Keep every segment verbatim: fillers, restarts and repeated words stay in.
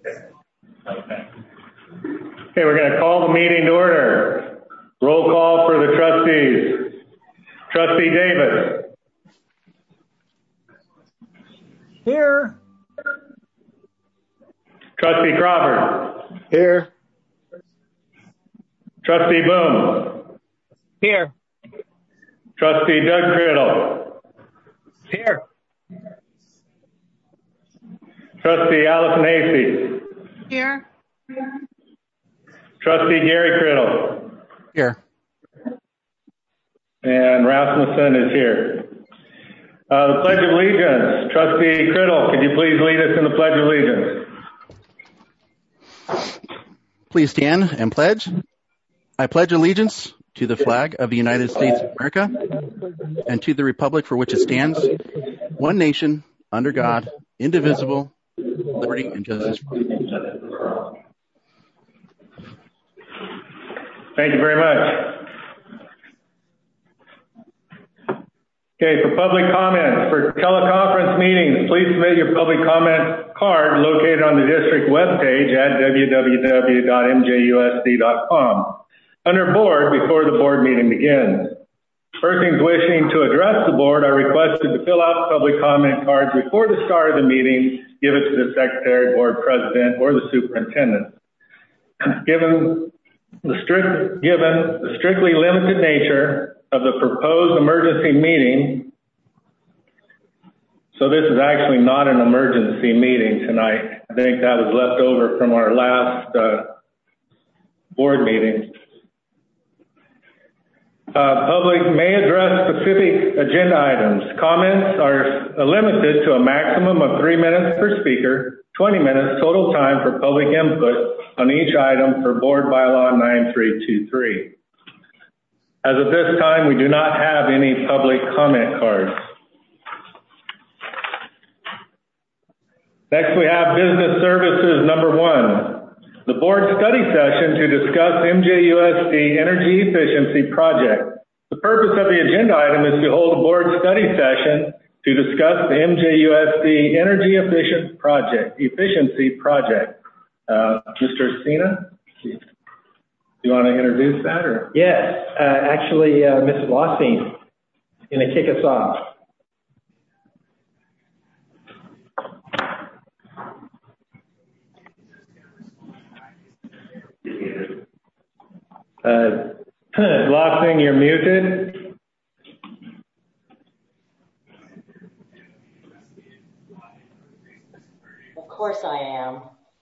Okay. Okay, we're going to call the meeting to order. Roll call for the trustees. Trustee Davis. Here. Trustee Crawford. Here. Trustee Boom. Here. Trustee Doug Criddle. Here. Trustee Allison Hasty. Here. Trustee Gary Criddle. Here. And Rasmussen is here. Uh, the Pledge of Allegiance. Trustee Criddle, could you please lead us in the Pledge of Allegiance? Please stand and pledge. I pledge allegiance to the flag of the United States of America and to the republic for which it stands, one nation, under God, indivisible, liberty and justice for all. Thank you very much. Okay, for public comments, for teleconference meetings, please submit your public comment card located on the district webpage at w w w dot m j u s d dot com. Under board, before the board meeting begins. Persons wishing to address the board are requested to fill out public comment cards before the start of the meeting, give it to the secretary, board president, or the superintendent. Given the strict, given the strictly limited nature of the proposed emergency meeting, so this is actually not an emergency meeting tonight. I think that was left over from our last uh, board meeting. Uh, public may address specific agenda items. Comments are limited to a maximum of three minutes per speaker, twenty minutes total time for public input on each item for Board Bylaw nine three two three. As of this time, we do not have any public comment cards. Next, we have business services number one. The board study session to discuss M J U S D energy efficiency project. The purpose of the agenda item is to hold a board study session to discuss the M J U S D energy efficient project, efficiency project. Uh, Mister Sina, do you want to introduce that? Or? Yes, uh, actually, uh, Miz Lossing is going to kick us off. Uh, Lossing, you're muted. Of course I am.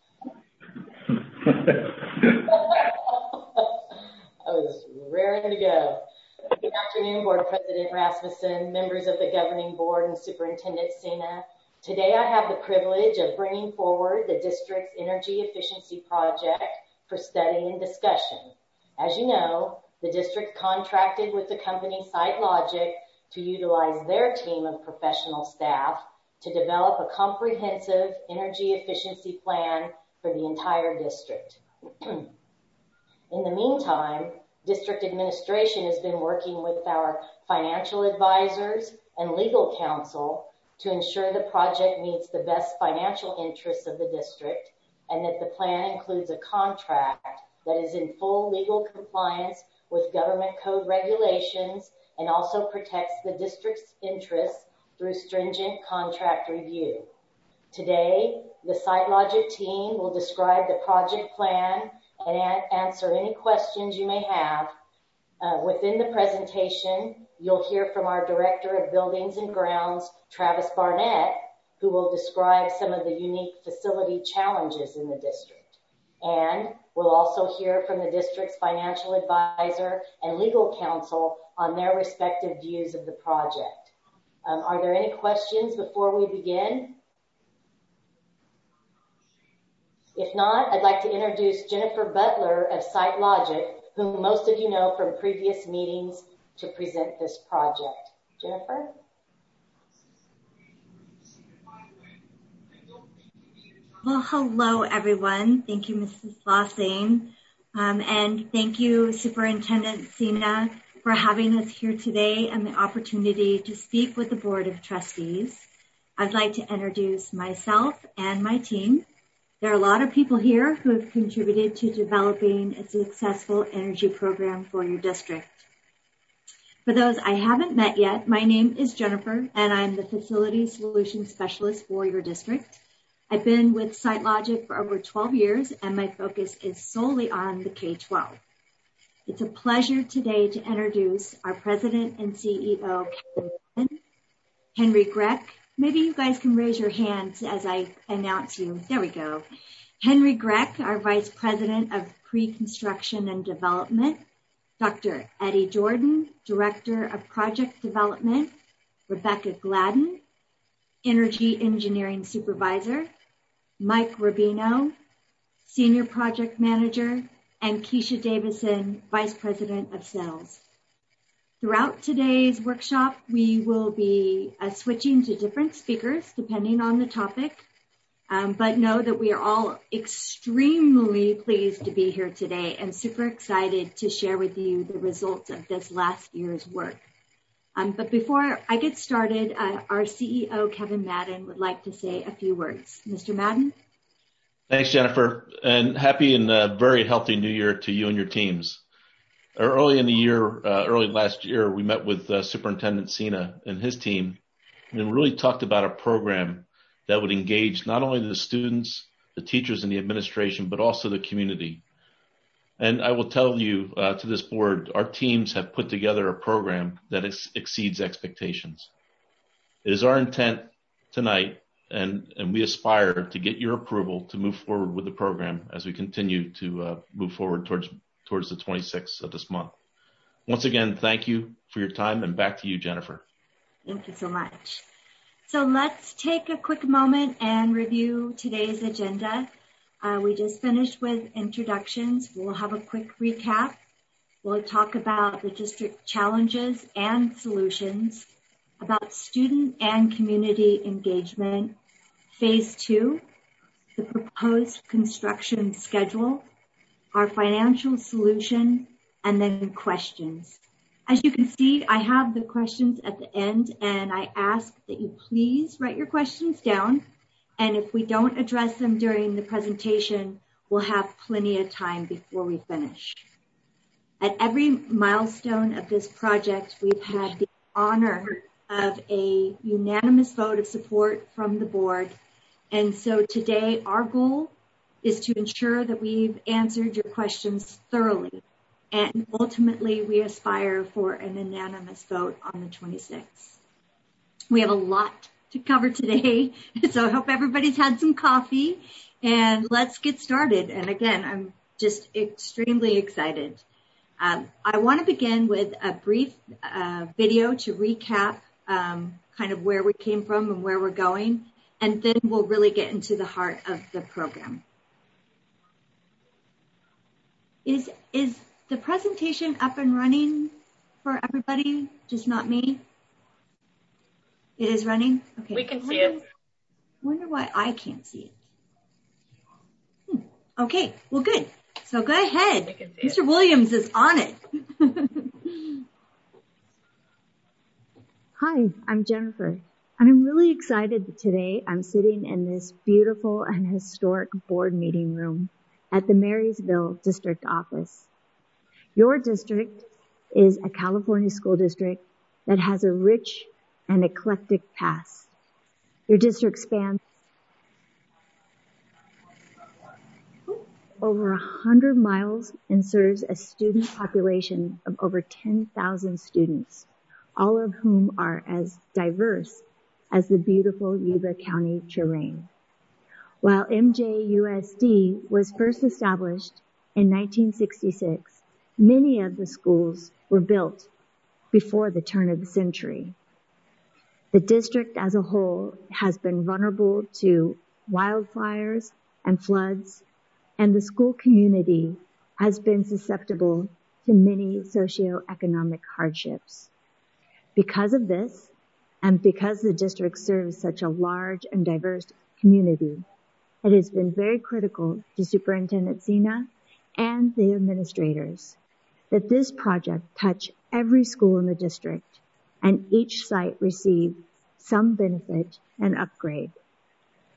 I was raring to go. Good afternoon, Board President Rasmussen, members of the Governing Board, and Superintendent Sina. Today I have the privilege of bringing forward the district's energy efficiency project for study and discussion. As you know, the district contracted with the company SiteLogic to utilize their team of professional staff to develop a comprehensive energy efficiency plan for the entire district. In the meantime, district administration has been working with our financial advisors and legal counsel to ensure the project meets the best financial interests of the district and that the plan includes a contract that is in full legal compliance with government code regulations and also protects the district's interests through stringent contract review. Today, the SiteLogic team will describe the project plan and a- answer any questions you may have. Uh, within the presentation, you'll hear from our Director of Buildings and Grounds, Travis Barnett, who will describe some of the unique facility challenges in the district. And we'll also hear from the district's financial advisor and legal counsel on their respective views of the project. Um, are there any questions before we begin? If not, I'd like to introduce Jennifer Butler of SiteLogic, whom most of you know from previous meetings, to present this project. Jennifer? Well, hello, everyone. Thank you, Missus Lossing. Um, and thank you, Superintendent Sina, for having us here today and the opportunity to speak with the Board of Trustees. I'd like to introduce myself and my team. There are a lot of people here who have contributed to developing a successful energy program for your district. For those I haven't met yet, my name is Jennifer, and I'm the Facility Solutions Specialist for your district. I've been with SiteLogic for over twelve years, and my focus is solely on the K twelve. It's a pleasure today to introduce our President and C E O, Kevin Madden, Henry Greck. Maybe you guys can raise your hands as I announce you. There we go. Henry Greck, our Vice President of Pre-Construction and Development, Doctor Eddie Jordan, Director of Project Development, Rebecca Gladden, Energy Engineering Supervisor, Mike Rubino, Senior Project Manager, and Keisha Davison, Vice President of Sales. Throughout today's workshop, we will be uh, switching to different speakers depending on the topic, um, but know that we are all extremely pleased to be here today and super excited to share with you the results of this last year's work. Um, but before I get started, uh, our C E O, Kevin Madden, would like to say a few words. Mister Madden? Thanks, Jennifer, and happy and uh, very healthy new year to you and your teams. Early in the year, uh, early last year, we met with uh, Superintendent Sina and his team and really talked about a program that would engage not only the students, the teachers, and the administration, but also the community. And I will tell you uh, to this board, our teams have put together a program that ex- exceeds expectations. It is our intent tonight, and, and we aspire to get your approval to move forward with the program as we continue to uh, move forward towards towards the twenty-sixth of this month. Once again, thank you for your time, and back to you, Jennifer. Thank you so much. So let's take a quick moment and review today's agenda. Uh, we just finished with introductions. We'll have a quick recap. We'll talk about the district challenges and solutions, about student and community engagement, phase two, the proposed construction schedule, our financial solution, and then questions. As you can see, I have the questions at the end, and I ask that you please write your questions down. And if we don't address them during the presentation, we'll have plenty of time before we finish. At every milestone of this project, we've had the honor of a unanimous vote of support from the board. And so today, our goal is to ensure that we've answered your questions thoroughly. And ultimately, we aspire for an unanimous vote on the twenty-sixth. We have a lot to cover today, so I hope everybody's had some coffee. And let's get started. And again, I'm just extremely excited. Um, I want to begin with a brief uh, video to recap um, kind of where we came from and where we're going. And then we'll really get into the heart of the program. Is is the presentation up and running for everybody, just not me? It is running? Okay. We can see it. I wonder why I can't see it. Hmm. Okay, well, good. So go ahead. We can see Mister it. Williams is on it. Hi, I'm Jennifer, and I'm really excited that today I'm sitting in this beautiful and historic board meeting room at the Marysville District Office. Your district is a California school district that has a rich and eclectic past. Your district spans over one hundred miles and serves a student population of over ten thousand students, all of whom are as diverse as the beautiful Yuba County terrain. While M J U S D was first established in nineteen sixty-six, many of the schools were built before the turn of the century. The district as a whole has been vulnerable to wildfires and floods, and the school community has been susceptible to many socioeconomic hardships. Because of this, and because the district serves such a large and diverse community, it has been very critical to Superintendent Sina and the administrators that this project touch every school in the district and each site receive some benefit and upgrade.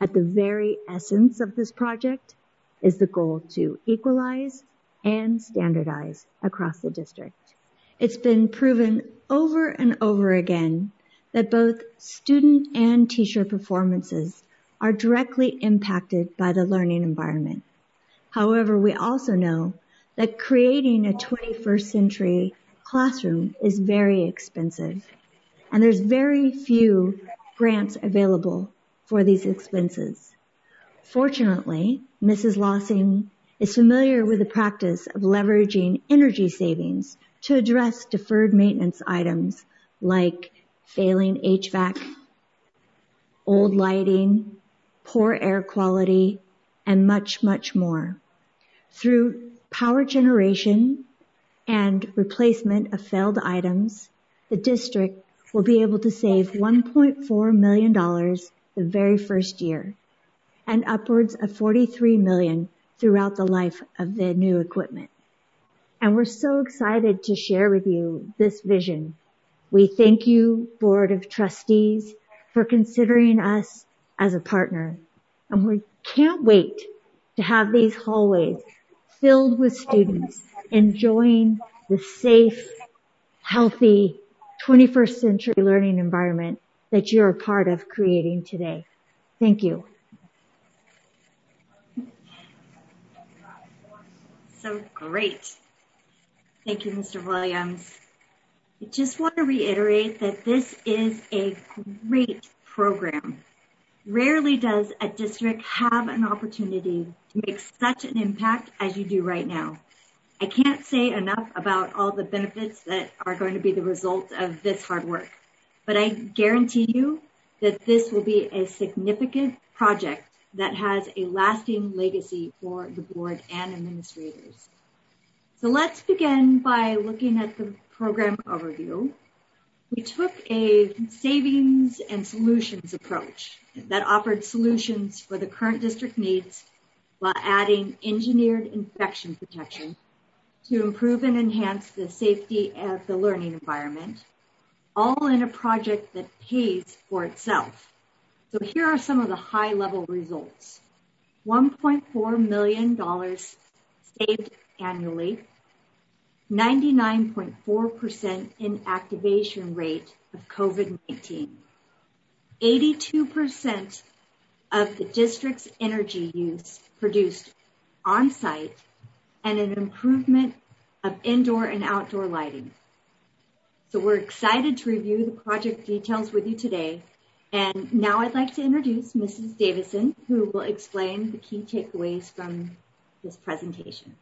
At the very essence of this project is the goal to equalize and standardize across the district. It's been proven over and over again that both student and teacher performances are directly impacted by the learning environment. However, we also know that creating a twenty-first century classroom is very expensive, and there's very few grants available for these expenses. Fortunately, Missus Lossing is familiar with the practice of leveraging energy savings to address deferred maintenance items like failing H V A C, old lighting, poor air quality, and much, much more. Through power generation and replacement of failed items, the district will be able to save one point four million dollars the very first year and upwards of forty-three million dollars throughout the life of the new equipment. And we're so excited to share with you this vision. We thank you, Board of Trustees, for considering us as a partner. And we can't wait to have these hallways filled with students enjoying the safe, healthy, twenty-first century learning environment that you're a part of creating today. Thank you. So great. Thank you, Mister Williams. I just want to reiterate that this is a great program. Rarely does a district have an opportunity to make such an impact as you do right now. I can't say enough about all the benefits that are going to be the result of this hard work, but I guarantee you that this will be a significant project that has a lasting legacy for the board and administrators. So let's begin by looking at the program overview. We took a savings and solutions approach that offered solutions for the current district needs while adding engineered infection protection to improve and enhance the safety of the learning environment, all in a project that pays for itself. So here are some of the high-level results. one point four million dollars saved annually, ninety-nine point four percent inactivation rate of COVID nineteen, eighty-two percent of the district's energy use produced on-site, and an improvement of indoor and outdoor lighting. So we're excited to review the project details with you today. And now I'd like to introduce Missus Davison, who will explain the key takeaways from this presentation.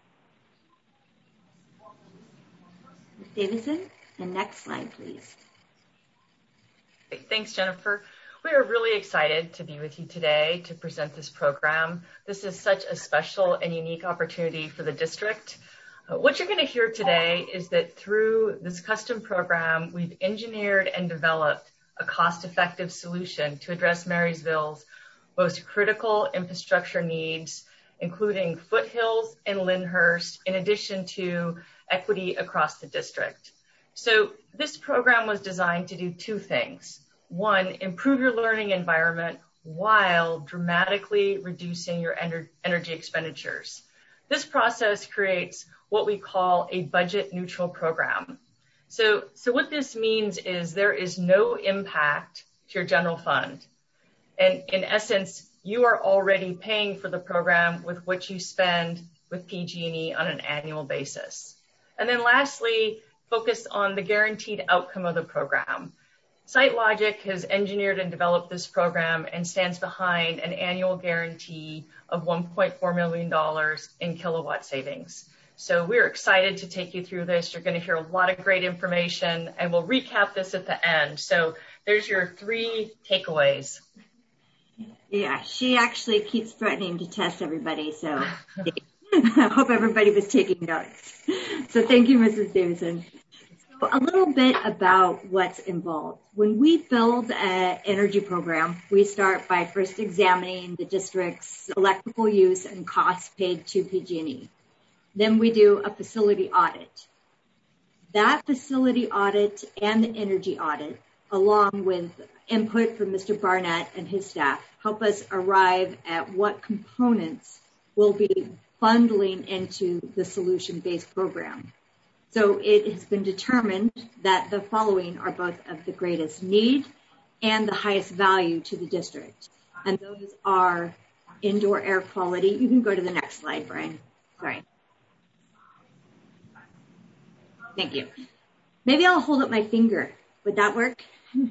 Miz Davison, and next slide, please. Thanks, Jennifer. We are really excited to be with you today to present this program. This is such a special and unique opportunity for the district. Uh, what you're going to hear today is that through this custom program, we've engineered and developed a cost-effective solution to address Marysville's most critical infrastructure needs, including Foothills and Lyndhurst, in addition to equity across the district. So this program was designed to do two things. One, improve your learning environment while dramatically reducing your ener- energy expenditures. This process creates what we call a budget-neutral program. So, so what this means is there is no impact to your general fund. And in essence, you are already paying for the program with what you spend with P G and E on an annual basis. And then lastly, focus on the guaranteed outcome of the program. SiteLogic has engineered and developed this program and stands behind an annual guarantee of one point four million dollars in kilowatt savings. So we're excited to take you through this. You're going to hear a lot of great information, and we'll recap this at the end. So there's your three takeaways. Yeah, she actually keeps threatening to test everybody, so I hope everybody was taking notes. So thank you, Missus Davison. So a little bit about what's involved. When we build an energy program, we start by first examining the district's electrical use and costs paid to P G and E. Then we do a facility audit. That facility audit and the energy audit, along with input from Mister Barnett and his staff help us arrive at what components we'll be bundling into the solution-based program. So it has been determined that the following are both of the greatest need and the highest value to the district. And those are indoor air quality. You can go to the next slide, Brian. Sorry. Thank you. Maybe I'll hold up my finger. Would that work?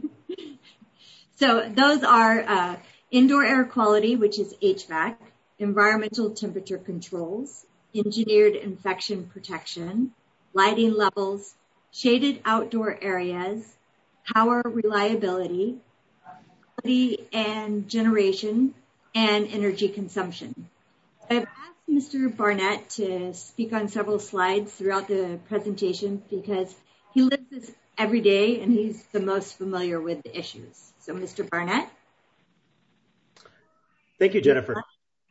So those are uh, indoor air quality, which is H V A C, environmental temperature controls, engineered infection protection, lighting levels, shaded outdoor areas, power reliability, quality and generation, and energy consumption. I've asked Mister Barnett to speak on several slides throughout the presentation because he lives this every day and he's the most familiar with the issues. So Mister Barnett. Thank you, Jennifer.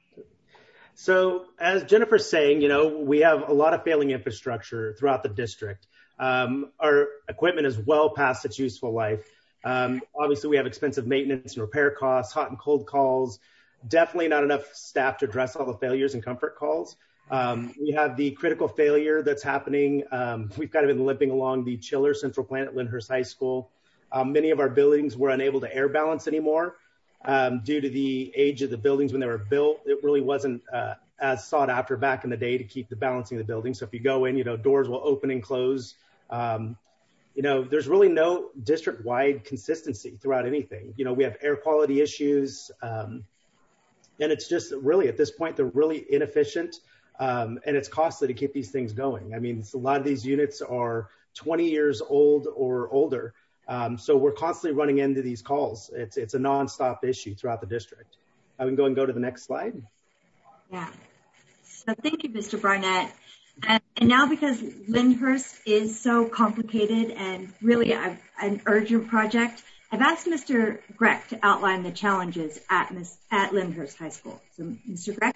So as Jennifer's saying, you know, we have a lot of failing infrastructure throughout the district. Um, our equipment is well past its useful life. Um, obviously, we have expensive maintenance and repair costs, hot and cold calls, definitely not enough staff to address all the failures and comfort calls. Um, we have the critical failure that's happening. Um, we've kind of been limping along the chiller central plant at Lyndhurst High School. Um, many of our buildings were unable to air balance anymore. Um, due to the age of the buildings when they were built, it really wasn't uh, as sought after back in the day to keep the balancing of the building. So if you go in, you know, doors will open and close. Um, you know, there's really no district-wide consistency throughout anything. You know, we have air quality issues, um, and it's just really, at this point, they're really inefficient, um, and it's costly to keep these things going. I mean, a lot of these units are twenty years old or older. Um, so we're constantly running into these calls. It's it's a nonstop issue throughout the district. I can go and go to the next slide. Yeah. So thank you, Mister Barnett. And, and now because Lyndhurst is so complicated and really a, an urgent project, I've asked Mister Grech to outline the challenges at, at Lyndhurst High School. So Mister Grech.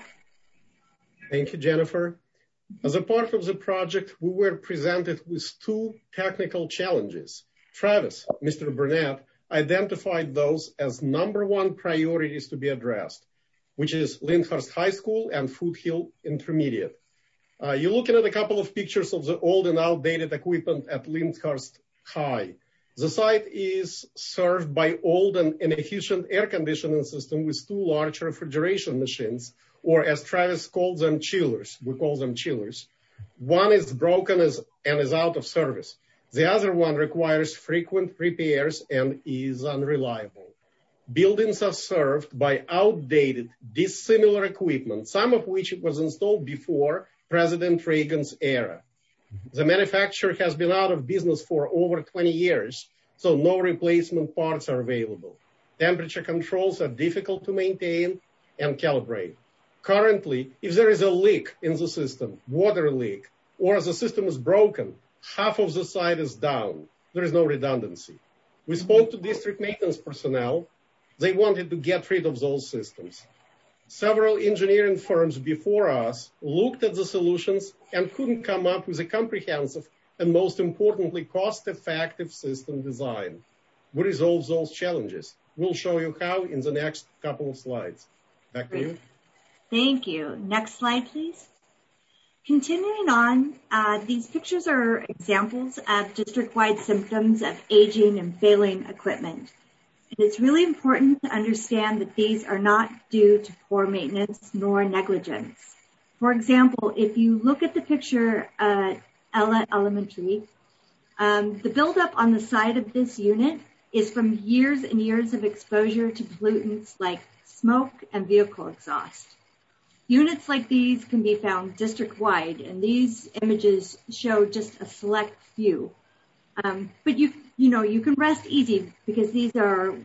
Thank you, Jennifer. As a part of the project, we were presented with two technical challenges. Travis, Mister Burnett, identified those as number one priorities to be addressed, which is Lyndhurst High School and Foothill Intermediate. Uh, you're looking at a couple of pictures of the old and outdated equipment at Lyndhurst High. The site is served by old and inefficient air conditioning system with two large refrigeration machines, or as Travis calls them, chillers. We call them chillers. One is broken and is out of service. The other one requires frequent repairs and is unreliable. Buildings are served by outdated, dissimilar equipment, some of which was installed before President Reagan's era. The manufacturer has been out of business for over twenty years, so no replacement parts are available. Temperature controls are difficult to maintain and calibrate. Currently, if there is a leak in the system, water leak, or the system is broken, half of the site is down. There is no redundancy. We spoke to district maintenance personnel. They wanted to get rid of those systems. Several engineering firms before us looked at the solutions and couldn't come up with a comprehensive and, most importantly, cost-effective system design. We resolved those challenges. We'll show you how in the next couple of slides. Back to you. Thank you. Next slide, please. Continuing on, uh, these pictures are examples of district-wide symptoms of aging and failing equipment. And it's really important to understand that these are not due to poor maintenance nor negligence. For example, if you look at the picture at Ella Elementary, um, the buildup on the side of this unit is from years and years of exposure to pollutants like smoke and vehicle exhaust. Units like these can be found district-wide, and these images show just a select few. Um, but you, you know, you can rest easy because these are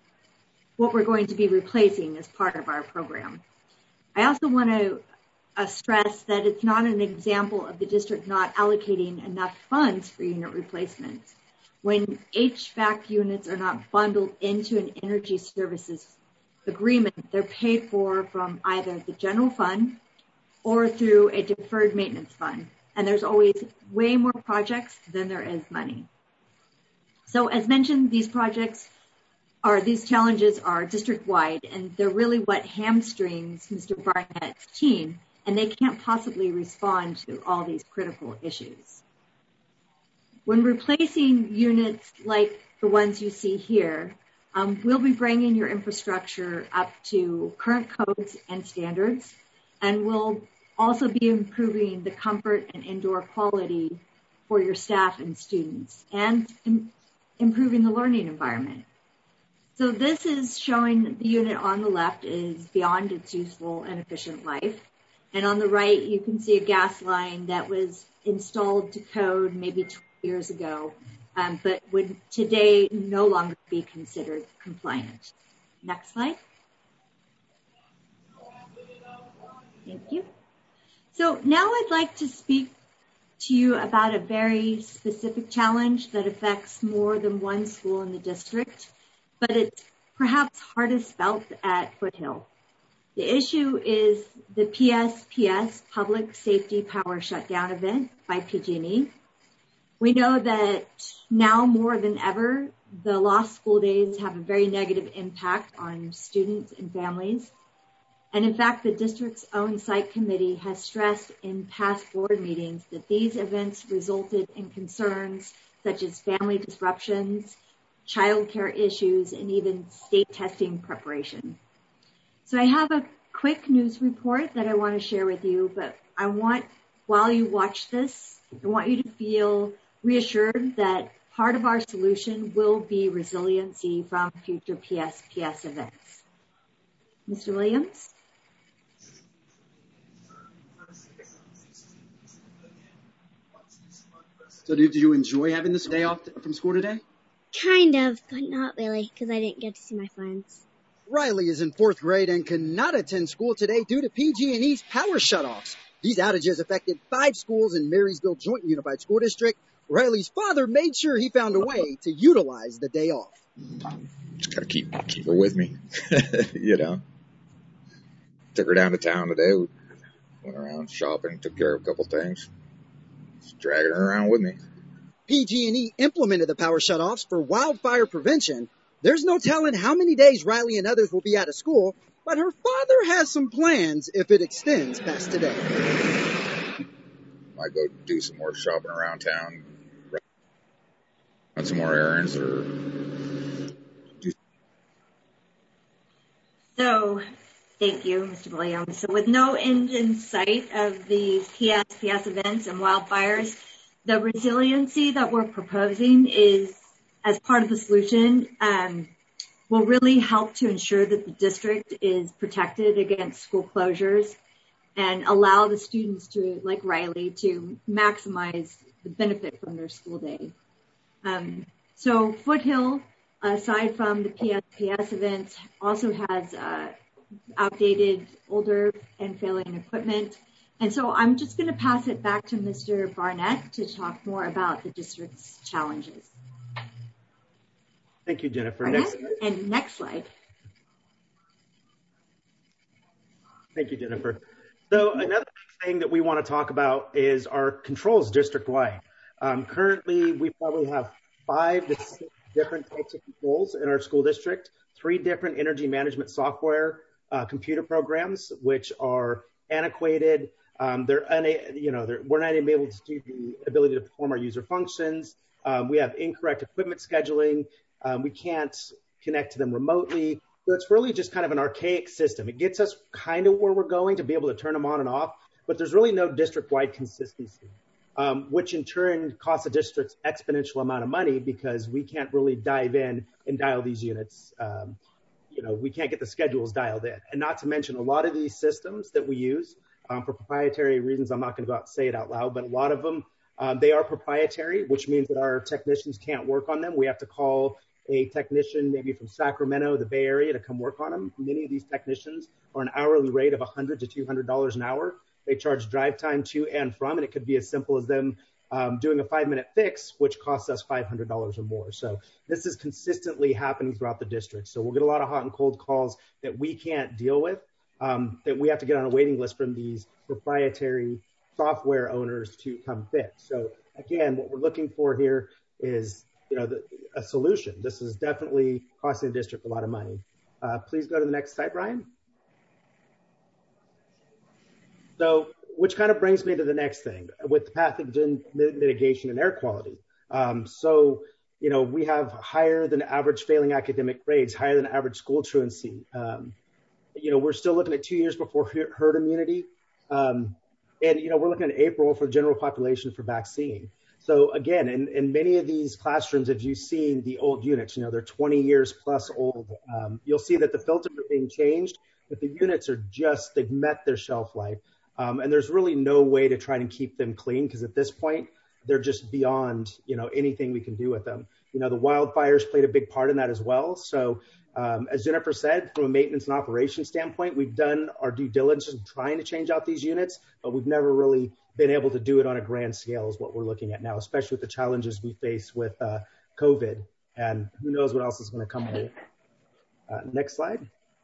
what we're going to be replacing as part of our program. I also want to uh, stress that it's not an example of the district not allocating enough funds for unit replacements. When H V A C units are not bundled into an energy services agreement, they're paid for from either the general fund or through a deferred maintenance fund. And there's always way more projects than there is money. So as mentioned, these projects are these challenges are district-wide, and they're really what hamstrings Mister Barnett's team, and they can't possibly respond to all these critical issues. When replacing units like the ones you see here, um, we'll be bringing your infrastructure up to current codes and standards, and we'll also be improving the comfort and indoor quality for your staff and students, and im- improving the learning environment. So this is showing the unit on the left is beyond its useful and efficient life. And on the right, you can see a gas line that was installed to code maybe twenty years ago, um, but would today no longer be considered compliant. Next slide. Thank you. So now I'd like to speak to you about a very specific challenge that affects more than one school in the district, but it's perhaps hardest felt at Foothill. The issue is the P S P S Public Safety Power Shutdown event by P G and E. We know that now more than ever, the lost school days have a very negative impact on students and families. And in fact, the district's own site committee has stressed in past board meetings that these events resulted in concerns such as family disruptions, childcare issues, and even state testing preparation. So I have a quick news report that I want to share with you, but I want, while you watch this, I want you to feel reassured that part of our solution will be resiliency from future P S P S events. Mister Williams? So did you enjoy having this day off from school today? Kind of, but not really, because I didn't get to see my friends. Riley is in fourth grade and cannot attend school today due to P G and E's power shutoffs. These outages affected five schools in Marysville Joint Unified School District. Riley's father made sure he found a way to utilize the day off. Just gotta keep keep her with me, you know. Took her down to town today. We went around shopping, took care of a couple things. Just dragging her around with me. P G and E implemented the power shutoffs for wildfire prevention. There's no telling how many days Riley and others will be out of school, but her father has some plans if it extends past today. Might go do some more shopping around town, run some more errands, or do. So, thank you, Mister Williams. So with no end in sight of these P S P S events and wildfires, the resiliency that we're proposing is, as part of the solution, um, will really help to ensure that the district is protected against school closures and allow the students to, like Riley, to maximize the benefit from their school day. Um, so Foothill, aside from the P S P S events, also has uh, outdated, older, and failing equipment. And so I'm just going to pass it back to Mister Barnett to talk more about the district's challenges. Thank you, Jennifer. Barnett? Next. And next slide. Thank you, Jennifer. So another big thing that we want to talk about is our controls district-wide. Um, currently, we probably have five to six different types of controls in our school district, three different energy management software uh, computer programs, which are antiquated. Um, they're una- you know, they're, we're not even able to do the ability to perform our user functions. Um, we have incorrect equipment scheduling. Um, we can't connect to them remotely. So it's really just kind of an archaic system. It gets us kind of where we're going to be able to turn them on and off, but there's really no district-wide consistency, um, which in turn costs the districts exponential amount of money because we can't really dive in and dial these units. Um, you know, we can't get the schedules dialed in. And not to mention a lot of these systems that we use um, for proprietary reasons, I'm not going to go out and say it out loud, but a lot of them, um, they are proprietary, which means that our technicians can't work on them. We have to call a technician maybe from Sacramento, the Bay Area, to come work on them. Many of these technicians are an hourly rate of one hundred to two hundred dollars an hour. They charge drive time to and from, and it could be as simple as them um, doing a five-minute fix, which costs us five hundred dollars or more. So this is consistently happening throughout the district. So we'll get a lot of hot and cold calls that we can't deal with, um, that we have to get on a waiting list from these proprietary software owners to come fix. So again, what we're looking for here is you know, the, a solution. This is definitely costing the district a lot of money. Uh, please go to the next slide, Brian. So, which kind of brings me to the next thing with pathogen mitigation and air quality. Um, so, you know, we have higher than average failing academic grades, higher than average school truancy. Um, you know, we're still looking at two years before herd immunity. Um, and, you know, we're looking at April for the general population for vaccine. So again, in, in many of these classrooms, if you've seen the old units, you know, they're twenty years plus old, um, you'll see that the filters are being changed, but the units are just, they've met their shelf life. Um, and there's really no way to try and keep them clean because at this point, they're just beyond, you know, anything we can do with them. You know, the wildfires played a big part in that as well. So um, as Jennifer said, from a maintenance and operations standpoint, we've done our due diligence in trying to change out these units, but we've never really been able to do it on a grand scale is what we're looking at now, especially with the challenges we face with uh, COVID and who knows what else is going to come with it. Uh, next slide.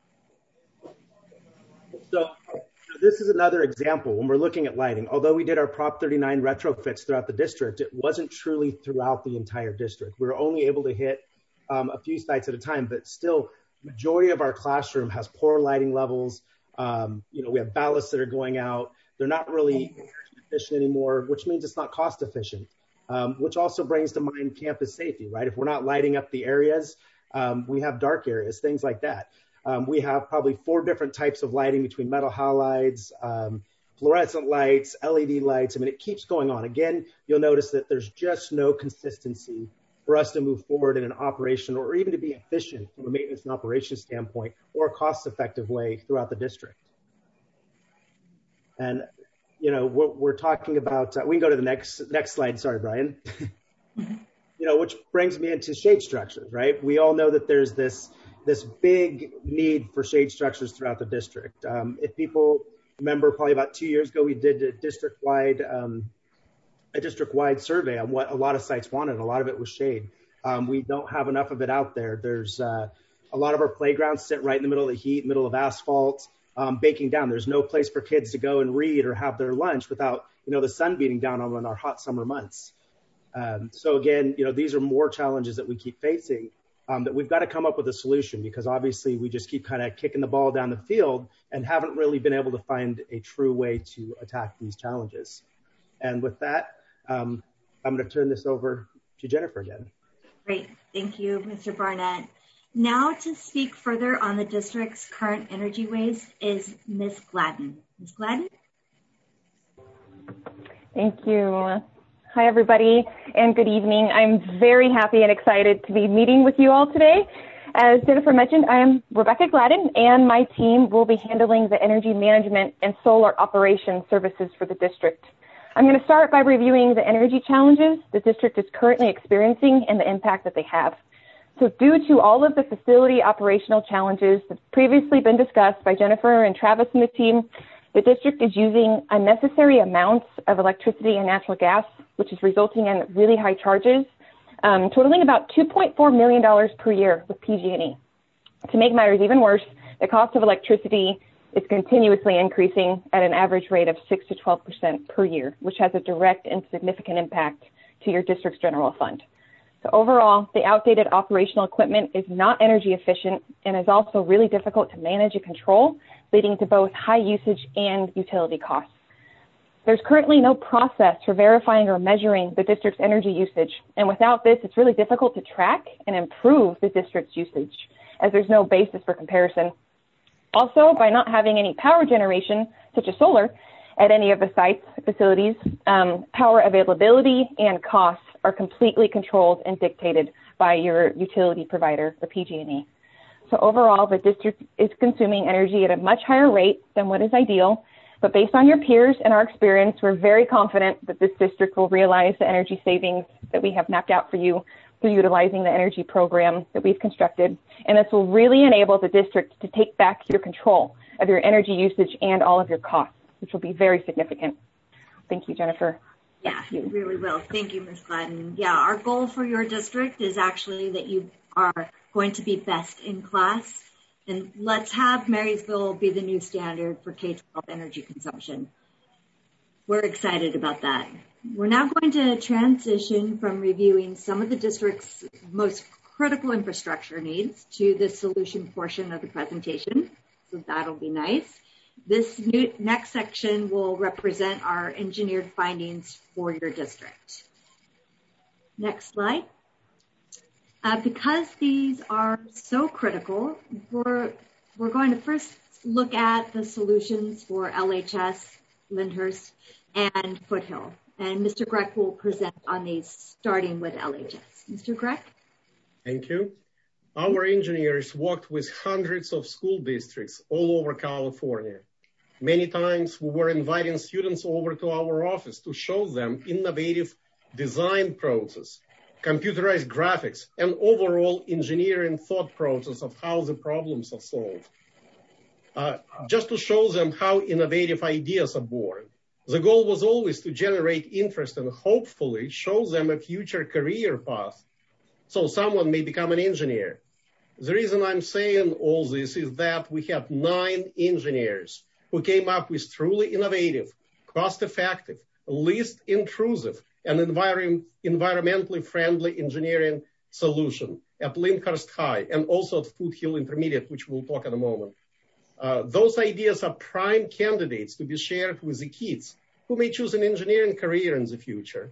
So this is another example when we're looking at lighting. Although we did our Prop thirty-nine retrofits throughout the district, it wasn't truly throughout the entire district. We were only able to hit um, a few sites at a time, but still, majority of our classroom has poor lighting levels. Um, you know, we have ballasts that are going out. They're not really efficient anymore, which means it's not cost efficient, um, which also brings to mind campus safety, right? If we're not lighting up the areas, um, we have dark areas, things like that. Um, we have probably four different types of lighting between metal halides, um, fluorescent lights, L E D lights. I mean, it keeps going on. Again, you'll notice that there's just no consistency for us to move forward in an operation or even to be efficient from a maintenance and operations standpoint or a cost-effective way throughout the district. And, you know, we're, we're talking about, uh, we can go to the next, next slide. Sorry, Brian. You know, which brings me into shade structures, right? We all know that there's this this big need for shade structures throughout the district. Um, if people remember, probably about two years ago, we did a district-wide um, a district-wide survey on what a lot of sites wanted. A lot of it was shade. Um, we don't have enough of it out there. There's uh, a lot of our playgrounds sit right in the middle of the heat, middle of asphalt, um, baking down. There's no place for kids to go and read or have their lunch without, you know, the sun beating down on them in our hot summer months. Um, so again, you know, these are more challenges that we keep facing. Um, that we've got to come up with a solution because obviously we just keep kind of kicking the ball down the field and haven't really been able to find a true way to attack these challenges. And with that, um, I'm going to turn this over to Jennifer again. Great. Thank you, Mister Barnett. Now to speak further on the district's current energy waste is Miz Gladden. Miz Gladden? Thank you. Hi, everybody, and good evening. I'm very happy and excited to be meeting with you all today. As Jennifer mentioned, I am Rebecca Gladden, and my team will be handling the energy management and solar operations services for the district. I'm going to start by reviewing the energy challenges the district is currently experiencing and the impact that they have. So due to all of the facility operational challenges that have previously been discussed by Jennifer and Travis and the team, the district is using unnecessary amounts of electricity and natural gas, which is resulting in really high charges, um, totaling about two point four million dollars per year with P G and E. To make matters even worse, the cost of electricity is continuously increasing at an average rate of six to twelve percent per year, which has a direct and significant impact to your district's general fund. So overall, the outdated operational equipment is not energy efficient and is also really difficult to manage and control, leading to both high usage and utility costs. There's currently no process for verifying or measuring the district's energy usage, and without this, it's really difficult to track and improve the district's usage, as there's no basis for comparison. Also, by not having any power generation, such as solar, at any of the site's facilities, um, power availability and costs are completely controlled and dictated by your utility provider, the P G and E. So overall, the district is consuming energy at a much higher rate than what is ideal. But based on your peers and our experience, we're very confident that this district will realize the energy savings that we have mapped out for you through utilizing the energy program that we've constructed. And this will really enable the district to take back your control of your energy usage and all of your costs, which will be very significant. Thank you, Jennifer. Yeah, it really will. Thank you, Miz Gladden. Yeah, our goal for your district is actually that you are going to be best in class. And let's have Marysville be the new standard for K twelve energy consumption. We're excited about that. We're now going to transition from reviewing some of the district's most critical infrastructure needs to the solution portion of the presentation. So that'll be nice. This new, next section will represent our engineered findings for your district. Next slide. Uh, because these are so critical, we're, we're going to first look at the solutions for L H S, Lyndhurst, and Foothill. And Mister Grech will present on these, starting with L H S. Mister Grech? Thank you. Our engineers worked with hundreds of school districts all over California. Many times we were inviting students over to our office to show them innovative design process, computerized graphics, and overall engineering thought process of how the problems are solved. Uh, just to show them how innovative ideas are born. The goal was always to generate interest and hopefully show them a future career path so someone may become an engineer. The reason I'm saying all this is that we had nine engineers who came up with truly innovative, cost-effective, least intrusive, and envir- environmentally friendly engineering solution at Lyndhurst High and also at Foothill Intermediate, which we'll talk in a moment. Uh, those ideas are prime candidates to be shared with the kids who may choose an engineering career in the future.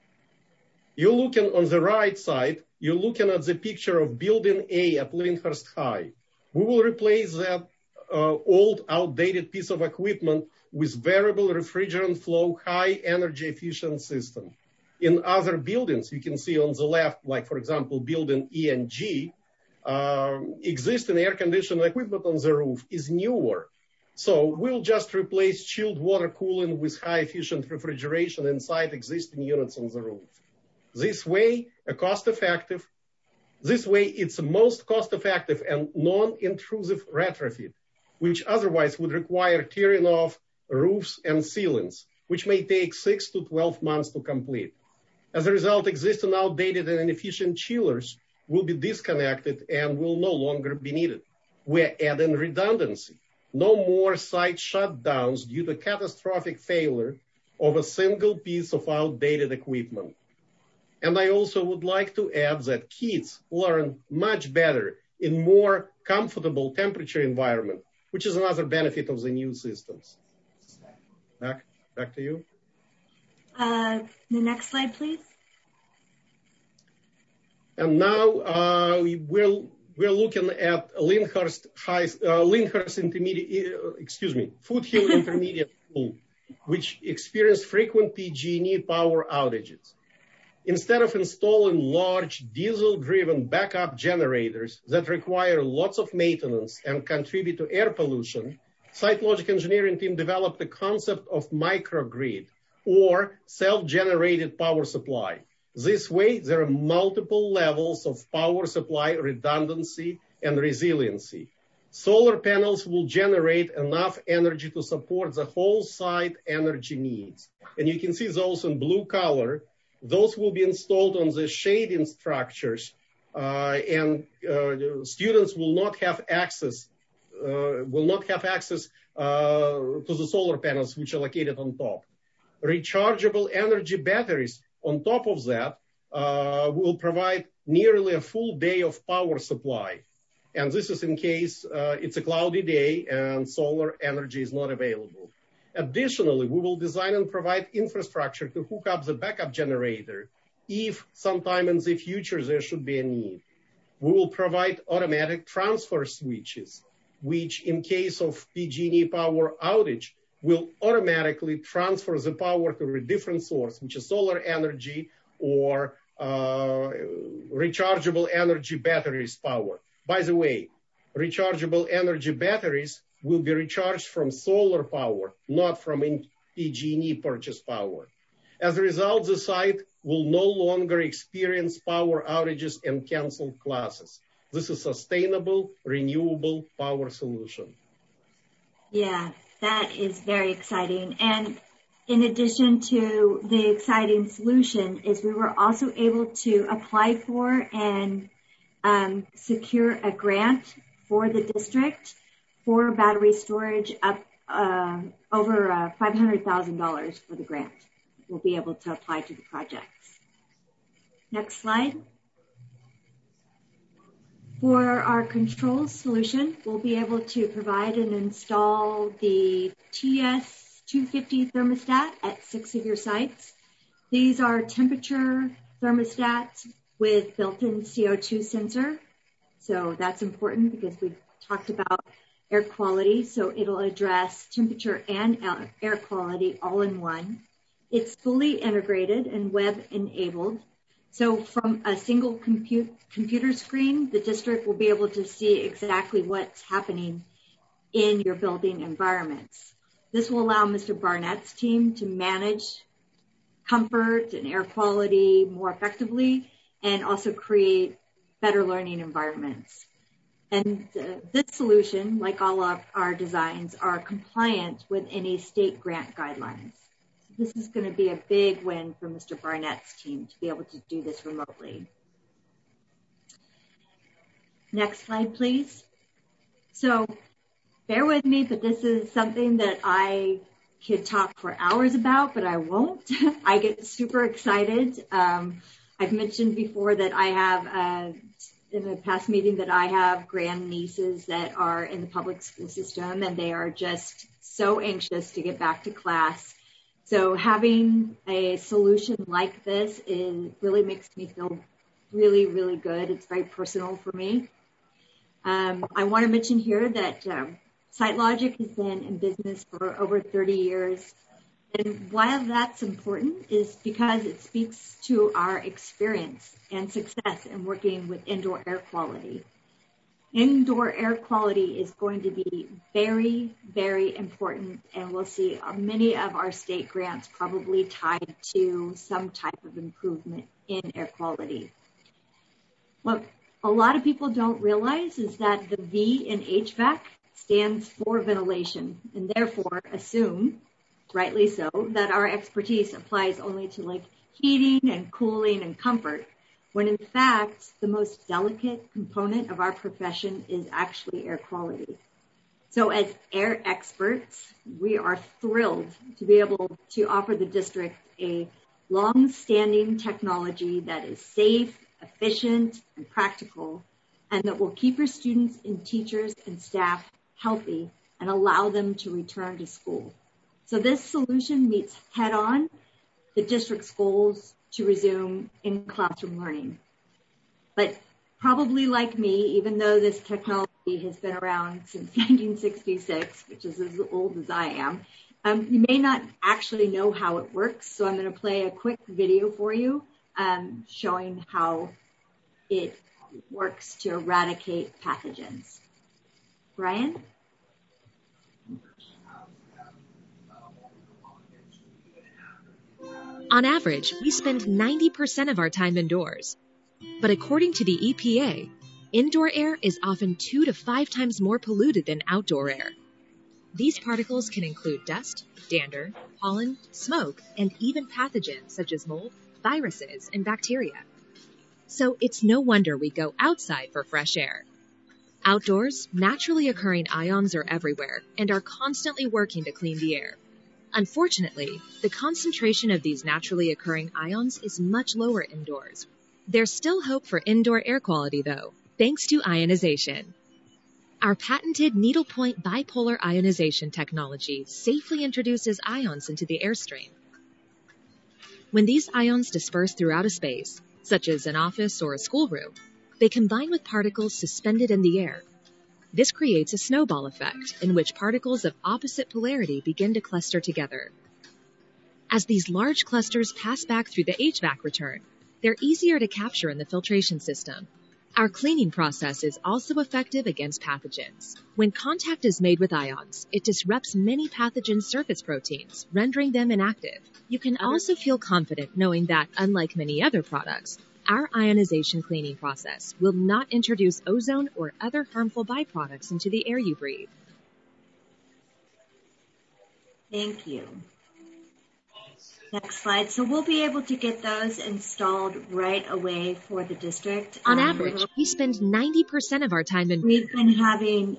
You're looking on the right side, you're looking at the picture of Building A at Lyndhurst High. We will replace that uh, old, outdated piece of equipment with variable refrigerant flow, high energy efficient system. In other buildings, you can see on the left, like for example, Building E and G, uh, existing air conditioning equipment on the roof is newer. So we'll just replace chilled water cooling with high efficient refrigeration inside existing units on the roof. This way, a cost-effective, this way it's the most cost-effective and non-intrusive retrofit, which otherwise would require tearing off roofs and ceilings, which may take six to twelve months to complete. As a result, existing outdated and inefficient chillers will be disconnected and will no longer be needed. We're adding redundancy. No more site shutdowns due to catastrophic failure of a single piece of outdated equipment. And I also would like to add that kids learn much better in more comfortable temperature environment, which is another benefit of the new systems. Back, back to you. Uh, the next slide, please. And now uh, we're, we're looking at Lyndhurst High, uh, Lyndhurst Intermediate, uh, excuse me, Foothill Intermediate School, which experienced frequent P G and E power outages. Instead of installing large diesel-driven backup generators that require lots of maintenance and contribute to air pollution, SiteLogic engineering team developed the concept of microgrid or self-generated power supply. This way, there are multiple levels of power supply redundancy and resiliency. Solar panels will generate enough energy to support the whole site energy needs. And you can see those in blue color. Those will be installed on the shading structures, uh, and uh, students will not have access, uh, will not have access uh, to the solar panels which are located on top. Rechargeable energy batteries on top of that uh, will provide nearly a full day of power supply. And this is in case uh, it's a cloudy day and solar energy is not available. Additionally, we will design and provide infrastructure to hook up the backup generator if sometime in the future there should be a need. We will provide automatic transfer switches, which in case of P G and E power outage, will automatically transfer the power to a different source, which is solar energy or uh, rechargeable energy batteries power. By the way, rechargeable energy batteries will be recharged from solar power, not from P G and E purchase power. As a result, the site will no longer experience power outages and canceled classes. This is sustainable, renewable power solution. Yeah, that is very exciting. And in addition to the exciting solution is we were also able to apply for and um, secure a grant for the district for battery storage up uh, over uh, five hundred thousand dollars for the grant. will be able to apply to the projects. Next slide. For our controls solution, we'll be able to provide and install the T S two fifty thermostat at six of your sites. These are temperature thermostats with built-in C O two sensor. So that's important because we talked about air quality. So it'll address temperature and air quality all in one. It's fully integrated and web enabled. So from a single compute, computer screen, the district will be able to see exactly what's happening in your building environments. This will allow Mister Barnett's team to manage comfort and air quality more effectively and also create better learning environments. And uh, this solution, like all of our designs, are compliant with any state grant guidelines. This is going to be a big win for Mister Barnett's team to be able to do this remotely. Next slide, please. So bear with me, but this is something that I could talk for hours about, but I won't. I get super excited. Um, I've mentioned before that I have, uh, in a past meeting, that I have grandnieces that are in the public school system, and they are just so anxious to get back to class. So having a solution like this is, really makes me feel really, really good. It's very personal for me. Um, I want to mention here that um, SiteLogic has been in business for over thirty years. And why that's important is because it speaks to our experience and success in working with indoor air quality. Indoor air quality is going to be very, very important, and we'll see many of our state grants probably tied to some type of improvement in air quality. What a lot of people don't realize is that the V in H V A C stands for ventilation, and therefore assume, rightly so, that our expertise applies only to like heating and cooling and comfort, when in fact, the most delicate component of our profession is actually air quality. So as air experts, we are thrilled to be able to offer the district a long-standing technology that is safe, efficient, and practical, and that will keep your students and teachers and staff healthy and allow them to return to school. So this solution meets head-on the district's goals to resume in-classroom learning. But probably like me, even though this technology has been around since nineteen sixty-six, which is as old as I am, um, you may not actually know how it works. So I'm going to play a quick video for you um, showing how it works to eradicate pathogens. Brian? On average, we spend ninety percent of our time indoors. But according to the E P A, indoor air is often two to five times more polluted than outdoor air. These particles can include dust, dander, pollen, smoke, and even pathogens such as mold, viruses, and bacteria. So it's no wonder we go outside for fresh air. Outdoors, naturally occurring ions are everywhere and are constantly working to clean the air. Unfortunately, the concentration of these naturally occurring ions is much lower indoors. There's still hope for indoor air quality, though, thanks to ionization. Our patented needlepoint bipolar ionization technology safely introduces ions into the airstream. When these ions disperse throughout a space, such as an office or a schoolroom, they combine with particles suspended in the air. This creates a snowball effect in which particles of opposite polarity begin to cluster together. As these large clusters pass back through the H V A C return, they're easier to capture in the filtration system. Our cleaning process is also effective against pathogens. When contact is made with ions, it disrupts many pathogen surface proteins, rendering them inactive. You can also feel confident knowing that, unlike many other products, our ionization cleaning process will not introduce ozone or other harmful byproducts into the air you breathe. Thank you. Next slide. So we'll be able to get those installed right away for the district. On um, average, we spend ninety percent of our time in... We've been having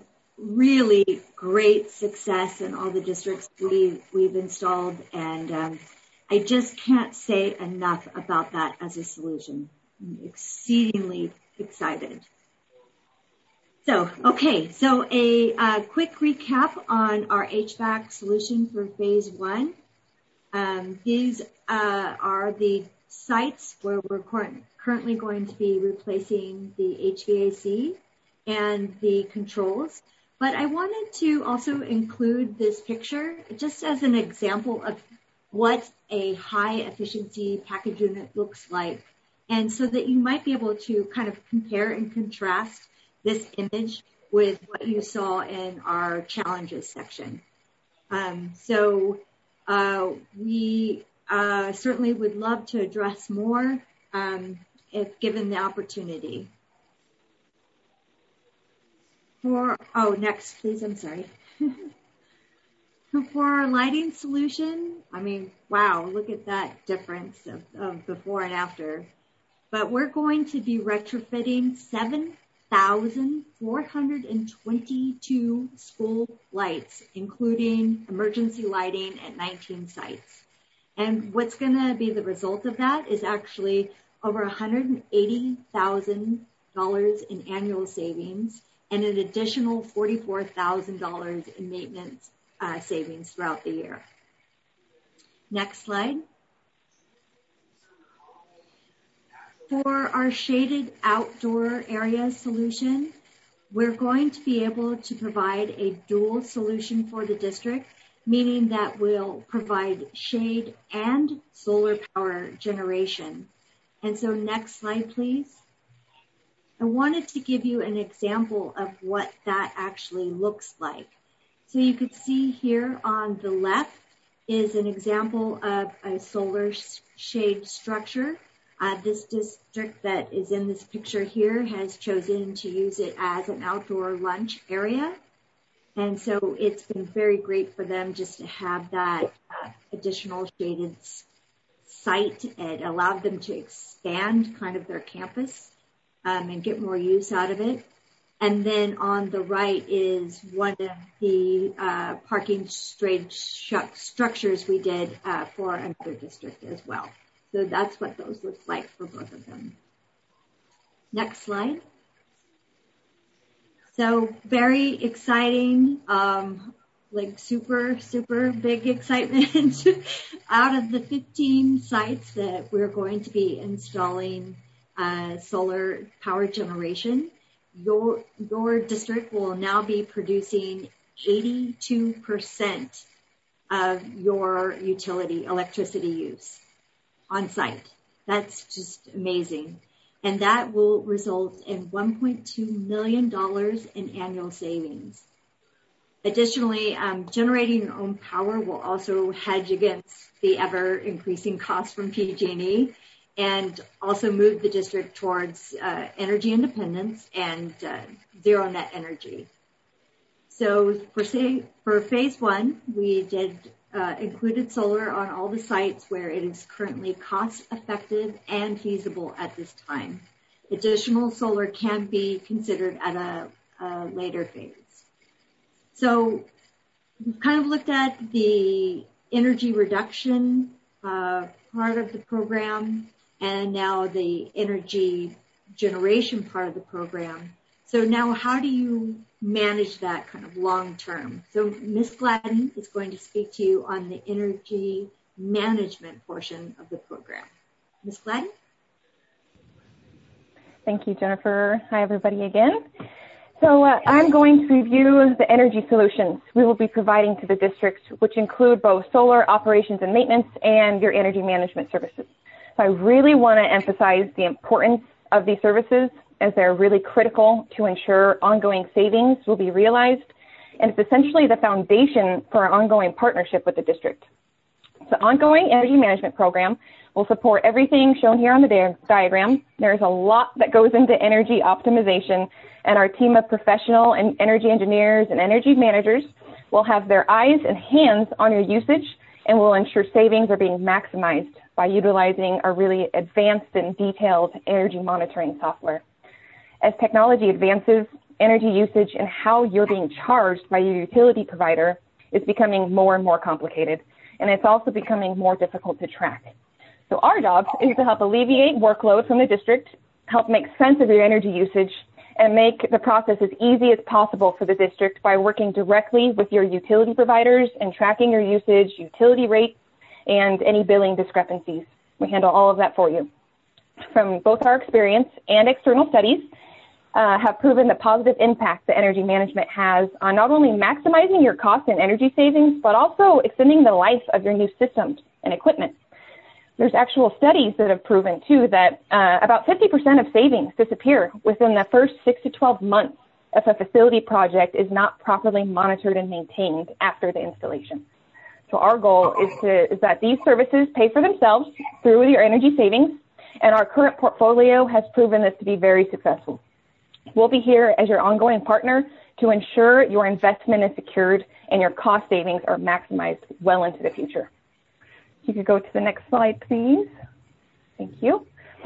really great success in all the districts we, we've installed, and um, I just can't say enough about that as a solution. I'm exceedingly excited. So, okay, so a uh, quick recap on our H V A C solution for phase one. Um, these uh, are the sites where we're current, currently going to be replacing the H V A C and the controls. But I wanted to also include this picture just as an example of what a high efficiency package unit looks like. And so that you might be able to kind of compare and contrast this image with what you saw in our challenges section. Um, so uh, we uh, certainly would love to address more um, if given the opportunity. For, oh, next, please, I'm sorry. For our lighting solution, I mean, wow, look at that difference of, of before and after. But we're going to be retrofitting seven thousand four hundred twenty-two school lights, including emergency lighting at nineteen sites. And what's going to be the result of that is actually over one hundred eighty thousand dollars in annual savings and an additional forty-four thousand dollars in maintenance uh, savings throughout the year. Next slide. For our shaded outdoor area solution, we're going to be able to provide a dual solution for the district, meaning that we'll provide shade and solar power generation. And so next slide, please. I wanted to give you an example of what that actually looks like. So you could see here on the left is an example of a solar shade structure. Uh, this district that is in this picture here has chosen to use it as an outdoor lunch area. And so it's been very great for them just to have that uh, additional shaded site. It allowed them to expand kind of their campus um, and get more use out of it. And then on the right is one of the uh, parking straight structures we did uh, for another district as well. So that's what those look like for both of them. Next slide. So very exciting, um, like super, super big excitement. Out of the fifteen sites that we're going to be installing uh, solar power generation, your, your district will now be producing eighty-two percent of your utility electricity use on site. That's just amazing. And that will result in one point two million dollars in annual savings. Additionally, um, generating your own power will also hedge against the ever increasing costs from P G and E and also move the district towards uh, energy independence and uh, zero net energy. So for, say, for phase one, we did Uh, included solar on all the sites where it is currently cost effective and feasible at this time. Additional solar can be considered at a, a later phase. So we've kind of looked at the energy reduction uh, part of the program and now the energy generation part of the program. So now how do you manage that kind of long term? So Miz Gladden is going to speak to you on the energy management portion of the program. Miz Gladden? Thank you, Jennifer. Hi, everybody again. So uh, I'm going to review the energy solutions we will be providing to the district, which include both solar operations and maintenance and your energy management services. So I really want to emphasize the importance of these services as they're really critical to ensure ongoing savings will be realized. And it's essentially the foundation for our ongoing partnership with the district. The ongoing energy management program will support everything shown here on the di- diagram. There's a lot that goes into energy optimization, and our team of professional and energy engineers and energy managers will have their eyes and hands on your usage and will ensure savings are being maximized by utilizing our really advanced and detailed energy monitoring software. As technology advances, energy usage and how you're being charged by your utility provider is becoming more and more complicated. and it's also becoming more difficult to track. So our job is to help alleviate workload from the district, help make sense of your energy usage, and make the process as easy as possible for the district by working directly with your utility providers and tracking your usage, utility rates, and any billing discrepancies. We handle all of that for you. From both our experience and external studies uh, have proven the positive impact that energy management has on not only maximizing your cost and energy savings, but also extending the life of your new systems and equipment. There's actual studies that have proven, too, that uh, about fifty percent of savings disappear within the first six to twelve months if a facility project is not properly monitored and maintained after the installation. So our goal is, to, is that these services pay for themselves through your energy savings, and our current portfolio has proven this to be very successful. We'll be here as your ongoing partner to ensure your investment is secured and your cost savings are maximized well into the future. You could go to the next slide, please. Thank you.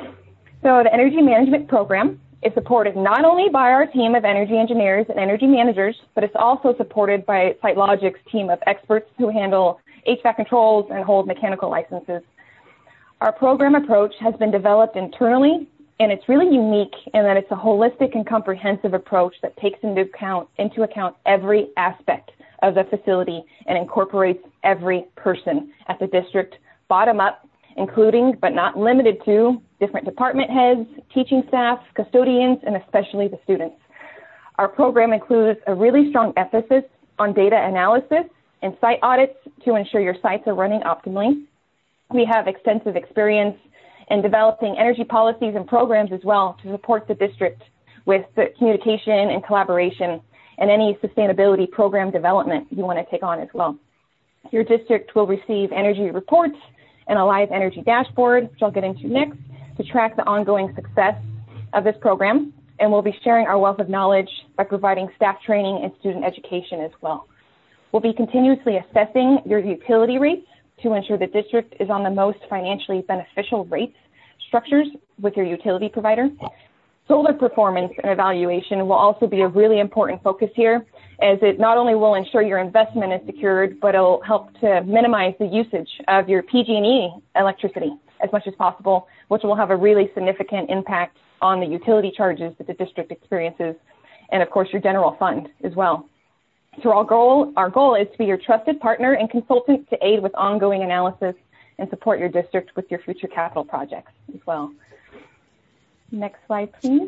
So the Energy Management Program is supported not only by our team of energy engineers and energy managers, but it's also supported by SiteLogic's team of experts who handle H V A C controls and hold mechanical licenses. Our program approach has been developed internally, and it's really unique in that it's a holistic and comprehensive approach that takes into account, into account every aspect of the facility and incorporates every person at the district bottom up, including but not limited to different department heads, teaching staff, custodians, and especially the students. Our program includes a really strong emphasis on data analysis and site audits to ensure your sites are running optimally. We have extensive experience in developing energy policies and programs as well to support the district with the communication and collaboration and any sustainability program development you want to take on as well. Your district will receive energy reports and a live energy dashboard, which I'll get into next, to track the ongoing success of this program. And we'll be sharing our wealth of knowledge by providing staff training and student education as well. We'll be continuously assessing your utility rates to ensure the district is on the most financially beneficial rates structures with your utility provider. Solar performance and evaluation will also be a really important focus here, as it not only will ensure your investment is secured, but it'll help to minimize the usage of your P G and E electricity as much as possible, which will have a really significant impact on the utility charges that the district experiences, and of course your general fund as well. So our goal, our goal is to be your trusted partner and consultant to aid with ongoing analysis and support your district with your future capital projects as well. Next slide, please.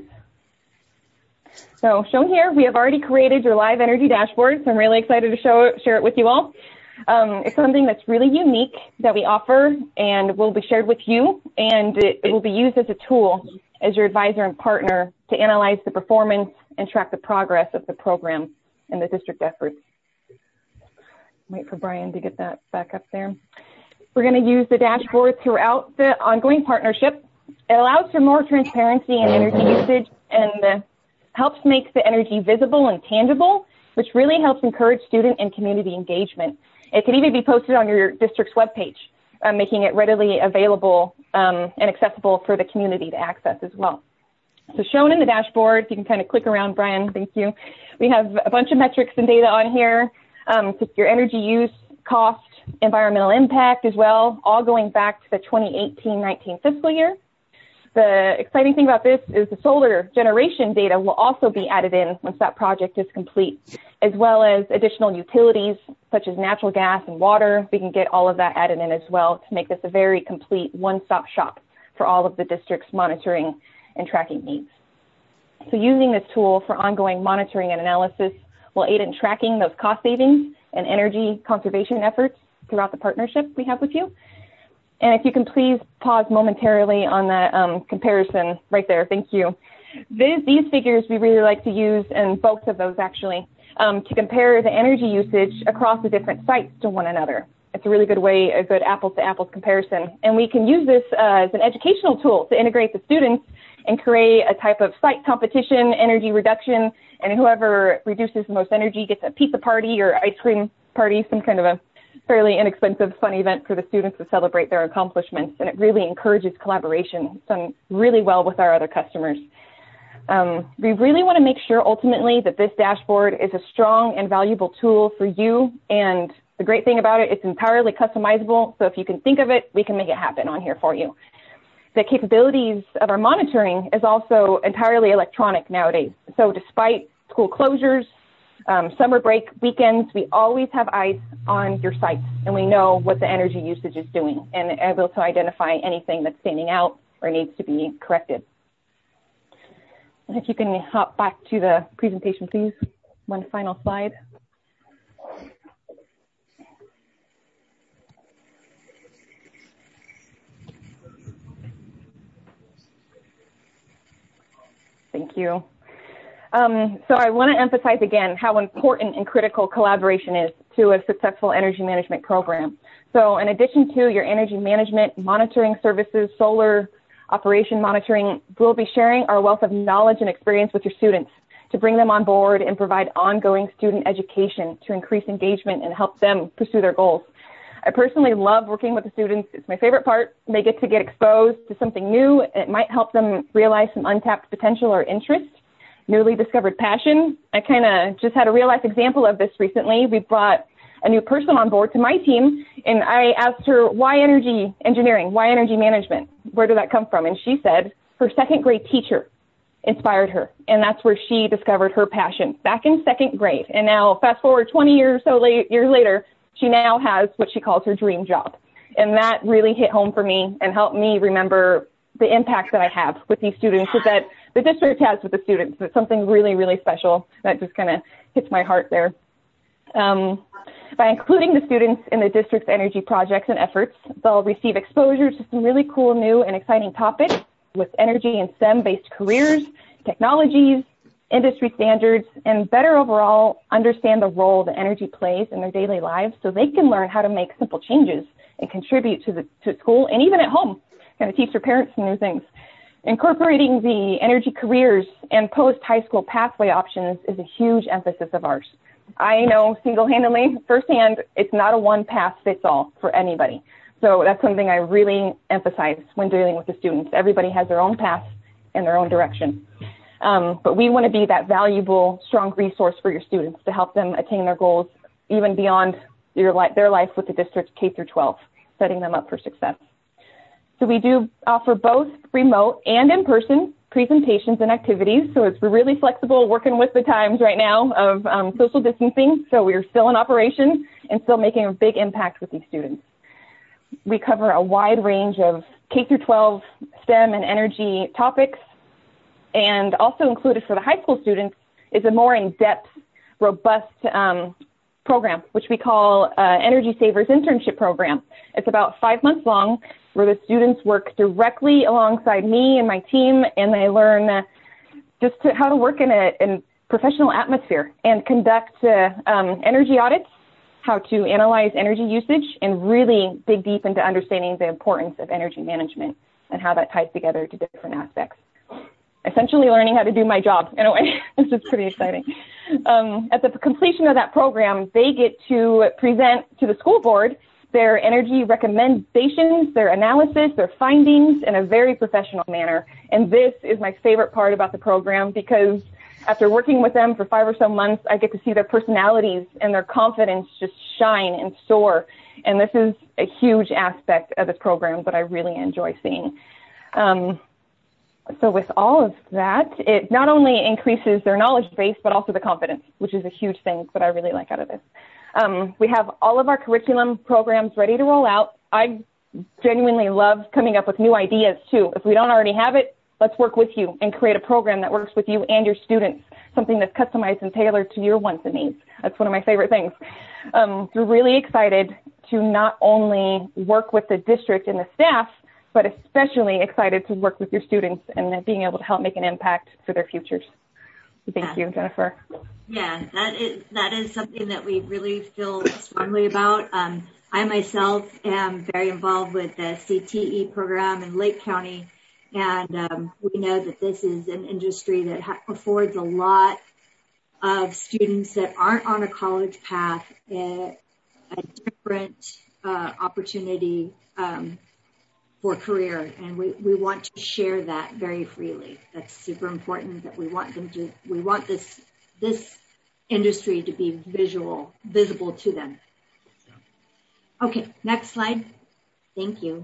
So shown here, we have already created your live energy dashboard, so I'm really excited to show share it with you all. Um, it's something that's really unique that we offer and will be shared with you, and it, it will be used as a tool as your advisor and partner to analyze the performance and track the progress of the program and the district efforts. Wait for Brian to get that back up there. We're going to use the dashboard throughout the ongoing partnership. It allows for more transparency in energy usage and uh, helps make the energy visible and tangible, which really helps encourage student and community engagement. It can even be posted on your district's webpage, uh, making it readily available um, and accessible for the community to access as well. So shown in the dashboard, you can kind of click around, Brian, thank you. We have a bunch of metrics and data on here, um, so your energy use, cost, environmental impact as well, all going back to the twenty eighteen nineteen fiscal year. The exciting thing about this is the solar generation data will also be added in once that project is complete, as well as additional utilities such as natural gas and water. We can get all of that added in as well to make this a very complete one-stop shop for all of the district's monitoring and tracking needs. So using this tool for ongoing monitoring and analysis will aid in tracking those cost savings and energy conservation efforts throughout the partnership we have with you. And if you can please pause momentarily on that um, comparison right there, thank you. These, these figures we really like to use, and both of those actually, um, to compare the energy usage across the different sites to one another. It's a really good way, a good apples to apples comparison. And we can use this uh, as an educational tool to integrate the students and create a type of site competition, energy reduction, and whoever reduces the most energy gets a pizza party or ice cream party, some kind of a fairly inexpensive, fun event for the students to celebrate their accomplishments, and it really encourages collaboration. It's done really well with our other customers. Um, we really want to make sure ultimately that this dashboard is a strong and valuable tool for you and The great thing about it, it's entirely customizable. So if you can think of it, we can make it happen on here for you. The capabilities of our monitoring is also entirely electronic nowadays. So despite school closures, um, summer break, weekends, we always have eyes on your sites, and we know what the energy usage is doing and able to identify anything that's standing out or needs to be corrected. And if you can hop back to the presentation, please. One final slide. Thank you. Um, so I want to emphasize again how important and critical collaboration is to a successful energy management program. So in addition to your energy management monitoring services, solar operation monitoring, we'll be sharing our wealth of knowledge and experience with your students to bring them on board and provide ongoing student education to increase engagement and help them pursue their goals. I personally love working with the students. It's my favorite part. They get to get exposed to something new. It might help them realize some untapped potential or interest, newly discovered passion. I kind of just had a real life example of this recently. We brought a new person on board to my team, and I asked her, why energy engineering? Why energy management? Where did that come from? And she said her second grade teacher inspired her, and that's where she discovered her passion back in second grade. And now fast forward twenty years so late, years later, she now has what she calls her dream job. And that really hit home for me and helped me remember the impact that I have with these students, that the district has with the students. It's something really, really special that just kind of hits my heart there. Um, by including the students in the district's energy projects and efforts, they'll receive exposure to some really cool, new, and exciting topics with energy and STEM-based careers, technologies, industry standards, and better overall understand the role that energy plays in their daily lives so they can learn how to make simple changes and contribute to the to school and even at home, kind of teach their parents some new things. Incorporating the energy careers and post-high school pathway options is a huge emphasis of ours. I know single-handedly, firsthand, it's not a one-path-fits-all for anybody. So that's something I really emphasize when dealing with the students. Everybody has their own path and their own direction. Um, but we want to be that valuable, strong resource for your students to help them attain their goals, even beyond your li- their life with the district K through twelve, setting them up for success. So we do offer both remote and in-person presentations and activities. So it's really flexible, working with the times right now of um, social distancing. So we're still in operation and still making a big impact with these students. We cover a wide range of K through twelve STEM and energy topics. And also included for the high school students is a more in-depth, robust um, program, which we call uh, Energy Savers Internship Program. It's about five months long, where the students work directly alongside me and my team, and they learn uh, just to, how to work in a in professional atmosphere and conduct uh, um, energy audits, how to analyze energy usage, and really dig deep into understanding the importance of energy management and how that ties together to different aspects. Essentially learning how to do my job in a way. This is pretty exciting. Um, at the completion of that program, they get to present to the school board their energy recommendations, their analysis, their findings in a very professional manner. And this is my favorite part about the program, because after working with them for five or so months, I get to see their personalities and their confidence just shine and soar. And this is a huge aspect of this program that I really enjoy seeing. Um, So with all of that, it not only increases their knowledge base, but also the confidence, which is a huge thing that I really like out of this. Um, we have all of our curriculum programs ready to roll out. I genuinely love coming up with new ideas too. If we don't already have it, let's work with you and create a program that works with you and your students, something that's customized and tailored to your wants and needs. That's one of my favorite things. Um, we're really excited to not only work with the district and the staff, but especially excited to work with your students and being able to help make an impact for their futures. Thank you, Jennifer. Yeah, that is, that is something that we really feel strongly about. Um, I myself am very involved with the C T E program in Lake County, and um, we know that this is an industry that ha- affords a lot of students that aren't on a college path a, a different uh, opportunity um, for career, and we, we want to share that very freely. That's super important, that we want them to, we want this, this industry to be visual, visible to them. So, Okay, next slide. Thank you.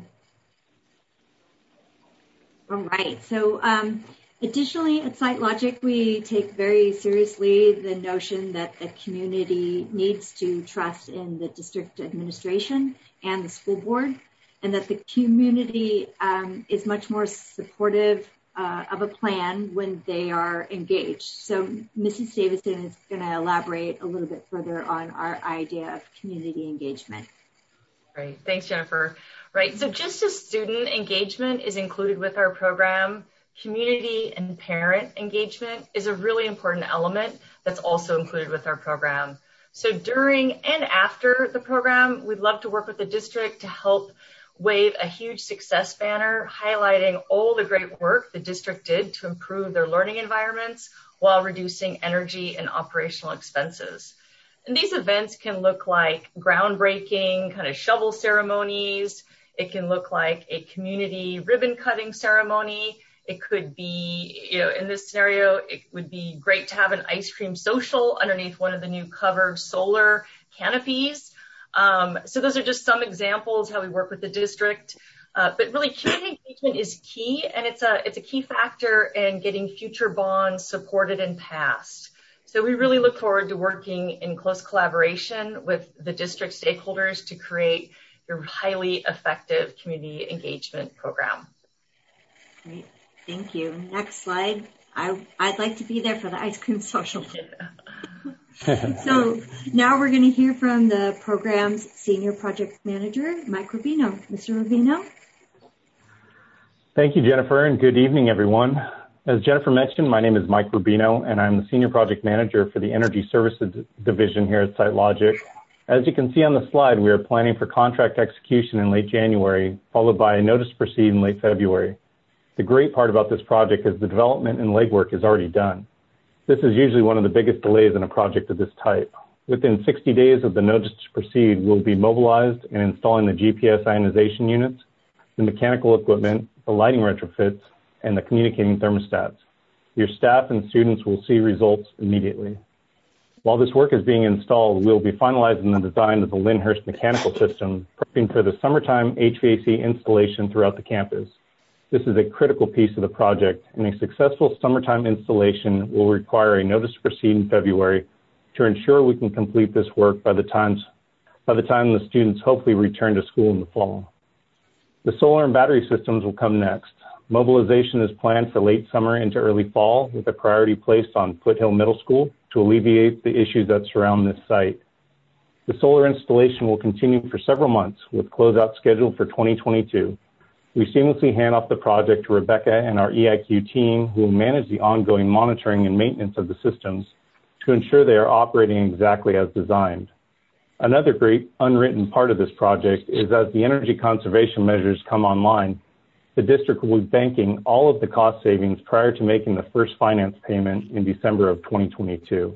All right, so um, additionally at SiteLogic, we take very seriously the notion that the community needs to trust in the district administration and the school board, and that the community um, is much more supportive uh, of a plan when they are engaged. So Missus Davison is going to elaborate a little bit further on our idea of community engagement. Great, thanks, Jennifer. Right, so just as student engagement is included with our program, community and parent engagement is a really important element that's also included with our program. So during and after the program, we'd love to work with the district to help wave a huge success banner highlighting all the great work the district did to improve their learning environments while reducing energy and operational expenses. And these events can look like groundbreaking kind of shovel ceremonies. It can look like a community ribbon cutting ceremony. It could be, you know, in this scenario, it would be great to have an ice cream social underneath one of the new covered solar canopies. Um, so those are just some examples how we work with the district. Uh, but really, community engagement is key, and it's a it's a key factor in getting future bonds supported and passed. So we really look forward to working in close collaboration with the district stakeholders to create your highly effective community engagement program. Great, thank you. Next slide. I, I'd like to be there for the ice cream social. So now we're going to hear from the program's senior project manager, Mike Rubino. Mister Rubino. Thank you, Jennifer, and good evening, everyone. As Jennifer mentioned, my name is Mike Rubino, and I'm the senior project manager for the Energy Services Division here at SiteLogic. As you can see on the slide, we are planning for contract execution in late January, followed by a notice to proceed in late February. The great part about this project is the development and legwork is already done. This is usually one of the biggest delays in a project of this type. Within sixty days of the notice to proceed, we'll be mobilized and installing the G P S ionization units, the mechanical equipment, the lighting retrofits, and the communicating thermostats. Your staff and students will see results immediately. While this work is being installed, we'll be finalizing the design of the Lyndhurst mechanical system, prepping for the summertime H V A C installation throughout the campus. This is a critical piece of the project, and a successful summertime installation will require a notice to proceed in February to ensure we can complete this work by the time, by the time the students hopefully return to school in the fall. The solar and battery systems will come next. Mobilization is planned for late summer into early fall, with a priority placed on Foothill Middle School to alleviate the issues that surround this site. The solar installation will continue for several months, with closeout scheduled for twenty twenty-two. We seamlessly hand off the project to Rebecca and our E I Q team, who will manage the ongoing monitoring and maintenance of the systems to ensure they are operating exactly as designed. Another great unwritten part of this project is as the energy conservation measures come online, the district will be banking all of the cost savings prior to making the first finance payment in December of twenty twenty-two.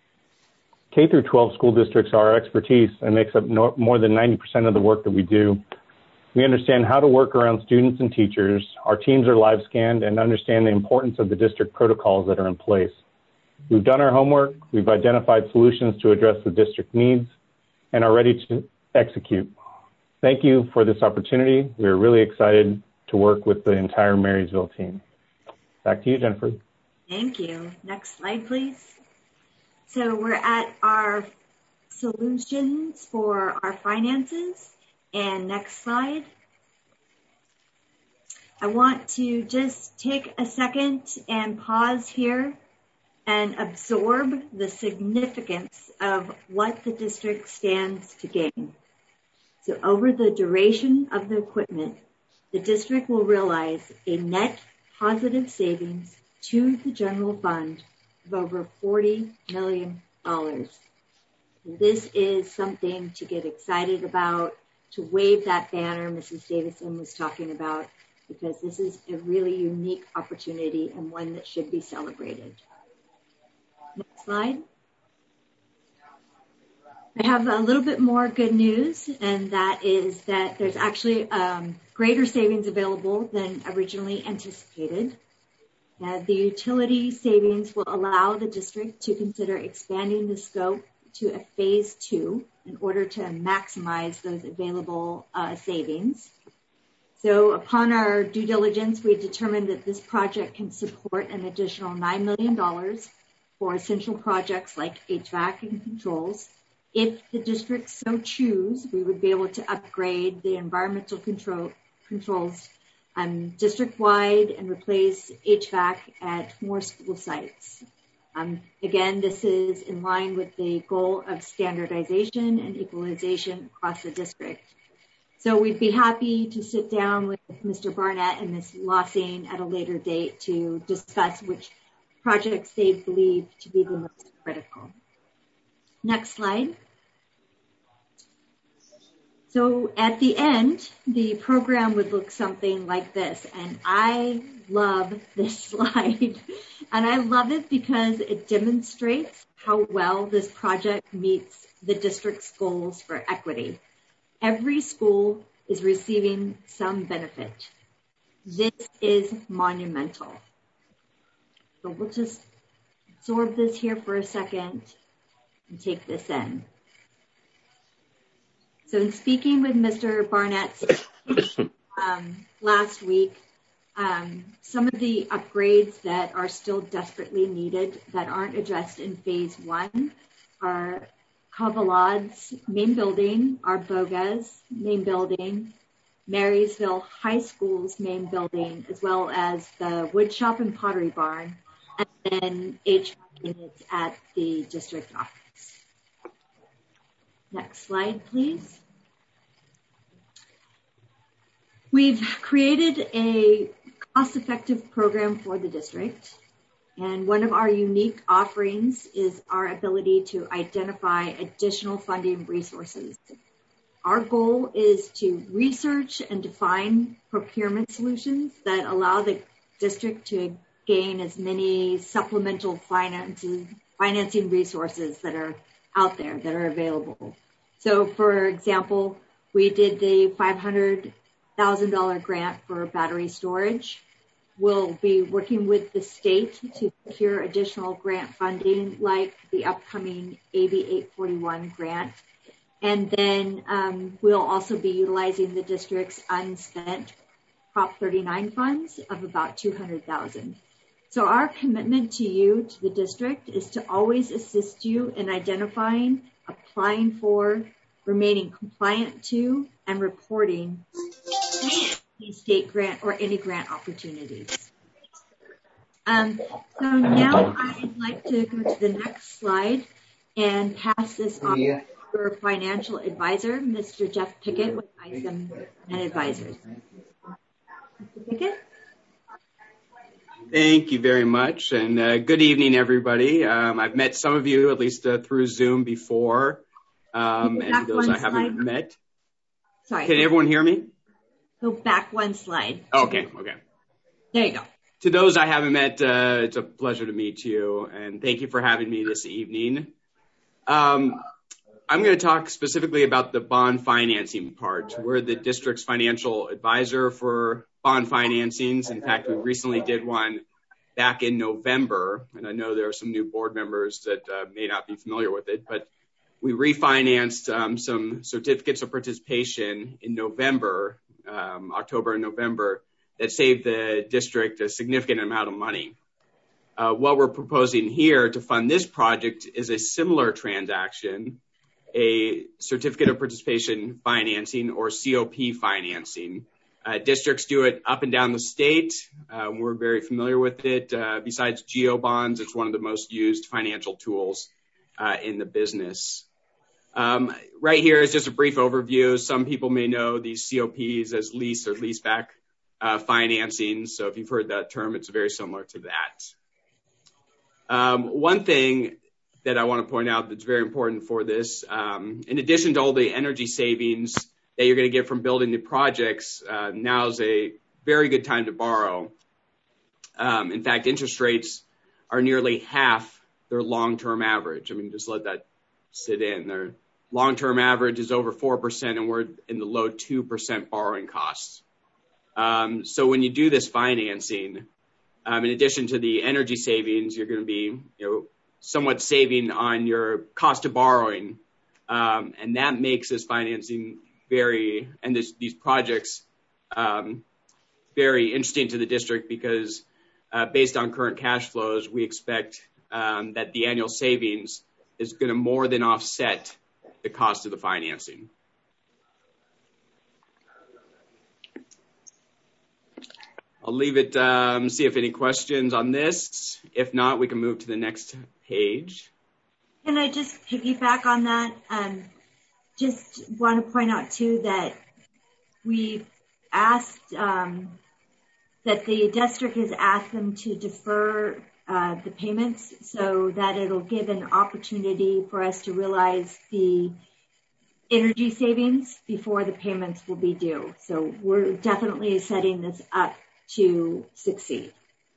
K through twelve school districts are our expertise and makes up no, more than ninety percent of the work that we do. We understand how to work around students and teachers. Our teams are live scanned and understand the importance of the district protocols that are in place. We've done our homework, we've identified solutions to address the district needs, and are ready to execute. Thank you for this opportunity. We're really excited to work with the entire Marysville team. Back to you, Jennifer. Thank you. Next slide, please. So we're at our solutions for our finances. And next slide. I want to just take a second and pause here and absorb the significance of what the district stands to gain. So over the duration of the equipment, the district will realize a net positive savings to the general fund of over forty million dollars. This is something to get excited about, to wave that banner Missus Davison was talking about, because this is a really unique opportunity and one that should be celebrated. Next slide. I have a little bit more good news, and that is that there's actually um, greater savings available than originally anticipated. Uh, the utility savings will allow the district to consider expanding the scope to a phase two in order to maximize those available uh, savings. So upon our due diligence, we determined that this project can support an additional nine million dollars for essential projects like H V A C and controls. If the district so choose, we would be able to upgrade the environmental control, controls um, district-wide and replace H V A C at more school sites. Um, again, this is in line with the goal of standardization and equalization across the district. So we'd be happy to sit down with Mister Barnett and Miz Lossing at a later date to discuss which projects they believe to be the most critical. Next slide. So at the end, the program would look something like this, and I love this slide. And I love it because it demonstrates how well this project meets the district's goals for equity. Every school is receiving some benefit. This is monumental. So we'll just absorb this here for a second and take this in. So in speaking with Mister Barnett um, last week, um, some of the upgrades that are still desperately needed that aren't addressed in phase one are Covalad's main building, our Boga's main building, Marysville High School's main building, as well as the wood shop and pottery barn, and then H V A C units at the district office. Next slide, please. We've created a cost-effective program for the district, and one of our unique offerings is our ability to identify additional funding resources. Our goal is to research and define procurement solutions that allow the district to gain as many supplemental finances, financing resources that are out there, that are available. So, for example, we did the five hundred thousand dollars grant for battery storage. We'll be working with the state to secure additional grant funding like the upcoming A B eight forty-one grant. And then um, we'll also be utilizing the district's unspent Prop thirty-nine funds of about two hundred thousand dollars. So our commitment to you, to the district, is to always assist you in identifying, applying for, remaining compliant to, and reporting any state grant or any grant opportunities. Um, so now I'd like to go to the next slide and pass this off to our financial advisor, Mister Jeff Pickett with I S M and Advisors. Mister Pickett? Thank you very much, and uh, good evening, everybody. Um, I've met some of you, at least uh, through Zoom before, um, and those I haven't slide. met. Sorry. Can everyone hear me? Go back one slide. Okay, okay. There you go. To those I haven't met, uh, it's a pleasure to meet you, and thank you for having me this evening. Um, I'm going to talk specifically about the bond financing part. We're the district's financial advisor for bond financings. In fact, we recently did one back in November, and I know there are some new board members that uh, may not be familiar with it, but we refinanced um, some certificates of participation in November, um, October and November, that saved the district a significant amount of money. Uh, what we're proposing here to fund this project is a similar transaction, a certificate of participation financing, or C O P financing. Uh, districts do it up and down the state. Uh, we're very familiar with it. Uh, besides GEO bonds, it's one of the most used financial tools uh, in the business. Um, right here is just a brief overview. Some people may know these C O Ps as lease or leaseback uh, financing. So if you've heard that term, it's very similar to that. Um, one thing that I want to point out that's very important for this, um, in addition to all the energy savings that you're going to get from building new projects, uh, now is a very good time to borrow. Um, in fact, interest rates are nearly half their long-term average. I mean, just let that sit in. Their long-term average is over four percent, and we're in the low two percent borrowing costs. Um, so when you do this financing, um, in addition to the energy savings, you're going to be, you know, somewhat saving on your cost of borrowing Um, and that makes this financing very, and this, these projects um, very interesting to the district because uh, based on current cash flows, we expect um, that the annual savings is going to more than offset the cost of the financing. I'll leave it, um, see if any questions on this. If not, we can move to the next page. Can I just piggyback on that? Um, just want to point out too that we asked um, that the district has asked them to defer uh, the payments so that it'll give an opportunity for us to realize the energy savings before the payments will be due. So we're definitely setting this up to succeed.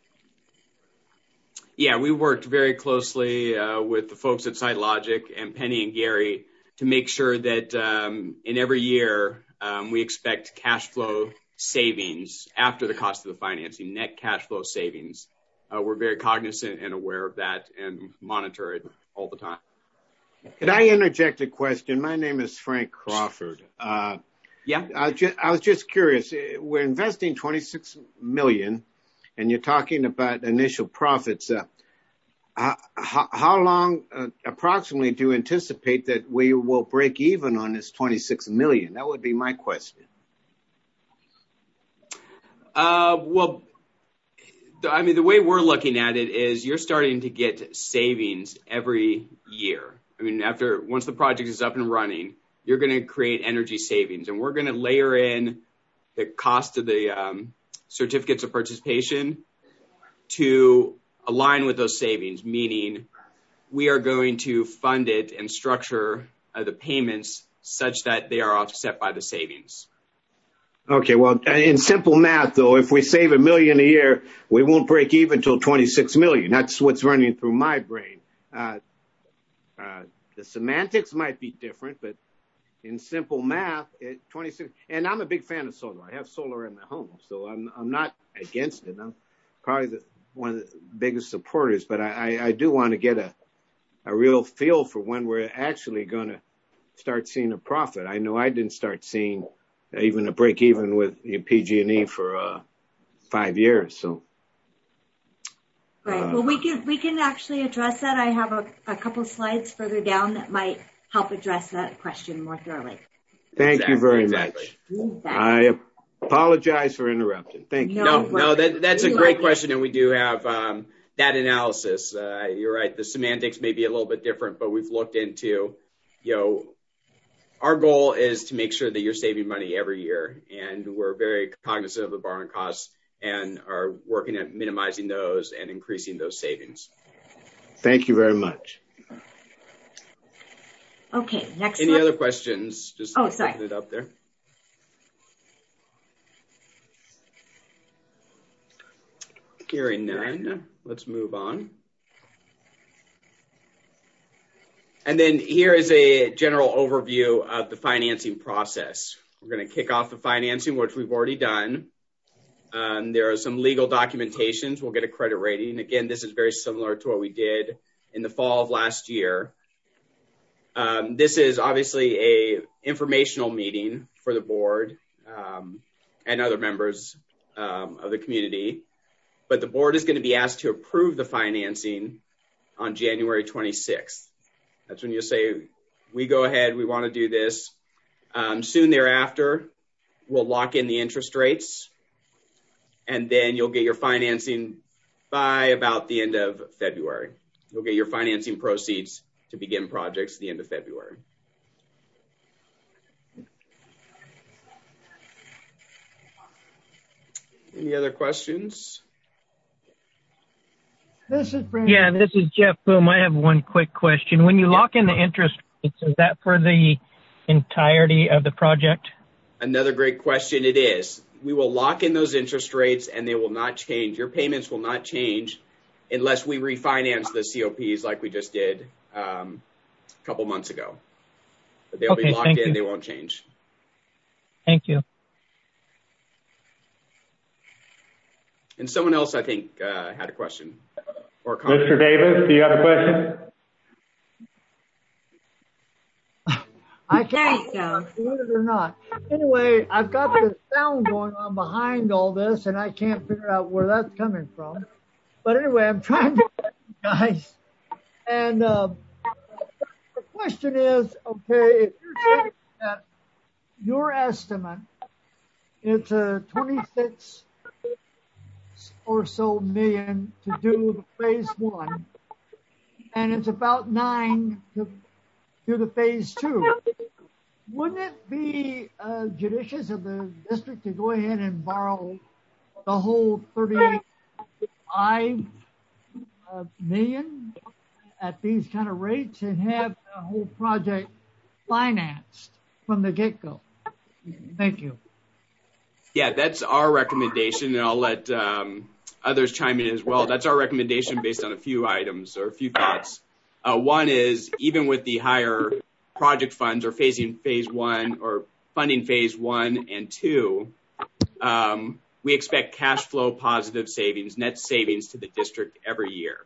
Yeah, we worked very closely uh, with the folks at SiteLogic and Penny and Gary to make sure that um, in every year um, we expect cash flow savings after the cost of the financing, net cash flow savings. Uh, we're very cognizant and aware of that and monitor it all the time. Could I interject a question? My name is Frank Crawford. Uh, yeah. I was, just, I was just curious. We're investing twenty-six million dollars, and you're talking about initial profits. Uh, how, how long uh, approximately do you anticipate that we will break even on this twenty-six million dollars? That would be my question. Uh, well, I mean, the way we're looking at it is you're starting to get savings every year. I mean, after once the project is up and running, you're going to create energy savings, and we're going to layer in the cost of the um, certificates of participation to align with those savings, meaning we are going to fund it and structure uh, the payments such that they are offset by the savings. Okay, well, in simple math, though, if we save a million a year, we won't break even till twenty-six million. That's what's running through my brain. Uh, uh, the semantics might be different, but in simple math, it, twenty-six, and I'm a big fan of solar. I have solar in my home, so I'm I'm not against it. I'm probably the, one of the biggest supporters, but I, I, I do want to get a, a real feel for when we're actually going to start seeing a profit. I know I didn't start seeing even a break even with P G and E for uh, five years. So, right. Uh, well, we can we can actually address that. I have a, a couple slides further down that might help address that question more thoroughly. Thank exactly, you very exactly. much. I apologize for interrupting. Thank you. No, no, no that, that's a great question, and we do have um, that analysis. Uh, you're right. The semantics may be a little bit different, but we've looked into, you know, our goal is to make sure that you're saving money every year, and we're very cognizant of the borrowing costs and are working at minimizing those and increasing those savings. Thank you very much. Okay, next Any slide. other questions? Just oh, sorry. Open it up there. Hearing none, let's move on. And then here is a general overview of the financing process. We're going to kick off the financing, which we've already done. Um, there are some legal documentations. We'll get a credit rating. Again, this is very similar to what we did in the fall of last year. Um, this is obviously a informational meeting for the board um, and other members um, of the community. But the board is going to be asked to approve the financing on January twenty-sixth. That's when you'll say, we go ahead, we want to do this. Um, soon thereafter, we'll lock in the interest rates, and then you'll get your financing by about the end of February. You'll get your financing proceeds to begin projects at the end of February. Any other questions? This is Brandon. Yeah, this is Jeff Boom. I have one quick question. When you yeah. lock in the interest rates, is that for the entirety of the project? Another great question. It is. We will lock in those interest rates, and they will not change. Your payments will not change unless we refinance the C O Ps like we just did um, a couple months ago. But they'll okay, be locked in. You. They won't change. Thank you. And someone else, I think, uh, had a question or a comment. Mister Davis, do you have a question? I can't, there you go. Believe it or not. Anyway, I've got the sound going on behind all this, and I can't figure out where that's coming from. But anyway, I'm trying to help you guys. And uh, the question is, okay, if you're saying that your estimate, it's a twenty-six or so million to do the phase one, and it's about nine to do the phase two. Wouldn't it be uh, judicious of the district to go ahead and borrow the whole thirty-five uh, million at these kind of rates and have the whole project financed from the get-go? Thank you. Yeah, that's our recommendation, and I'll let um, others chime in as well. That's our recommendation based on a few items or a few thoughts. Uh, one is, even with the higher project funds or phasing phase one or funding phase one and two, um, we expect cash flow positive savings, net savings to the district every year.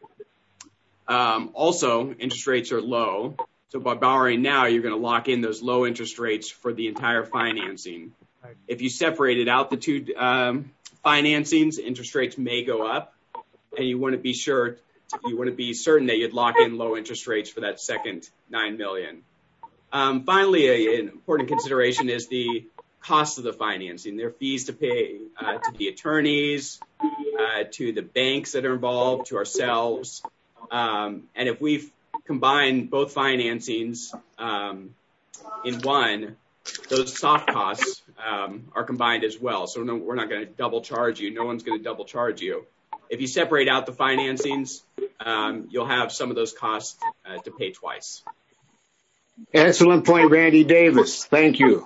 Um, also, interest rates are low. So by borrowing now, you're going to lock in those low interest rates for the entire financing. If you separated out the two um, financings, interest rates may go up, and you want to be sure, you want to be certain that you'd lock in low interest rates for that second nine million. Um, finally, a, an important consideration is the cost of the financing. There are fees to pay uh, to the attorneys, uh, to the banks that are involved, to ourselves, um, and if we combine both financings um, in one, those soft costs um, are combined as well. So no, we're not going to double charge you. No one's going to double charge you. If you separate out the financings, um, you'll have some of those costs uh, to pay twice. Excellent point, Randy Davis. Thank you.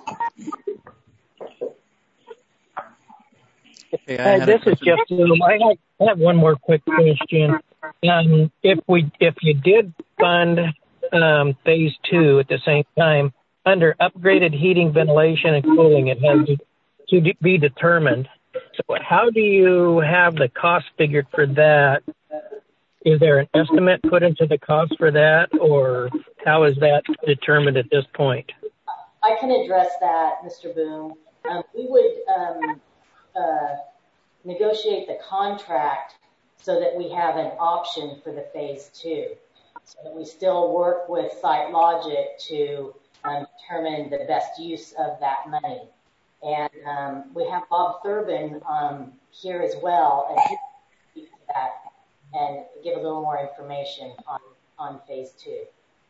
Hey, uh, this is Jeff Bloom. I have, I have one more quick question. Um, if we, if you did fund um, phase two at the same time, under upgraded heating, ventilation, and cooling, it has to, to be determined. So how do you have the cost figured for that? Is there an estimate put into the cost for that, or how is that determined at this point? I can address that, Mister Boone. Um, we would um, uh, negotiate the contract so that we have an option for the phase two, so that we still work with SiteLogic to um, determine the best use of that money. And um, we have Bob Thurbin um, here as well, and he can speak to that and give a little more information on, on phase two.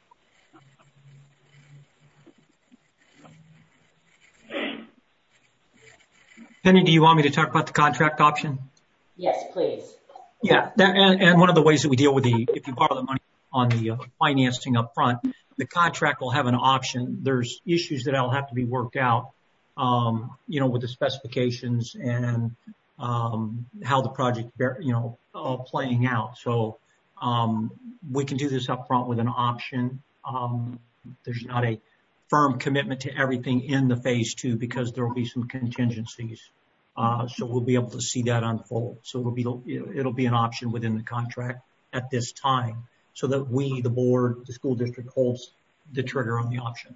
Penny, do you want me to talk about the contract option? Yes, please. Yeah, that, and, and one of the ways that we deal with the, if you borrow the money on the uh, financing up front, the contract will have an option. There's issues that will have to be worked out, um, you know, with the specifications and um, how the project, you know, uh, playing out. So um, we can do this up front with an option. Um, there's not a firm commitment to everything in the phase two because there will be some contingencies. Uh, so we'll be able to see that unfold. So it'll be, it'll be an option within the contract at this time so that we, the board, the school district holds the trigger on the option.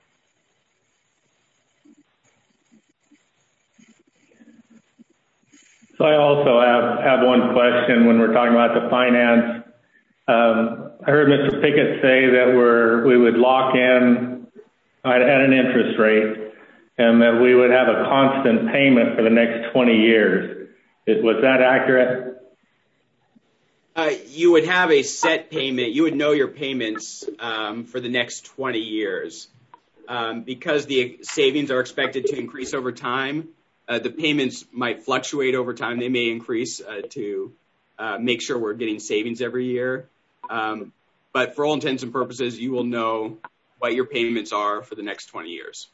So I also have, have one question when we're talking about the finance. Um, I heard Mister Pickett say that we're, we would lock in at, at an interest rate, and that we would have a constant payment for the next twenty years. Is, was that accurate? Uh, you would have a set payment. You would know your payments um, for the next twenty years. Um, because the savings are expected to increase over time, uh, the payments might fluctuate over time. They may increase uh, to uh, make sure we're getting savings every year. Um, but for all intents and purposes, you will know what your payments are for the next twenty years.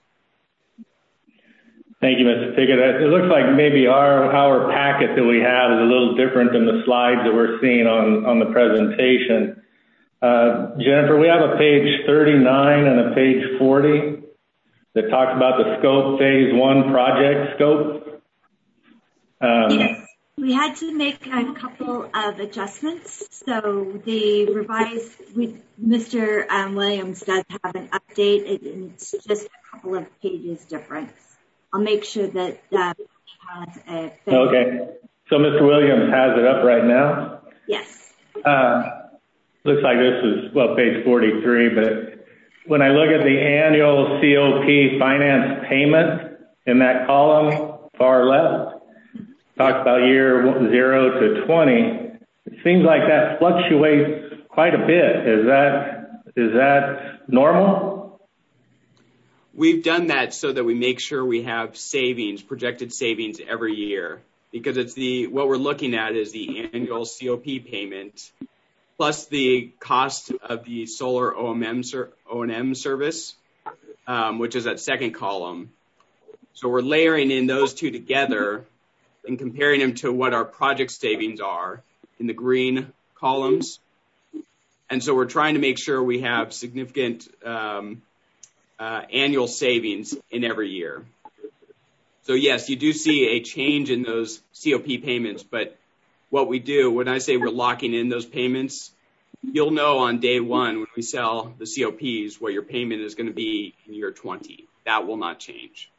Thank you, Mister Pickett. It looks like maybe our, our packet that we have is a little different than the slides that we're seeing on, on the presentation. Uh, Jennifer, we have a page thirty-nine and a page forty that talks about the scope, phase one project scope. Um, Yes. We had to make a couple of adjustments. So the revised, we, Mister Um, Williams does have an update. It, it's just a couple of pages difference. I'll make sure that uh, has a thing. Okay. So Mister Williams has it up right now? Yes. Uh, looks like this is, well, page forty-three, but when I look at the annual C O P finance payment in that column, far left, talks about year zero to twenty. It seems like that fluctuates quite a bit. Is that is that normal? We've done that so that we make sure we have savings, projected savings every year, because it's the what we're looking at is the annual C O P payment plus the cost of the solar O M M O and M service, um, which is that second column. So we're layering in those two together and comparing them to what our project savings are in the green columns. And so we're trying to make sure we have significant um, uh, annual savings in every year. So yes, you do see a change in those C O P payments, but what we do, when I say we're locking in those payments, you'll know on day one when we sell the C O Ps what your payment is going to be in year twenty. That will not change.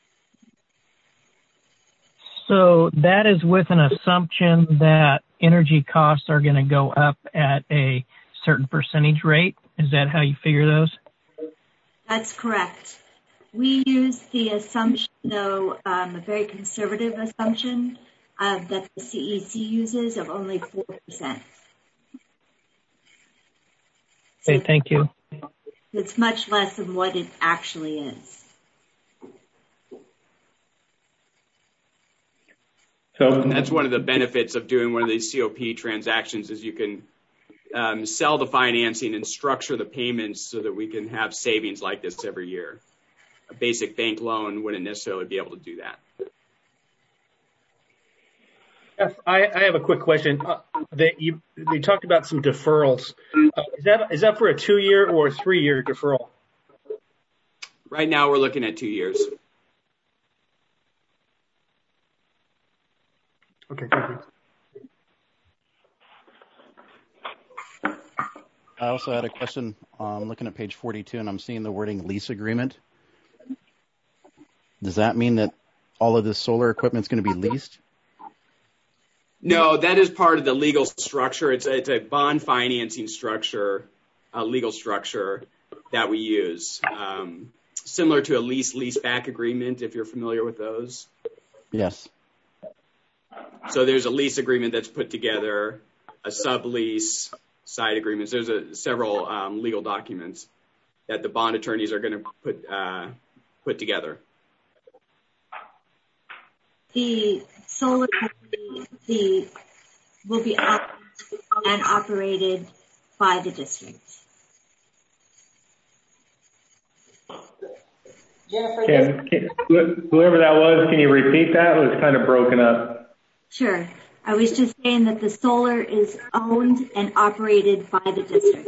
So that is with an assumption that energy costs are going to go up at a certain percentage rate. Is that how you figure those? That's correct. We use the assumption, though, um, a very conservative assumption uh, that the C E C uses of only four percent. Okay, so thank you. It's much less than what it actually is. So and that's one of the benefits of doing one of these C O P transactions is you can um, sell the financing and structure the payments so that we can have savings like this every year. A basic bank loan wouldn't necessarily be able to do that. Jeff, I, I have a quick question. Uh, that you, you talked about some deferrals. Uh, is that is that for a two-year or a three-year deferral? Right now, we're looking at two years. Okay, thank you. I also had a question. I'm um, looking at page forty-two, and I'm seeing the wording lease agreement. Does that mean that all of this solar equipment is going to be leased? No, that is part of the legal structure. It's a, it's a bond financing structure, a legal structure that we use, um, similar to a lease leaseback agreement, if you're familiar with those. Yes. So there's a lease agreement that's put together, a sublease, side agreements. There's a, several um, legal documents that the bond attorneys are going to put uh, put together. The solar company the, will be owned and operated by the district. Jennifer, can, can, whoever that was, can you repeat that? It was kind of broken up. Sure. I was just saying that the solar is owned and operated by the district.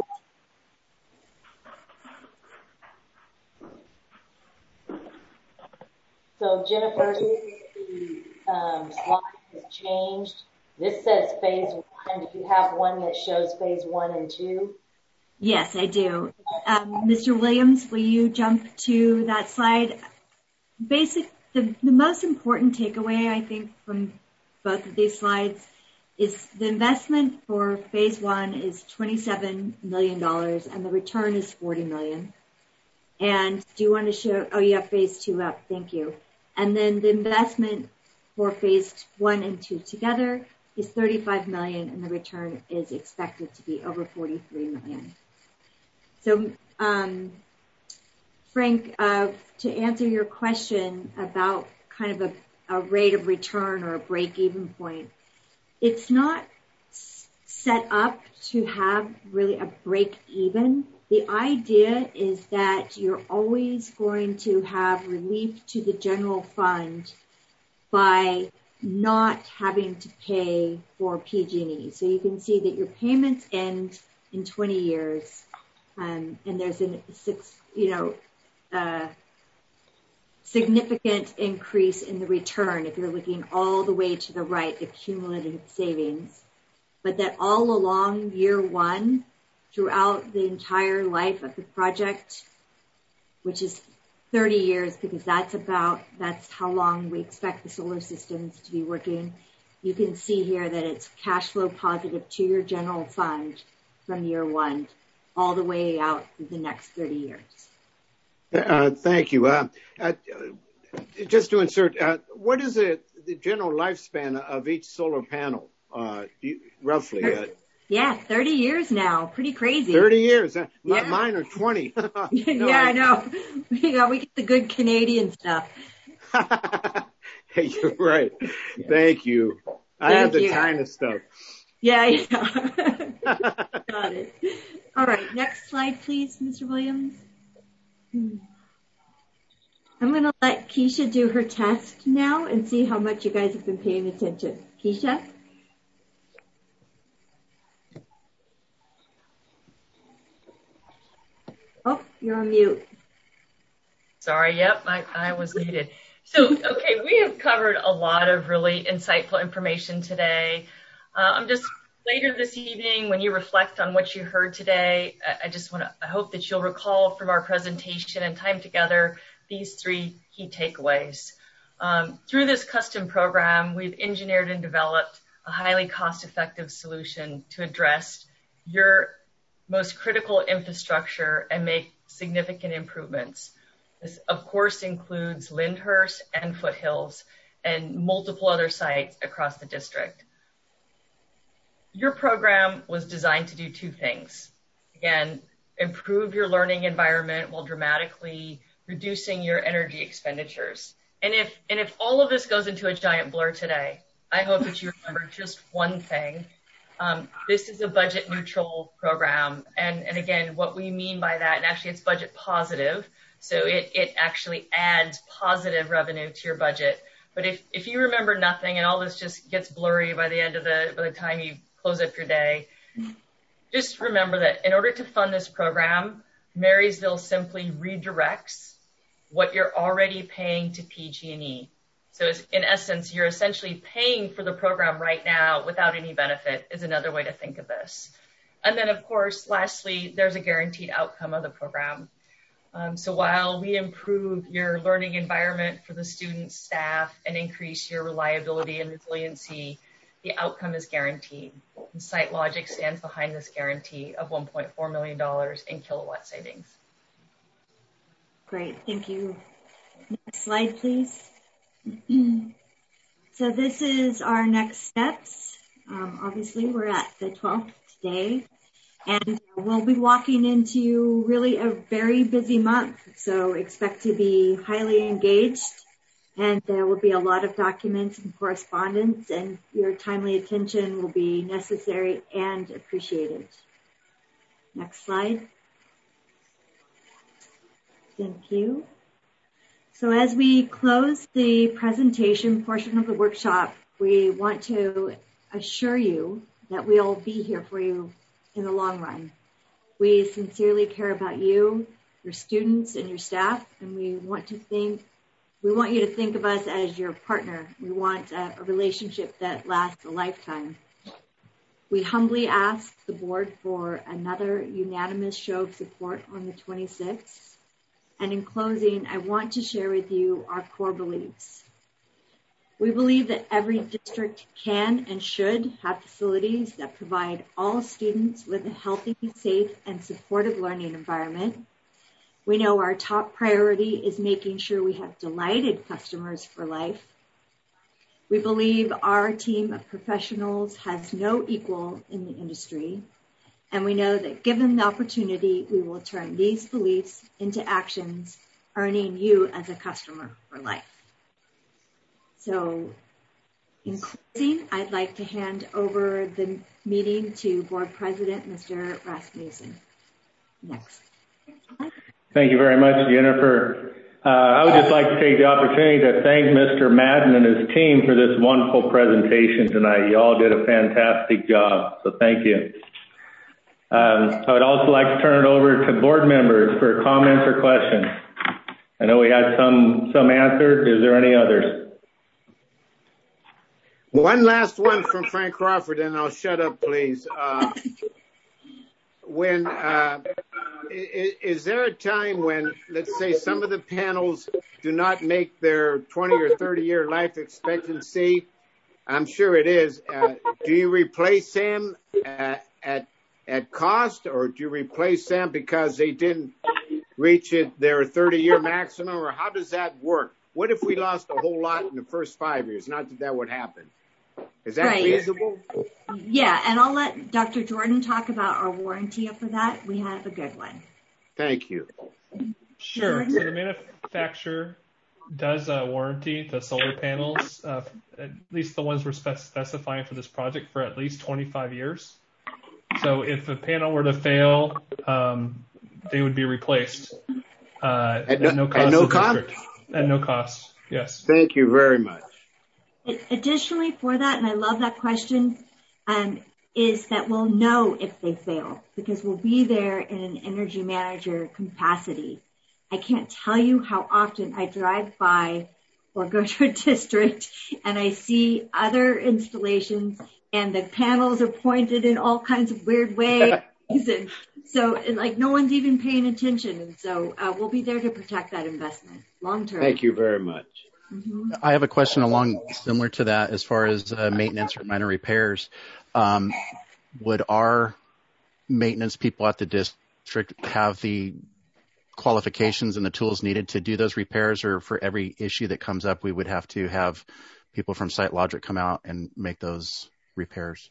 So Jennifer, the um, slide has changed. This says phase one. Do you have one that shows phase one and two? Yes, I do. Um, Mister Williams, will you jump to that slide? Basic, the, the most important takeaway, I think, from both of these slides is the investment for phase one is twenty-seven million dollars and the return is forty million dollars. And do you want to show, oh, you have phase two up, thank you. And then the investment for phase one and two together is thirty-five million dollars and the return is expected to be over forty-three million dollars. So, um, Frank, uh, to answer your question about kind of a, a rate of return or a break-even point, it's not set up to have really a break-even. The idea is that you're always going to have relief to the general fund by not having to pay for P G and E. So you can see that your payments end in twenty years, um, and there's a six, you know, uh, significant increase in the return if you're looking all the way to the right, the cumulative savings. But that all along year one, throughout the entire life of the project, which is thirty years, because that's about, that's how long we expect the solar systems to be working. You can see here that it's cash flow positive to your general fund from year one all the way out through the next thirty years. Uh, thank you. Uh, uh, just to insert, uh, what is it, the general lifespan of each solar panel, uh, you, roughly? Uh, yeah, thirty years now. Pretty crazy. thirty years. Uh, yeah. Mine are twenty. no, yeah, I, I know. We got, we get the good Canadian stuff. Hey, you're right. Yeah. Thank you. I Thank have the you. China stuff. Yeah, yeah. Got it. All right, next slide, please, Mister Williams. I'm going to let Keisha do her test now and see how much you guys have been paying attention. Keisha? Oh, you're on mute. Sorry, yep, I, I was muted. So, okay, we have covered a lot of really insightful information today. Uh, I'm just, later this evening, when you reflect on what you heard today, I, I just want to, I hope that you'll recall from our presentation and time together these three key takeaways. Um, through this custom program, we've engineered and developed a highly cost-effective solution to address your most critical infrastructure and make significant improvements. This, of course, includes Lyndhurst and Foothills and multiple other sites across the district. Your program was designed to do two things. Again, improve your learning environment while dramatically reducing your energy expenditures. And if, and if all of this goes into a giant blur today, I hope that you remember just one thing. Um, this is a budget neutral program. And, and again, what we mean by that, and actually it's budget positive, so it, it actually adds positive revenue to your budget. But if, if you remember nothing and all this just gets blurry by the end of the, by the time you close up your day, just remember that in order to fund this program, Marysville simply redirects what you're already paying to P G and E. So it's, in essence, you're essentially paying for the program right now without any benefit is another way to think of this. And then, of course, lastly, there's a guaranteed outcome of the program. Um, so while we improve your learning environment for the students, staff, and increase your reliability and resiliency, the outcome is guaranteed. And SiteLogic stands behind this guarantee of one point four million dollars in kilowatt savings. Great, thank you. Next slide, please. So this is our next steps. Um, obviously, we're at the twelfth today, and we'll be walking into really a very busy month. So expect to be highly engaged, and there will be a lot of documents and correspondence, and your timely attention will be necessary and appreciated. Next slide. Thank you. So as we close the presentation portion of the workshop, we want to assure you that we'll be here for you in the long run. We sincerely care about you, your students, and your staff, and we want to think, we want you to think of us as your partner. We want a, a relationship that lasts a lifetime. We humbly ask the board for another unanimous show of support on the twenty-sixth. And in closing, I want to share with you our core beliefs. We believe that every district can and should have facilities that provide all students with a healthy, safe, and supportive learning environment. We know our top priority is making sure we have delighted customers for life. We believe our team of professionals has no equal in the industry. And we know that given the opportunity, we will turn these beliefs into actions, earning you as a customer for life. So in closing, I'd like to hand over the meeting to Board President, Mister Rasmussen. Next. Thank you very much, Jennifer. Uh, I would just like to take the opportunity to thank Mister Madden and his team for this wonderful presentation tonight. You all did a fantastic job, so thank you. Um, I would also like to turn it over to board members for comments or questions. I know we had some, some answered. Is there any others? One last one from Frank Crawford, and I'll shut up, please. Uh, when uh, is, is there a time when, let's say, some of the panels do not make their twenty or thirty year life expectancy? I'm sure it is. Uh, do you replace them at, at at cost, or do you replace them because they didn't reach it their thirty year maximum, or how does that work? What if we lost a whole lot in the first five years? Not that that would happen. Is that right. feasible? Yeah, and I'll let Doctor Jordan talk about our warranty for that. We have a good one. Thank you. Sure. So the manufacturer does uh, warranty the solar panels, uh, at least the ones we're spec- specifying for this project, for at least twenty-five years. So if a panel were to fail, um, they would be replaced uh, at, no, at no cost. At no cost? At no cost, yes. Thank you very much. Additionally, for that, and I love that question, um, is that we'll know if they fail because we'll be there in an energy manager capacity. I can't tell you how often I drive by or go to a district and I see other installations and the panels are pointed in all kinds of weird ways. and so, and like, no one's even paying attention. And so uh, we'll be there to protect that investment long term. Thank you very much. Mm-hmm. I have a question along similar to that as far as uh, maintenance or minor repairs. Um, would our maintenance people at the district have the qualifications and the tools needed to do those repairs, or for every issue that comes up, we would have to have people from SiteLogic come out and make those repairs?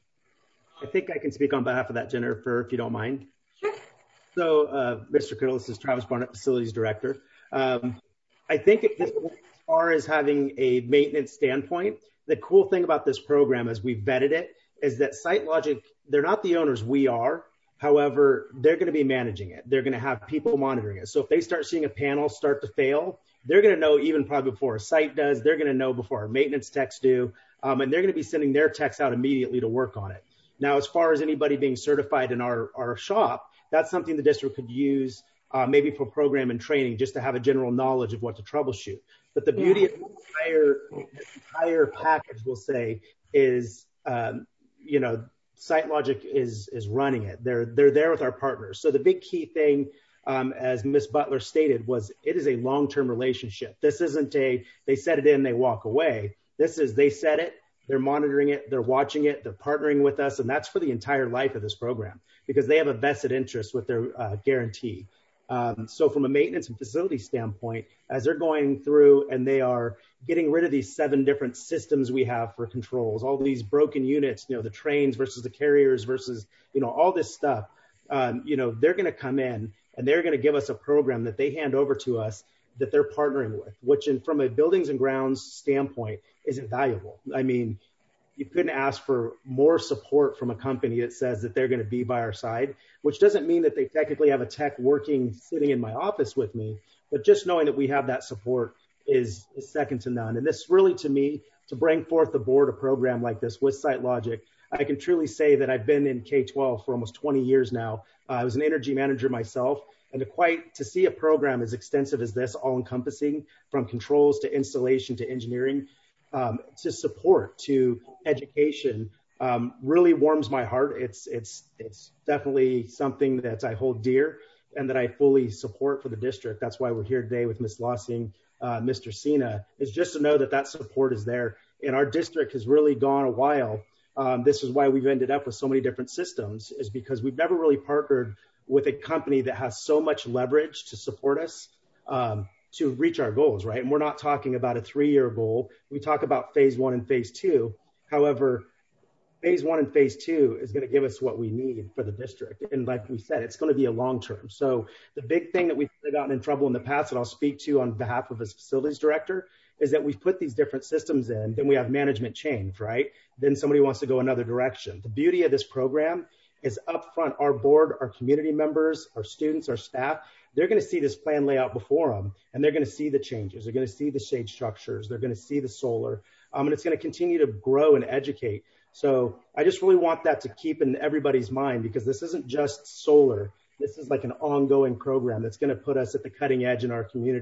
I think I can speak on behalf of that, Jennifer, if you don't mind. Sure. So, uh, Mister Criddle, this is Travis Barnett, Facilities Director. Um, I think at this point, as far as having a maintenance standpoint, the cool thing about this program as we vetted it is that SiteLogic, they're not the owners, we are. However, they're going to be managing it. They're going to have people monitoring it. So if they start seeing a panel start to fail, they're going to know even probably before a site does. They're going to know before our maintenance techs do. Um, and they're going to be sending their techs out immediately to work on it. Now, as far as anybody being certified in our, our shop, that's something the district could use uh, maybe for program and training, just to have a general knowledge of what to troubleshoot. But the beauty yeah. of the entire, entire package, we'll say, is, um, you know, SiteLogic is is running it. They're they're there with our partners. So the big key thing, um, as Miz Butler stated, was it is a long-term relationship. This isn't a they set it in, they walk away. This is they set it, they're monitoring it, they're watching it, they're partnering with us, and that's for the entire life of this program because they have a vested interest with their uh, guarantee. Um, so from a maintenance and facility standpoint, as they're going through and they are getting rid of these seven different systems we have for controls, all these broken units, you know, the trains versus the carriers versus, you know, all this stuff, um, you know, they're going to come in and they're going to give us a program that they hand over to us that they're partnering with, which in, from a buildings and grounds standpoint is invaluable. I mean, you couldn't ask for more support from a company that says that they're going to be by our side, which doesn't mean that they technically have a tech working, sitting in my office with me, but just knowing that we have that support is, is second to none. And this really, to me, to bring forth the board a program like this with SiteLogic, I can truly say that I've been in K twelve for almost twenty years now. Uh, I was an energy manager myself, and to quite to see a program as extensive as this, all encompassing from controls to installation to engineering, um, to support, to education, um, really warms my heart. It's it's it's definitely something that I hold dear and that I fully support for the district. That's why we're here today with Miz Lossing, uh, Mister Sina, is just to know that that support is there. And our district has really gone a while. Um, this is why we've ended up with so many different systems, is because we've never really partnered with a company that has so much leverage to support us um, to reach our goals, right? And we're not talking about a three-year goal. We talk about phase one and phase two. However, phase one and phase two is going to give us what we need for the district. And like we said, it's going to be a long term. So the big thing that we've gotten in trouble in the past that I'll speak to on behalf of as facilities director is that we've put these different systems in, then we have management change, right? Then somebody wants to go another direction. The beauty of this program is up front, our board, our community members, our students, our staff, they're going to see this plan layout before them, and they're going to see the changes. They're going to see the shade structures. They're going to see the solar, um, and it's going to continue to grow and educate. So I just really want that to keep in everybody's mind, because this isn't just solar. This is like an ongoing program that's going to put us at the cutting edge in our community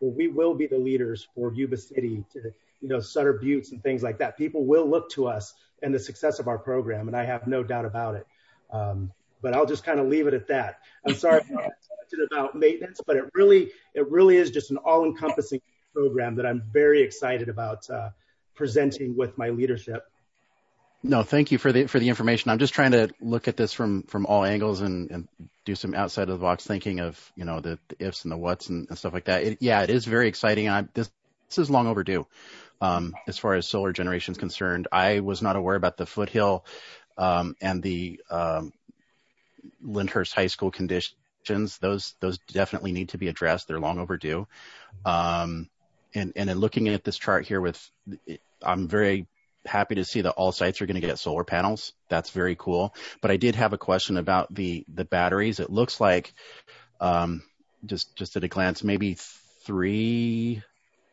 where we will be the leaders for Yuba City to, you know, Sutter Buttes and things like that. People will look to us and the success of our program, and I have no doubt about it. Um, but I'll just kind of leave it at that. I'm sorry about maintenance, but it really, it really is just an all-encompassing program that I'm very excited about uh, presenting with my leadership. No, thank you for the for the information. I'm just trying to look at this from from all angles and, and do some outside of the box thinking of, you know, the, the ifs and the whats and, and stuff like that. It, yeah, it is very exciting. I, this this is long overdue um, as far as solar generation is concerned. I was not aware about the Foothill um, and the um, Lyndhurst High School conditions. Those those definitely need to be addressed. They're long overdue. Um, and and in looking at this chart here, with I'm very happy to see that all sites are going to get solar panels. That's very cool. But I did have a question about the, the batteries. It looks like, um, just, just at a glance, maybe three,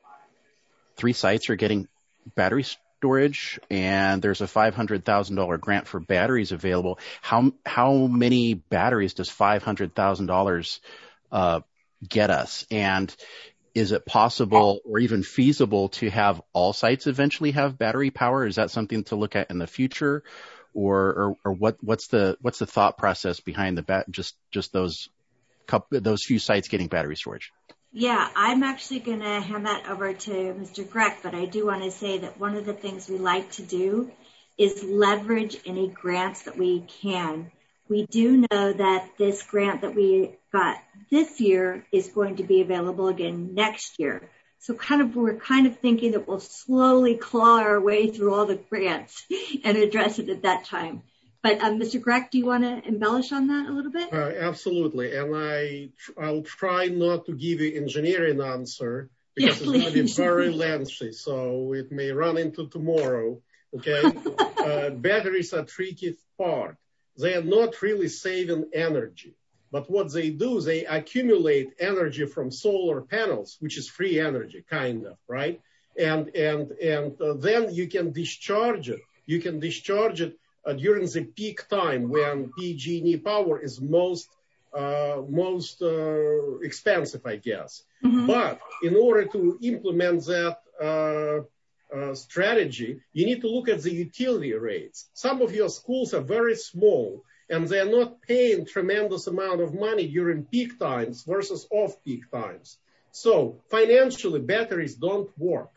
three sites are getting battery storage, and there's a five hundred thousand dollars grant for batteries available. How, how many batteries does five hundred thousand dollars, uh, get us? And is it possible or even feasible to have all sites eventually have battery power? Is that something to look at in the future, or or, or what? What's the what's the thought process behind the bat? Just just those couple, those few sites getting battery storage? Yeah, I'm actually going to hand that over to Mister Grech, but I do want to say that one of the things we like to do is leverage any grants that we can. We do know that this grant that we got this year is going to be available again next year. So kind of, we're kind of thinking that we'll slowly claw our way through all the grants and address it at that time. But um, Mister Grech, do you want to embellish on that a little bit? Uh, absolutely. And I, I'll try not to give you engineering answer because yeah, it's going to be very lengthy. So it may run into tomorrow. Okay. uh, batteries are tricky part. They are not really saving energy, but what they do, they accumulate energy from solar panels, which is free energy, kind of, right? And and and uh, then you can discharge it. You can discharge it uh, during the peak time when P G and E power is most uh, most uh, expensive, I guess. Mm-hmm. But in order to implement that uh, Uh, strategy, you need to look at the utility rates. Some of your schools are very small and they're not paying tremendous amount of money during peak times versus off-peak times. So financially, batteries don't work.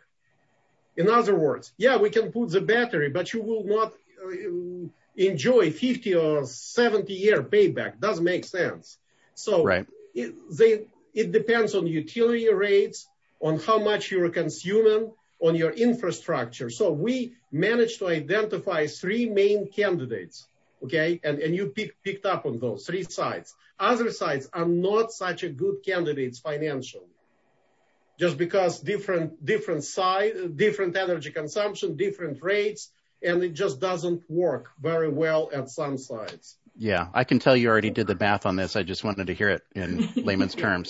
In other words, yeah, we can put the battery, but you will not uh, enjoy fifty or seventy year payback. Doesn't make sense. So right. it, they, it depends on utility rates, on how much you're consuming, on your infrastructure. So we managed to identify three main candidates, okay? And, and you pick, picked up on those three sites. Other sites are not such a good candidates financially, just because different, different side, different energy consumption, different rates, and it just doesn't work very well at some sites. Yeah, I can tell you already did the math on this. I just wanted to hear it in layman's terms.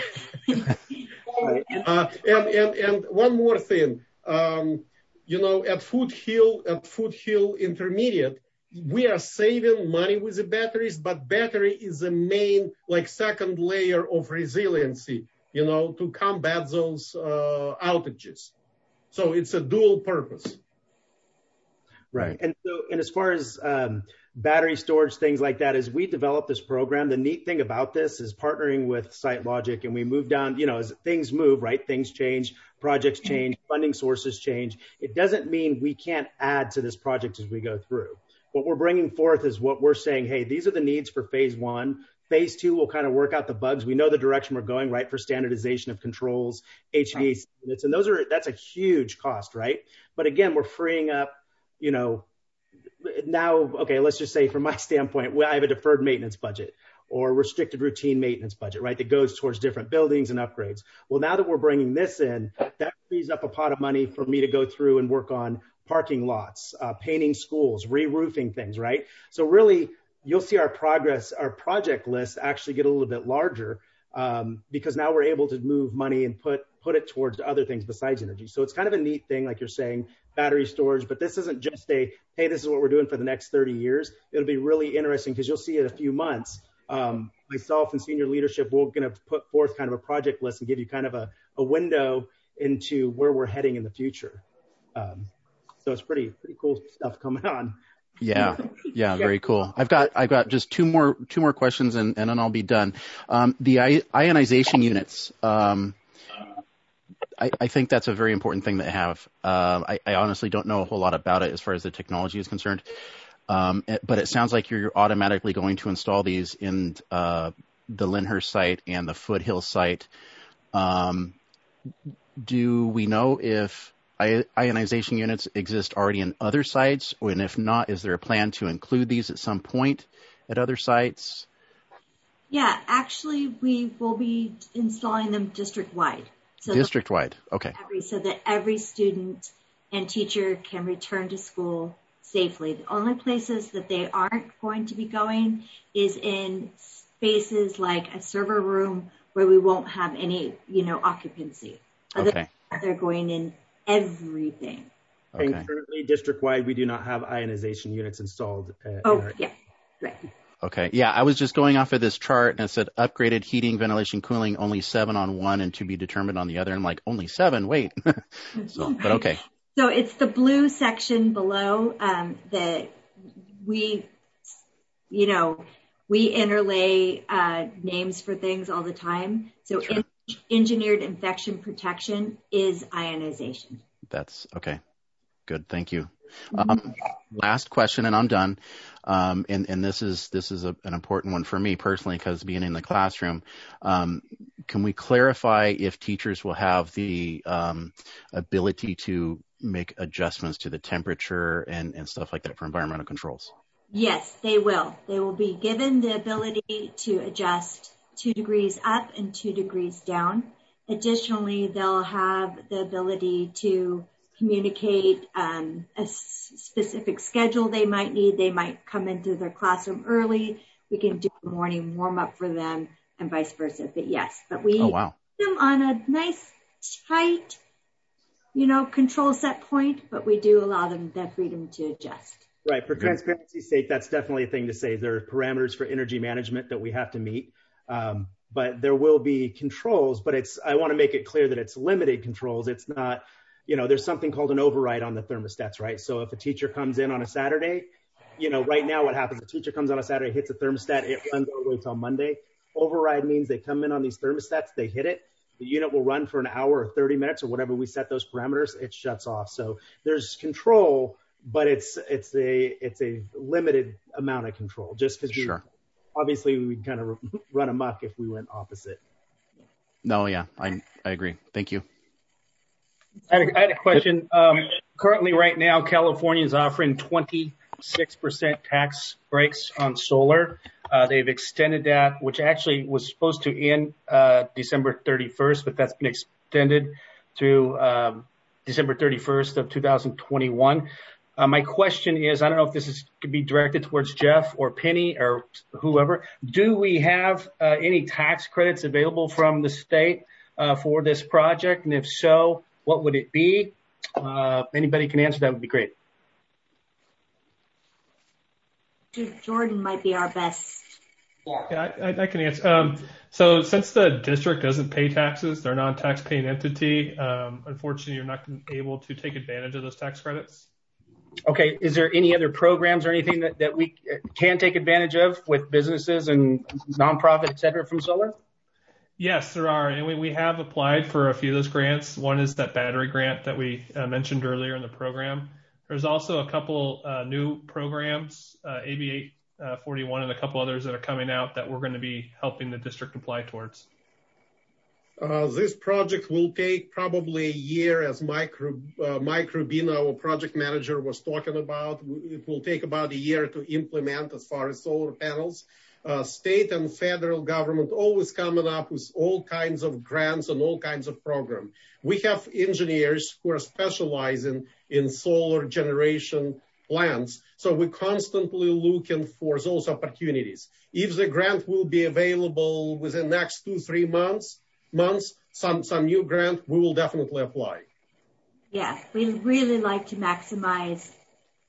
Uh, and, and, and one more thing, um, you know, at Foothill, at Foothill Intermediate, we are saving money with the batteries, but battery is the main, like second layer of resiliency, you know, to combat those uh, outages. So it's a dual purpose. Right. And so, and as far as um, battery storage, things like that, as we develop this program, the neat thing about this is partnering with SiteLogic, and we move down, you know, as things move, right? Things change, projects change, funding sources change. It doesn't mean we can't add to this project as we go through. What we're bringing forth is what we're saying, hey, these are the needs for phase one. Phase two will kind of work out the bugs. We know the direction we're going, right, for standardization of controls, H V A C units, and those are, that's a huge cost, right? But again, we're freeing up, you know, now, okay, let's just say from my standpoint, well, I have a deferred maintenance budget or restricted routine maintenance budget, right, that goes towards different buildings and upgrades. Well, now that we're bringing this in, that frees up a pot of money for me to go through and work on parking lots, uh, painting schools, re-roofing things, right? So really, you'll see our progress, our project list actually get a little bit larger um, because now we're able to move money and put put it towards other things besides energy. So it's kind of a neat thing, like you're saying, battery storage, but this isn't just a, hey, this is what we're doing for the next thirty years. It'll be really interesting because you'll see in a few months, um, myself and senior leadership, we're going to put forth kind of a project list and give you kind of a, a window into where we're heading in the future. Um, so it's pretty pretty cool stuff coming on. Yeah, yeah, very cool. I've got I've got just two more two more questions and, and then I'll be done. Um, the ionization units. Um, I, I think that's a very important thing to have. Uh, I, I honestly don't know a whole lot about it as far as the technology is concerned. Um, it, but it sounds like you're automatically going to install these in uh, the Lyndhurst site and the Foothill site. Um, do we know if ionization units exist already in other sites? And if not, is there a plan to include these at some point at other sites? Yeah, actually, we will be installing them district-wide. So District-wide, okay. Every, so that every student and teacher can return to school safely. The only places that they aren't going to be going is in spaces like a server room where we won't have any, you know, occupancy. Other Okay. than they're going in everything. And Okay. currently, district-wide, we do not have ionization units installed. Uh, in Oh, our- yeah, right. Okay. Yeah, I was just going off of this chart and it said upgraded heating, ventilation, cooling, only seven on one and to be determined on the other. I'm like, only seven? Wait. So, but okay. So it's the blue section below um, that we, you know, we interlay uh, names for things all the time. So Sure. en- engineered infection protection is ionization. That's okay. Good. Thank you. Um, last question, and I'm done. Um, and, and this is this is a, an important one for me personally because being in the classroom, um, can we clarify if teachers will have the um, ability to make adjustments to the temperature and, and stuff like that for environmental controls? Yes, they will. They will be given the ability to adjust two degrees up and two degrees down. Additionally, they'll have the ability to communicate um, a s- specific schedule they might need. They might come into their classroom early. We can do a morning warm up for them and vice versa. But yes, but we Oh, wow. put them on a nice, tight, you know, control set point, but we do allow them the freedom to adjust. Right. For transparency's sake, that's definitely a thing to say. There are parameters for energy management that we have to meet. Um, but there will be controls, but it's, I want to make it clear that it's limited controls. It's not, you know, there's something called an override on the thermostats, right? So if a teacher comes in on a Saturday, you know, right now what happens, a teacher comes on a Saturday, hits a thermostat, it runs all the way till Monday. Override means they come in on these thermostats, they hit it, the unit will run for an hour or thirty minutes or whatever we set those parameters, it shuts off. So there's control, but it's it's a it's a limited amount of control just because Sure. obviously we'd kind of run amok if we went opposite. No, yeah, I I agree. Thank you. I had a, I had a question. Um, currently, right now, California is offering twenty-six percent tax breaks on solar. Uh, they've extended that, which actually was supposed to end uh, December thirty-first, but that's been extended through um, December thirty-first of two thousand twenty-one. Uh, my question is, I don't know if this is could be directed towards Jeff or Penny or whoever. Do we have uh, any tax credits available from the state uh, for this project? And if so, what would it be? Uh, anybody can answer that would be great. Jordan might be our best. Yeah, I, I can answer. Um, so since the district doesn't pay taxes, they're a non-tax paying entity, um, unfortunately, you're not able to take advantage of those tax credits. Okay. Is there any other programs or anything that, that we can take advantage of with businesses and nonprofit, et cetera, from solar? Yes, there are. And we, we have applied for a few of those grants. One is that battery grant that we uh, mentioned earlier in the program. There's also a couple uh, new programs, uh, A B eight forty-one and a couple others that are coming out that we're going to be helping the district apply towards. Uh, this project will take probably a year, as Mike, uh, Mike Rubino, our project manager, was talking about. It will take about a year to implement as far as solar panels. Uh, state and federal government always coming up with all kinds of grants and all kinds of programs. We have engineers who are specializing in solar generation plants, so we're constantly looking for those opportunities. If the grant will be available within the next two, three months, months, some, some new grant, we will definitely apply. Yeah, we really like to maximize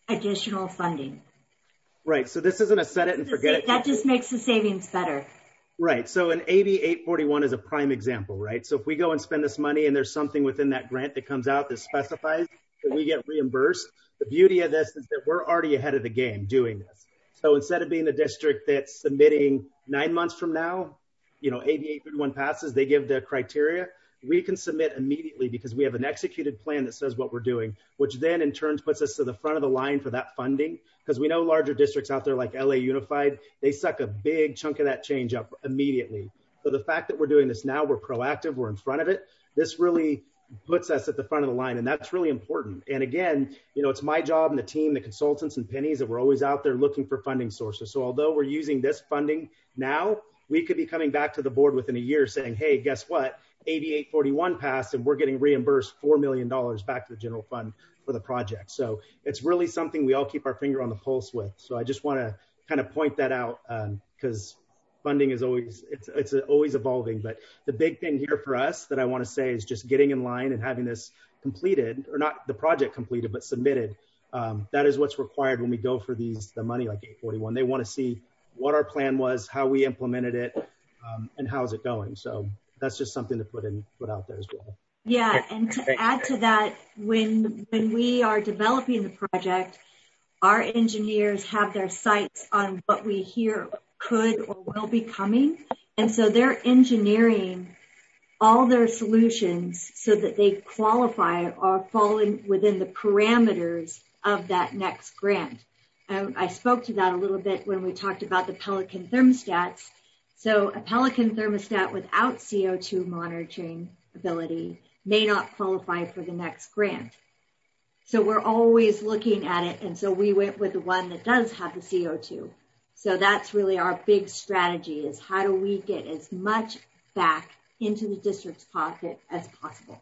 additional funding. Right. So this isn't a set it and forget it. That just makes the savings better. Right. So an A B eight forty-one is a prime example, right? So if we go and spend this money and there's something within that grant that comes out that specifies that we get reimbursed, the beauty of this is that we're already ahead of the game doing this. So instead of being the district that's submitting nine months from now, you know, A B eight thirty-one passes, they give the criteria. We can submit immediately because we have an executed plan that says what we're doing, which then in turn puts us to the front of the line for that funding. Because we know larger districts out there like L A Unified, they suck a big chunk of that change up immediately. So the fact that we're doing this now, we're proactive, we're in front of it. This really puts us at the front of the line, and that's really important. And again, you know, it's my job and the team, the consultants and pennies, that we're always out there looking for funding sources. So although we're using this funding now, we could be coming back to the board within a year saying, hey, guess what? A B eight forty-one passed and we're getting reimbursed four million dollars back to the general fund for the project. So it's really something we all keep our finger on the pulse with. So I just want to kind of point that out because um, funding is always, it's, it's always evolving. But the big thing here for us that I want to say is just getting in line and having this completed, or not the project completed, but submitted. Um, that is what's required when we go for these, the money like eight forty-one. They want to see what our plan was, how we implemented it, um, and how's it going. So that's just something to put in, put out there as well. Yeah, and to add to that, when when we are developing the project, our engineers have their sights on what we hear could or will be coming. And so they're engineering all their solutions so that they qualify or fall in within the parameters of that next grant. Um, I spoke to that a little bit when we talked about the Pelican thermostats. So a Pelican thermostat without C O two monitoring ability may not qualify for the next grant. So we're always looking at it. And so we went with the one that does have the C O two. So that's really our big strategy, is how do we get as much back into the district's pocket as possible.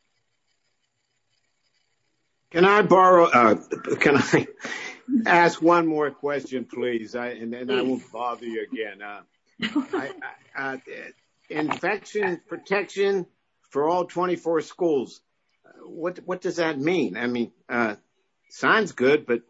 Can I borrow, uh, can I ask one more question, please? I, and then I won't bother you again. Uh, I, I, uh, infection protection for all twenty-four schools. What what does that mean? I mean, uh, sounds good, but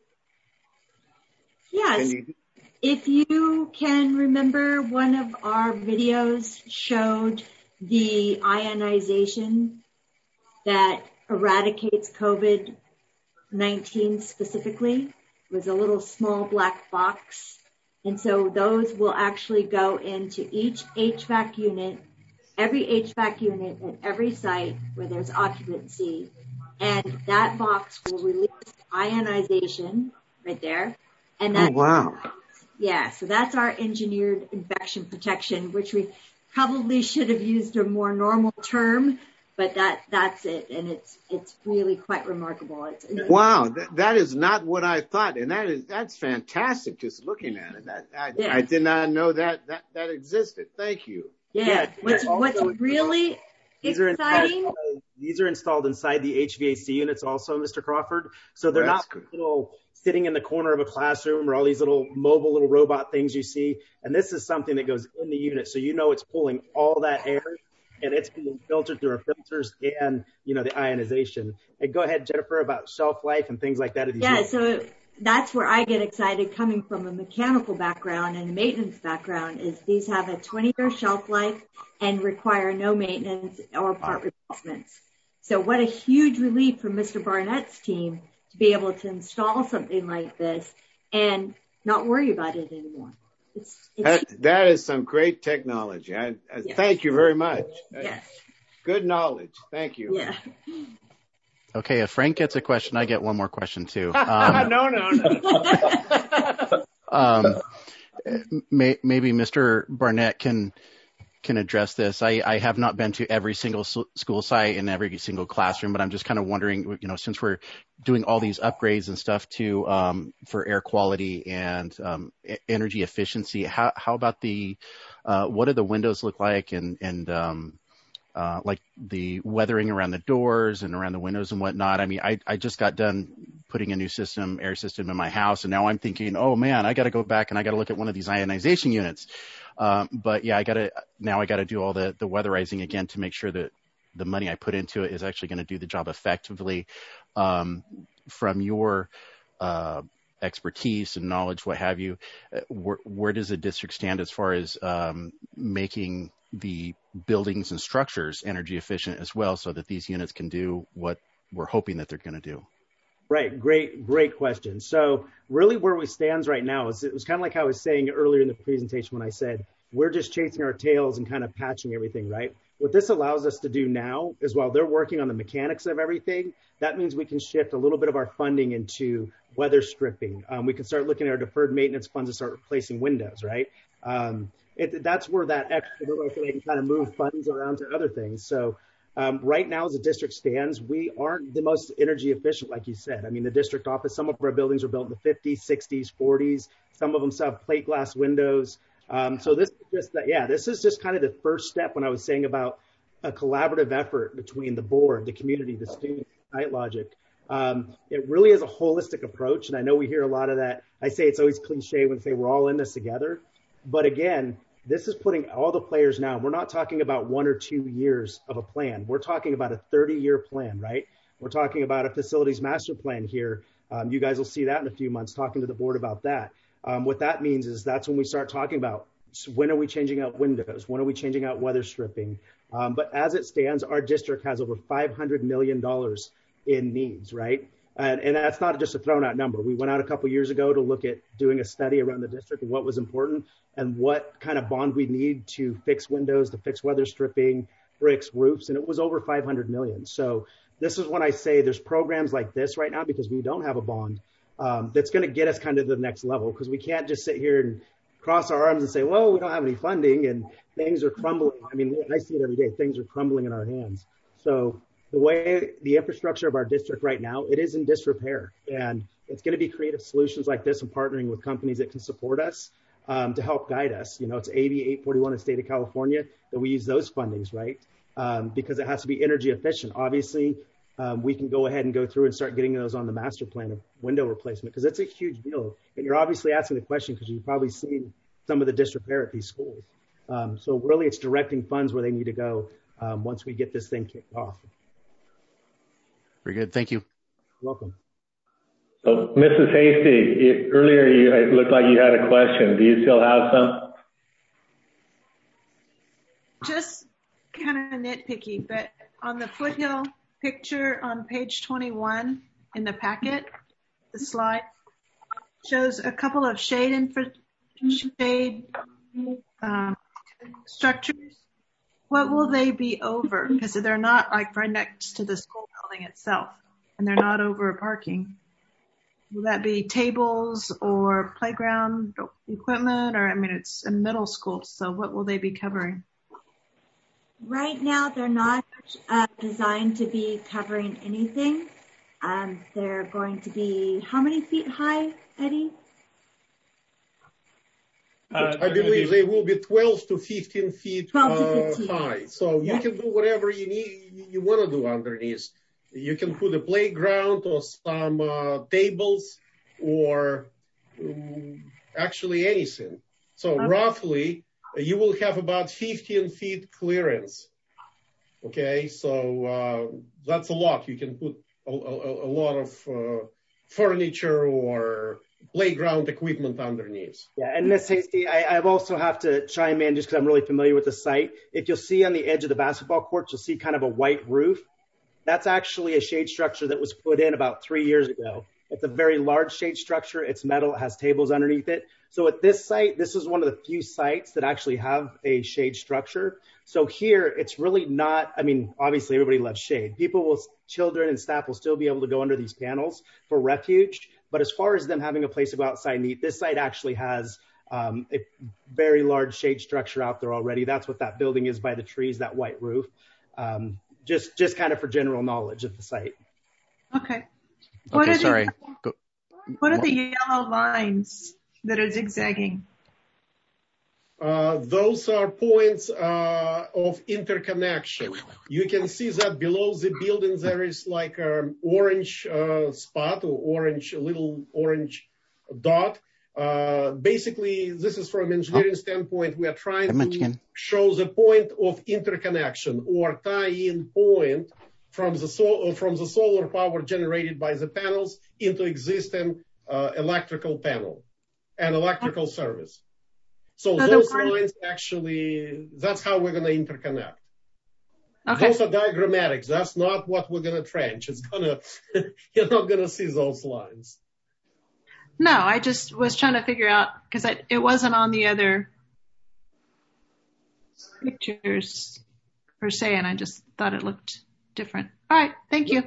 yes. You... If you can remember, one of our videos showed the ionization that eradicates COVID nineteen specifically. It was a little small black box. And so those will actually go into each H V A C unit, every H V A C unit at every site where there's occupancy. And that box will release ionization right there. And that, oh, wow. Yeah, so that's our engineered infection protection, which we probably should have used a more normal term, but that that's it. And it's it's really quite remarkable. It's, wow, that, that is not what I thought. And that is that's fantastic just looking at it. That, I, yeah. I did not know that, that that existed. Thank you. Yeah, yeah. what's, what's really these exciting. Are these are installed inside the H V A C units also, Mister Crawford. So they're well, not little sitting in the corner of a classroom or all these little mobile little robot things you see. And this is something that goes in the unit. So you know it's pulling all that air and it's being filtered through our filters and, you know, the ionization. And go ahead, Jennifer, about shelf life and things like that. Of these yeah, units. So that's where I get excited coming from a mechanical background and a maintenance background is these have a twenty-year shelf life and require no maintenance or part replacements. So what a huge relief for Mister Barnett's team to be able to install something like this and not worry about it anymore. It's, it's that, that is some great technology. I, I yes. Thank you very much. Yes. Good knowledge. Thank you. Yeah. Okay, if Frank gets a question, I get one more question too. Um, no, no, no. um, may, maybe Mister Barnett can can address this. I, I have not been to every single school site and every single classroom, but I'm just kind of wondering, you know, since we're doing all these upgrades and stuff to um, for air quality and um, energy efficiency, how how about the uh, what do the windows look like and and um, uh, like the weathering around the doors and around the windows and whatnot? I mean, I I just got done putting a new system, air system in my house, and now I'm thinking, oh man, I got to go back and I got to look at one of these ionization units. Um, but yeah, I gotta, now I gotta do all the, the weatherizing again to make sure that the money I put into it is actually going to do the job effectively. Um, from your, uh, expertise and knowledge, what have you. Uh, where, where does the district stand as far as um, making the buildings and structures energy efficient as well, so that these units can do what we're hoping that they're going to do? Right. Great, great question. So really where we stand right now is, it was kind of like how I was saying earlier in the presentation when I said, we're just chasing our tails and kind of patching everything, right? What this allows us to do now is, while they're working on the mechanics of everything, that means we can shift a little bit of our funding into weather stripping. Um, we can start looking at our deferred maintenance funds and start replacing windows, right? Um, it, that's where that extra, so they can kind of move funds around to other things. So Um, right now, as the district stands, we aren't the most energy efficient, like you said. I mean, the district office, some of our buildings were built in the fifties, sixties, forties. Some of them still have plate glass windows. Um, so this is just that, yeah, this is just kind of the first step when I was saying about a collaborative effort between the board, the community, the students, SiteLogic. Um, it really is a holistic approach. And I know we hear a lot of that. I say it's always cliche when they say we're all in this together. But again, this is putting all the players now. We're not talking about one or two years of a plan. We're talking about a thirty-year plan, right? We're talking about a facilities master plan here. Um, you guys will see that in a few months, talking to the board about that. Um, what that means is that's when we start talking about, when are we changing out windows? When are we changing out weather stripping? Um, but as it stands, our district has over five hundred million dollars in needs, right? And, and that's not just a thrown out number. We went out a couple years ago to look at doing a study around the district and what was important and what kind of bond we need to fix windows, to fix weather stripping, bricks, roofs, and it was over five hundred million. So this is when I say there's programs like this right now, because we don't have a bond, um, that's going to get us kind of to the next level, because we can't just sit here and cross our arms and say, well, we don't have any funding and things are crumbling. I mean, I see it every day. Things are crumbling in our hands. So the way the infrastructure of our district right now, it is in disrepair, and it's going to be creative solutions like this and partnering with companies that can support us um, to help guide us. You know, it's A B eight forty-one in the state of California that we use those fundings, right? Um, because it has to be energy efficient. Obviously, um, we can go ahead and go through and start getting those on the master plan of window replacement, because it's a huge deal. And you're obviously asking the question because you've probably seen some of the disrepair at these schools. Um, so really it's directing funds where they need to go um, once we get this thing kicked off. Very good. Thank you. You're welcome. So, Missus Hasty, you, earlier you, it looked like you had a question. Do you still have some? Just kind of nitpicky, but on the Foothill picture on page twenty-one in the packet, the slide shows a couple of shade infra shade um, structures. What will they be over? Because they're not like right next to the school building itself, and they're not over parking. Will that be tables or playground equipment? Or, I mean, it's a middle school, so what will they be covering? Right now, they're not uh, designed to be covering anything. Um, they're going to be how many feet high, Eddie? Uh, I believe they will be twelve to fifteen feet uh, high. So you yeah. can do whatever you need, you want to do underneath. You can put a playground or some uh, tables or um, actually anything. So okay. roughly, you will have about fifteen feet clearance. Okay, so uh, that's a lot. You can put a, a, a lot of uh, furniture or playground equipment underneath. Yeah, and Miz Hasty, I, I also have to chime in just because I'm really familiar with the site. If you'll see on the edge of the basketball court, you'll see kind of a white roof. That's actually a shade structure that was put in about three years ago. It's a very large shade structure. It's metal. It has tables underneath it. So at this site, this is one of the few sites that actually have a shade structure. So here, it's really not, I mean, obviously everybody loves shade. People will, children and staff will still be able to go under these panels for refuge. But as far as them having a place to go outside and eat, this site actually has um, a very large shade structure out there already. That's what that building is by the trees, that white roof. Um, just, just kind of for general knowledge of the site. Okay. What okay, are sorry. The, what are the yellow lines that are zigzagging? Uh, those are points uh, of interconnection. You can see that below the building there is like an orange uh, spot or orange, little orange dot. Uh, basically, this is from an engineering standpoint. We are trying to show the point of interconnection or tie-in point from the, sol- from the solar power generated by the panels into existing uh, electrical panel and electrical service. So So those the- lines actually, that's how we're going to interconnect. Okay. Those are diagrammatics. That's not what we're going to trench. It's gonna, you're not going to see those lines. No, I just was trying to figure out because it wasn't on the other pictures per se, and I just thought it looked different. All right, thank you.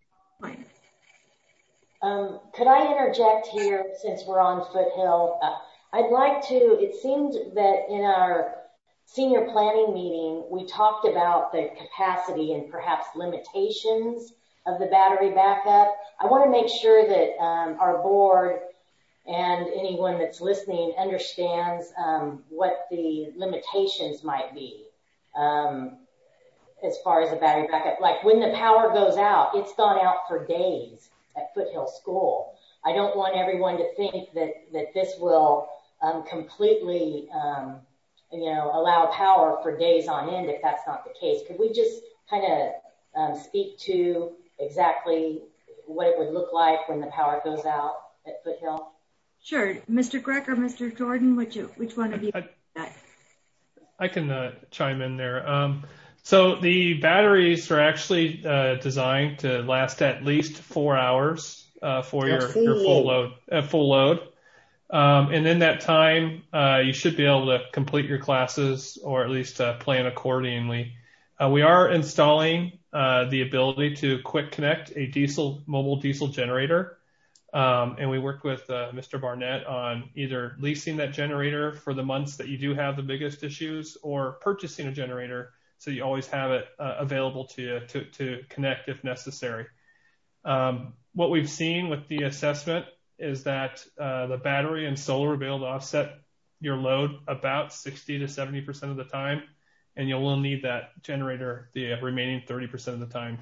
Um, could I interject here since we're on Foothill? Uh, I'd like to, it seemed that in our senior planning meeting, we talked about the capacity and perhaps limitations of the battery backup. I want to make sure that um, our board and anyone that's listening understands um, what the limitations might be um, as far as the battery backup. Like when the power goes out, it's gone out for days at Foothill School. I don't want everyone to think that, that this will um, completely, um, you know, allow power for days on end if that's not the case. Could we just kind of um, speak to exactly what it would look like when the power goes out at Foothill? Sure. Mister Gregg or Mister Jordan, which, which one of you? I, I can uh, chime in there. Um, so the batteries are actually uh, designed to last at least four hours uh, for your full, your full load, uh, full load. Um, and in that time, uh, you should be able to complete your classes or at least uh, plan accordingly. Uh, we are installing uh, the ability to quick connect a diesel mobile diesel generator. Um, and we worked with uh, Mister Barnett on either leasing that generator for the months that you do have the biggest issues or purchasing a generator so you always have it uh, available to you to, to connect if necessary. Um, what we've seen with the assessment is that uh, the battery and solar will be able to offset your load about sixty to seventy percent of the time, and you will need that generator the remaining thirty percent of the time.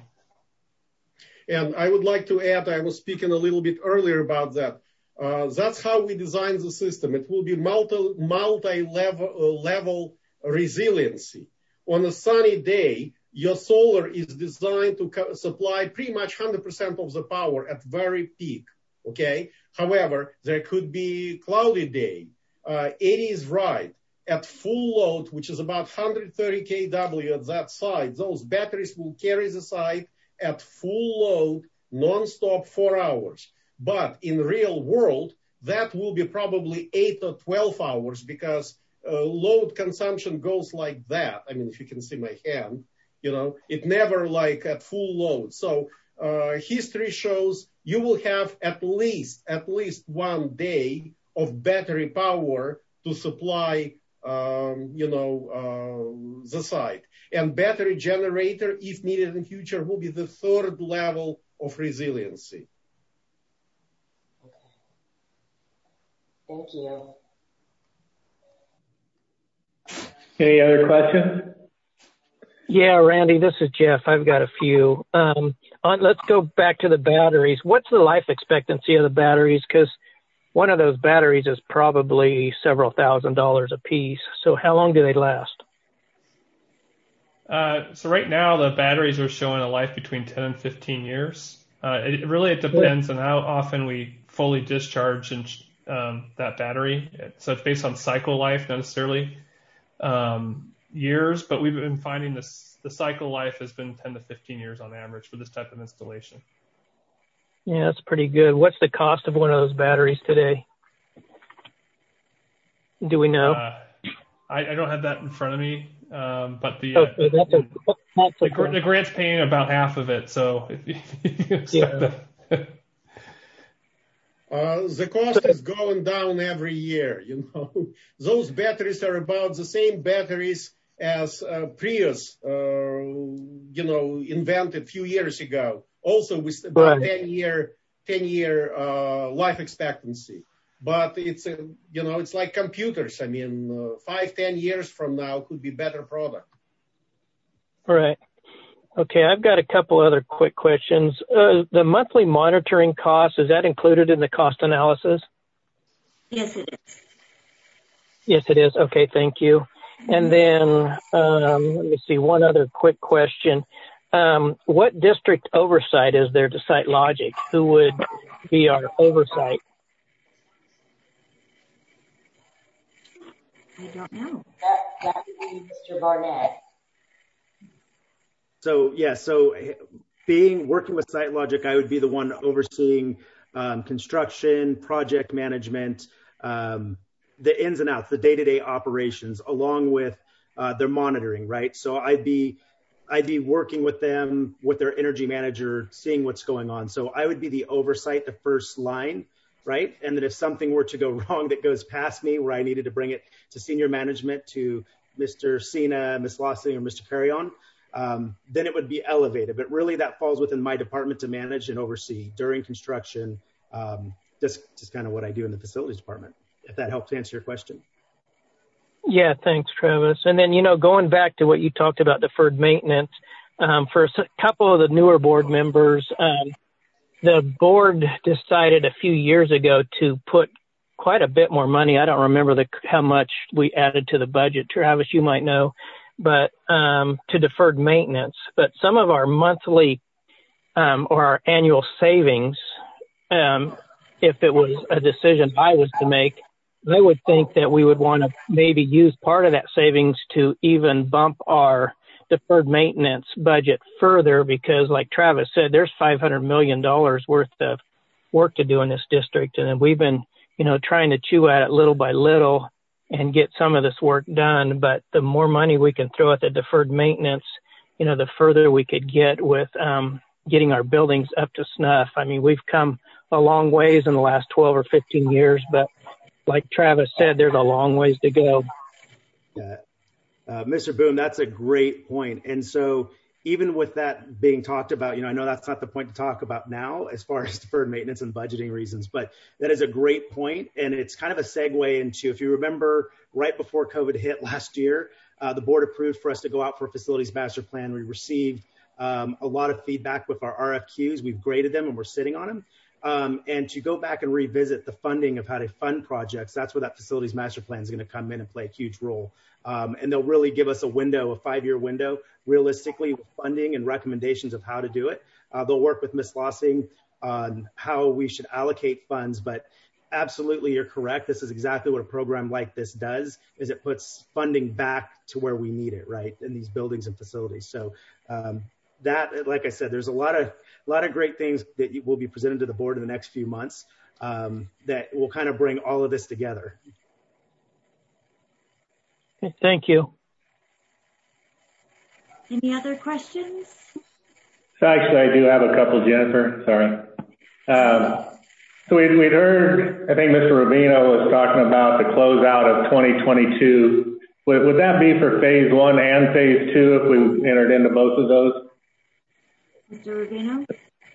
And I would like to add, I was speaking a little bit earlier about that. Uh, that's how we design the system. It will be multi, multi-level uh, level resiliency. On a sunny day, your solar is designed to co- supply pretty much one hundred percent of the power at very peak, okay? However, there could be cloudy day. Uh, Eddie is right. At full load, which is about one hundred thirty kilowatts at that site, those batteries will carry the site at full load, non-stop, four hours. But in real world, that will be probably eight or twelve hours because uh, load consumption goes like that. I mean, if you can see my hand, you know, it never like at full load. So uh, history shows you will have at least, at least one day of battery power to supply, um, you know, uh, the site. And battery generator, if needed in future, will be the third level of resiliency. Thank you. Any other questions? Yeah, Randy, this is Jeff. I've got a few. Um, on, let's go back to the batteries. What's the life expectancy of the batteries? Because one of those batteries is probably several thousand dollars a piece. So how long do they last? Uh, so right now the batteries are showing a life between ten and fifteen years. Uh, it really it depends on how often we fully discharge and, um, that battery. So it's based on cycle life, not necessarily um, years, but we've been finding this the cycle life has been ten to fifteen years on average for this type of installation. Yeah, that's pretty good. What's the cost of one of those batteries today? Do we know? Uh, I, I don't have that in front of me. Um, but the, okay, uh, that's a, that's the, the, the grant's paying about half of it, so if you yeah. uh, the cost is going down every year. You know, those batteries are about the same batteries as uh, Prius, uh, you know, invented a few years ago. Also, with about right. ten year, ten year uh, life expectancy. But it's, a, you know, it's like computers. I mean, uh, five, ten years from now could be better product. All right. Okay, I've got a couple other quick questions. Uh, the monthly monitoring cost, is that included in the cost analysis? Yes, it is. Yes, it is. Okay, thank you. And then um, let me see, one other quick question. Um, what district oversight is there to SiteLogic? Who would be our oversight? I don't know. That, that would be Mister Barnett. So, yeah, so being working with SiteLogic, I would be the one overseeing um, construction, project management, um, the ins and outs, the day-to-day operations, along with uh, their monitoring, right? So I'd be I'd be working with them, with their energy manager, seeing what's going on. So I would be the oversight, the first line, right? And then if something were to go wrong that goes past me, where I needed to bring it to senior management, to Mister Cena, Miz Lawson, or Mister Carrion, um, then it would be elevated. But really that falls within my department to manage and oversee during construction, um, just, just kind of what I do in the facilities department, if that helps answer your question. Yeah, thanks, Travis. And then, you know, going back to what you talked about, deferred maintenance, um, for a couple of the newer board members, um, the board decided a few years ago to put quite a bit more money. I don't remember the, how much we added to the budget. Travis, you might know, but um, to deferred maintenance. But some of our monthly um, or our annual savings, um, if it was a decision I was to make, I would think that we would want to maybe use part of that savings to even bump our deferred maintenance budget further, because like Travis said, there's five hundred million dollars worth of work to do in this district. And we've been, you know, trying to chew at it little by little and get some of this work done. But the more money we can throw at the deferred maintenance, you know, the further we could get with um, getting our buildings up to snuff. I mean, we've come a long ways in the last twelve or fifteen years, but like Travis said, there's a long ways to go. Yeah. Uh, Mister Boone, that's a great point. And so even with that being talked about, you know, I know that's not the point to talk about now as far as deferred maintenance and budgeting reasons, but that is a great point. And it's kind of a segue into, if you remember, right before COVID hit last year, uh, the board approved for us to go out for a facilities master plan. We received um, a lot of feedback with our R F Qs. We've graded them and we're sitting on them. Um, and to go back and revisit the funding of how to fund projects, that's where that facilities master plan is going to come in and play a huge role. Um, and they'll really give us a window, a five-year window, realistically, with funding and recommendations of how to do it. Uh, they'll work with Miz Lossing on how we should allocate funds. But absolutely, you're correct. This is exactly what a program like this does, is it puts funding back to where we need it, right, in these buildings and facilities. So um, that, like I said, there's a lot of a lot of great things that will be presented to the board in the next few months um, that will kind of bring all of this together. Thank you. Any other questions? So actually, I do have a couple, Jennifer. Sorry. Um, so we'd, we'd heard, I think Mister Rubino was talking about the closeout of twenty twenty-two. Would, would that be for phase one and phase two if we entered into both of those? Mister Rubino?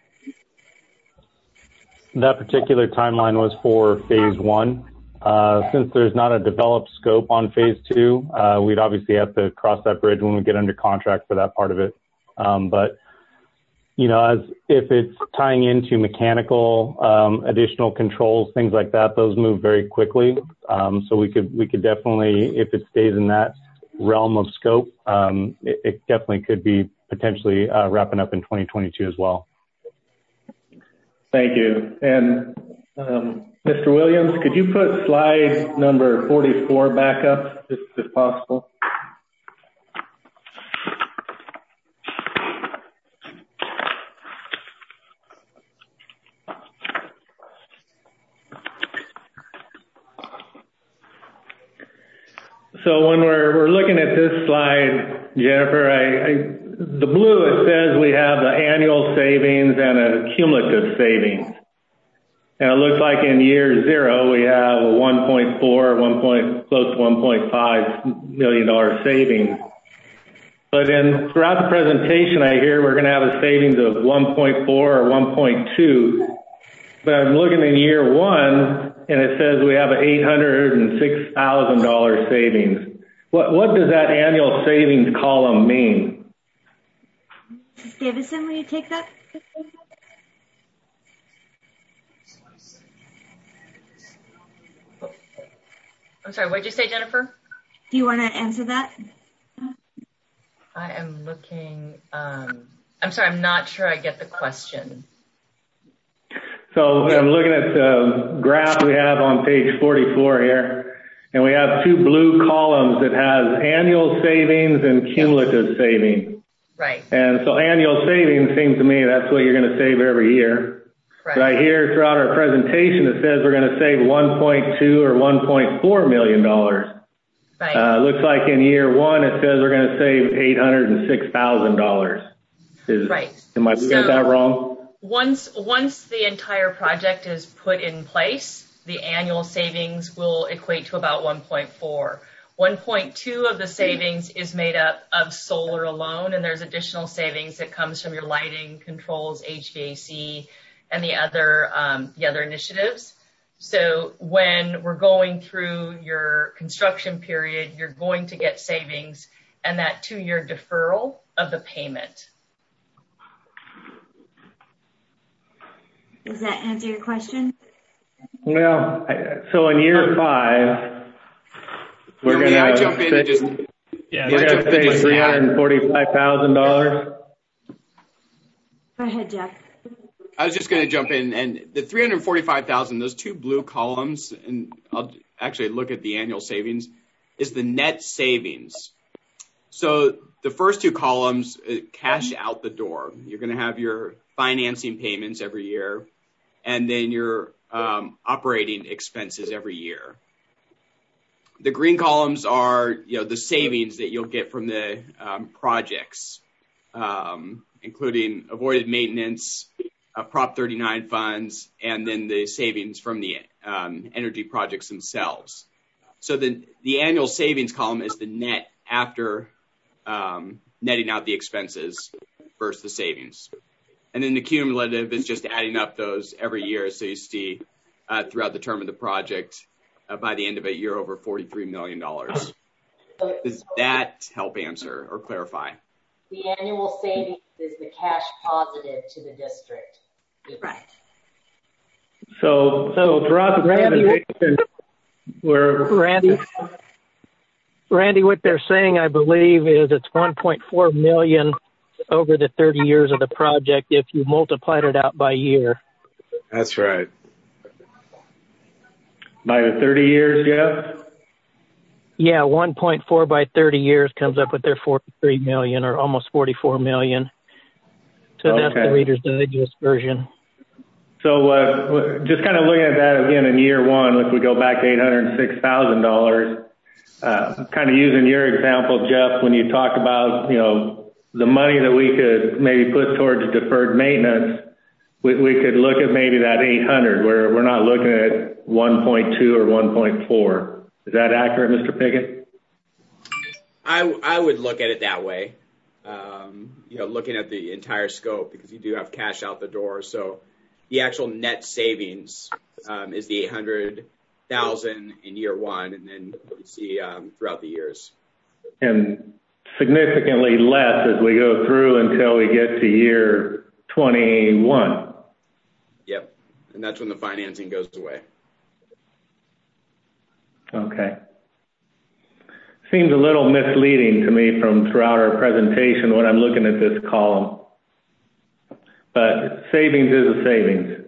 That particular timeline was for phase one. Uh, since there's not a developed scope on phase two, uh, we'd obviously have to cross that bridge when we get under contract for that part of it. Um, but, you know, as if it's tying into mechanical, um, additional controls, things like that, those move very quickly. Um, so we could, we could definitely, if it stays in that realm of scope, um, it, it definitely could be potentially uh, wrapping up in twenty twenty-two as well. Thank you. And um, Mister Williams, could you put slide number forty-four back up, if, if possible? So when we're we're looking at this slide, Jennifer, I, I the blue, it says we have the annual savings and a cumulative savings. And it looks like in year zero, we have a one point four, one point, close to one point five million dollars savings. But in throughout the presentation, I hear we're going to have a savings of one point four or one point two. But I'm looking in year one, and it says we have an eight hundred six thousand dollars savings. What, what does that annual savings column mean? Miz Davison, will you take that? I'm sorry, what did you say, Jennifer? Do you want to answer that? I am looking, um, I'm sorry, I'm not sure I get the question. So I'm looking at the graph we have on page forty-four here, and we have two blue columns that has annual savings and cumulative savings. Right. And so annual savings seems to me that's what you're going to save every year. Right. But I hear throughout our presentation it says we're going to save one point two or one point four million dollars. Right. Uh, looks like in year one it says we're going to save eight hundred six thousand dollars. Right. Am I looking So- at that wrong? Once once the entire project is put in place, the annual savings will equate to about one point four. one point two of the savings is made up of solar alone, and there's additional savings that comes from your lighting, controls, H V A C, and the other um, the other initiatives. So when we're going through your construction period, you're going to get savings and that two-year deferral of the payment. Does that answer your question? Well, I- so in year five, we're May I going to jump in and just Yeah, we're going to save three hundred forty-five thousand dollars. Go ahead, Jeff. I was just going to jump in, and the three hundred forty-five thousand, those two blue columns, and I'll actually look at the annual savings, is the net savings. So the first two columns, uh, cash out the door. You're going to have your financing payments every year, and then your um, operating expenses every year. The green columns are, you know, the savings that you'll get from the um, projects, um, including avoided maintenance, uh, Prop thirty-nine funds, and then the savings from the um, energy projects themselves. So the the annual savings column is the net after um, netting out the expenses versus the savings. And then the cumulative is just adding up those every year. So you see uh, throughout the term of the project, uh, by the end of it, you're over forty-three million dollars. Does that help answer or clarify? The annual savings is the cash positive to the district. Right. So, so throughout the Randy, presentation, we're Randy, Randy, what they're saying, I believe, is it's one point four million over the thirty years of the project if you multiplied it out by year. That's right. By the thirty years, Jeff? Yeah, one point four by thirty years comes up with their forty-three million or almost forty-four million. So that's Okay. the Reader's Digest version. So uh, just kind of looking at that again in year one, if we go back to eight hundred six thousand dollars, uh, kind of using your example, Jeff, when you talk about, you know, the money that we could maybe put towards deferred maintenance, we, we could look at maybe that eight hundred where we're not looking at one point two or one point four. Is that accurate, Mister Pickett? I, I would look at it that way, um, you know, looking at the entire scope, because you do have cash out the door. So the actual net savings um, is the eight hundred thousand in year one, and then you see um, throughout the years. And significantly less as we go through until we get to year twenty-one. Yep, and that's when the financing goes away. Okay. Seems a little misleading to me from throughout our presentation when I'm looking at this column. But savings is a savings.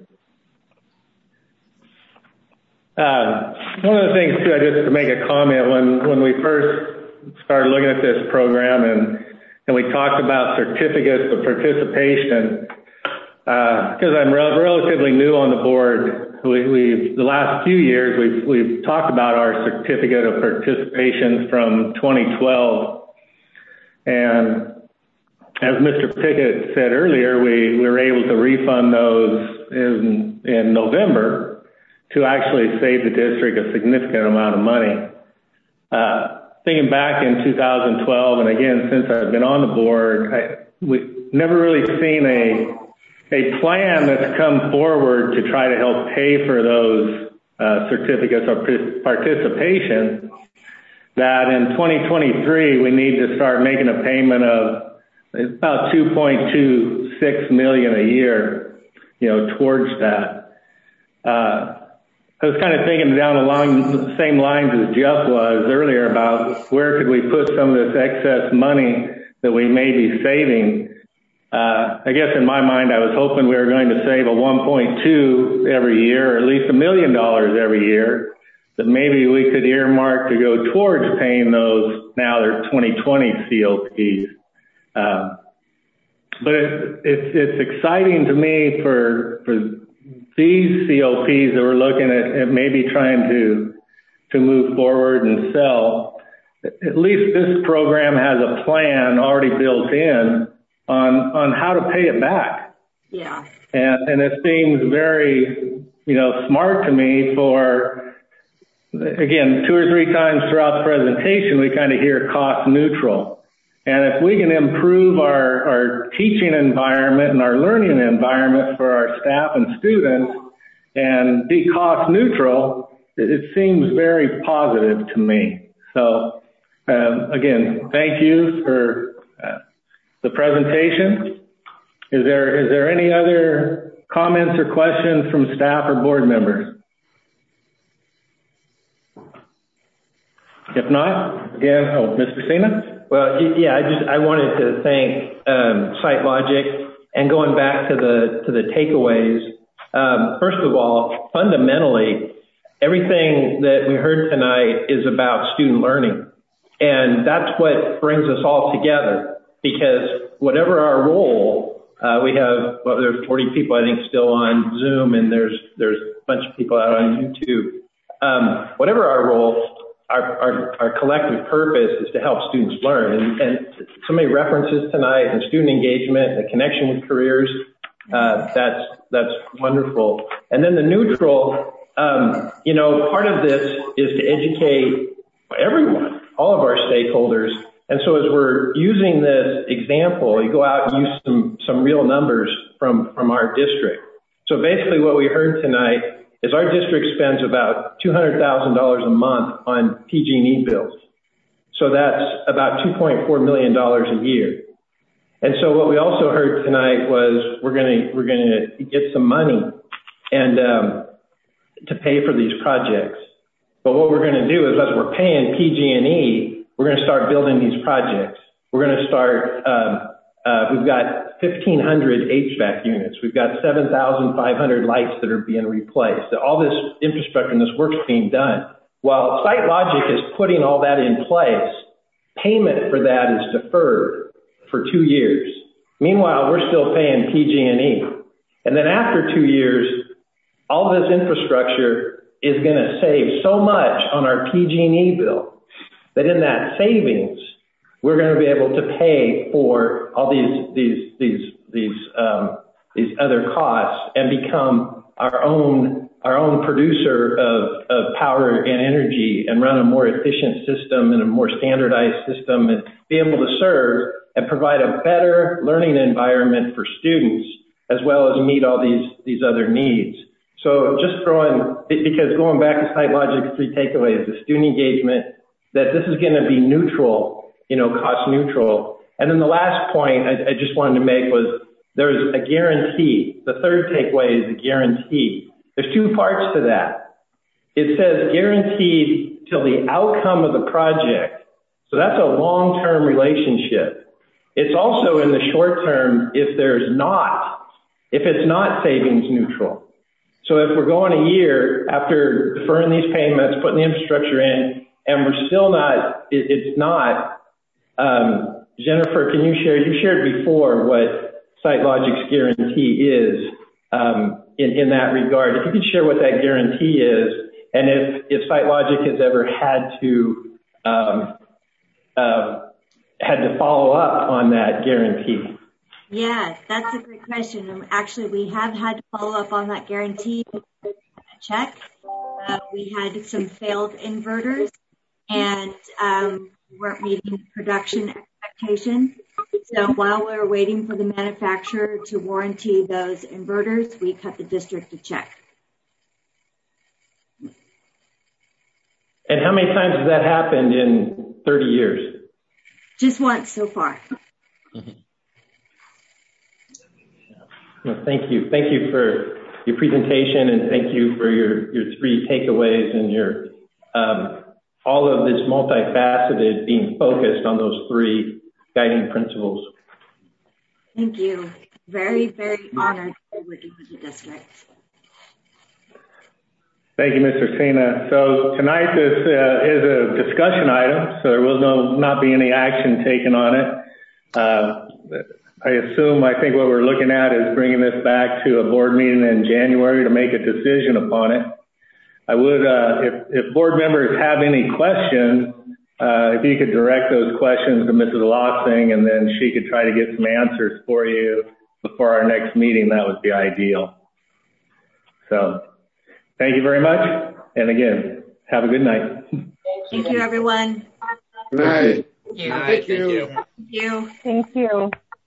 Uh, one of the things, too, I just to make a comment, when, when we first started looking at this program and, and we talked about certificates of participation, because uh, I'm rel- relatively new on the board, we, we've, the last few years we've, we've talked about our certificate of participation from twenty twelve. And as Mister Pickett said earlier, we, we were able to refund those in, in November to actually save the district a significant amount of money. Uh, thinking back in two thousand twelve, and again, since I've been on the board, I, we've never really seen a a plan that's come forward to try to help pay for those uh, certificates of participation, that in twenty twenty-three we need to start making a payment of about two point two six million dollars a year, you know, towards that. Uh, I was kind of thinking down along the same lines as Jeff was earlier about where could we put some of this excess money that we may be saving. Uh, I guess in my mind, I was hoping we were going to save a one point two every year, or at least a million dollars every year. that maybe we could earmark to go towards paying those. Now they're twenty twenty C O Ps. Um, but it, it's, it's exciting to me for, for these C O Ps that we're looking at, at maybe trying to, to move forward and sell. At least this program has a plan already built in on, on how to pay it back. Yeah. And, and it seems very, you know, smart to me for, again, two or three times throughout the presentation, we kind of hear cost neutral. And if we can improve our, our teaching environment and our learning environment for our staff and students and be cost neutral, it, it seems very positive to me. So, um, again, thank you for uh, the presentation. Is there, is there any other comments or questions from staff or board members? If not, again, oh, Mister Sina? Well, yeah, I just I wanted to thank um, SiteLogic, and going back to the to the takeaways. Um, first of all, fundamentally, everything that we heard tonight is about student learning, and that's what brings us all together. Because whatever our role, uh, we have well, there's forty people I think still on Zoom, and there's there's a bunch of people out on YouTube. Um, whatever our role. Our, our, our collective purpose is to help students learn. And, and so many references tonight and student engagement, the connection with careers, uh, that's, that's wonderful. And then the neutral, um, you know, part of this is to educate everyone, all of our stakeholders. And so as we're using this example, you go out and use some, some real numbers from, from our district. So basically what we heard tonight is our district spends about two hundred thousand dollars a month on P G and E bills. So that's about two point four million dollars a year. And so what we also heard tonight was we're going to, we're going to get some money and, um, to pay for these projects. But what we're going to do is as we're paying P G and E, we're going to start building these projects. We're going to start, um, Uh, we've got fifteen hundred H V A C units. We've got seven thousand five hundred lights that are being replaced. All this infrastructure and this work's being done. While SiteLogic is putting all that in place, payment for that is deferred for two years. Meanwhile, we're still paying P G and E. And then after two years, all this infrastructure is going to save so much on our P G and E bill that in that savings, we're going to be able to pay for all these these these these um, these other costs and become our own our own producer of, of power and energy and run a more efficient system and a more standardized system and be able to serve and provide a better learning environment for students as well as meet all these these other needs. So just throwing because going back to SiteLogic's three takeaways, the student engagement, that this is going to be neutral. You know, cost neutral. And then the last point I, I just wanted to make was there's a guarantee. The third takeaway is a guarantee. There's two parts to that. It says guaranteed till the outcome of the project. So that's a long-term relationship. It's also in the short term if there's not, if it's not savings neutral. So if we're going a year after deferring these payments, putting the infrastructure in, and we're still not, it, it's not, Um, Jennifer, can you share, you shared before what SiteLogic's guarantee is um, in, in that regard. If you could share what that guarantee is and if, if SiteLogic has ever had to, um, uh, had to follow up on that guarantee. Yeah, that's a great question. And actually, we have had to follow up on that guarantee check. Uh, we had some failed inverters and um, weren't meeting production expectations. So while we were waiting for the manufacturer to warranty those inverters, we cut the district a check. And how many times has that happened in thirty years? Just once so far. Well, thank you. Thank you for your presentation and thank you for your, your three takeaways and your um, all of this multifaceted being focused on those three guiding principles. Thank you. Very, very honored to be working with the district. Thank you, Mister Cena. So tonight this uh, is a discussion item, so there will no, not be any action taken on it. Uh, I assume, I think what we're looking at is bringing this back to a board meeting in January to make a decision upon it. I would, uh, if, if board members have any questions, uh, if you could direct those questions to Missus Lossing, and then she could try to get some answers for you before our next meeting, that would be ideal. So thank you very much. And again, have a good night. Thank you, everyone. Good night. Thank you. Thank you. Thank you. Thank you.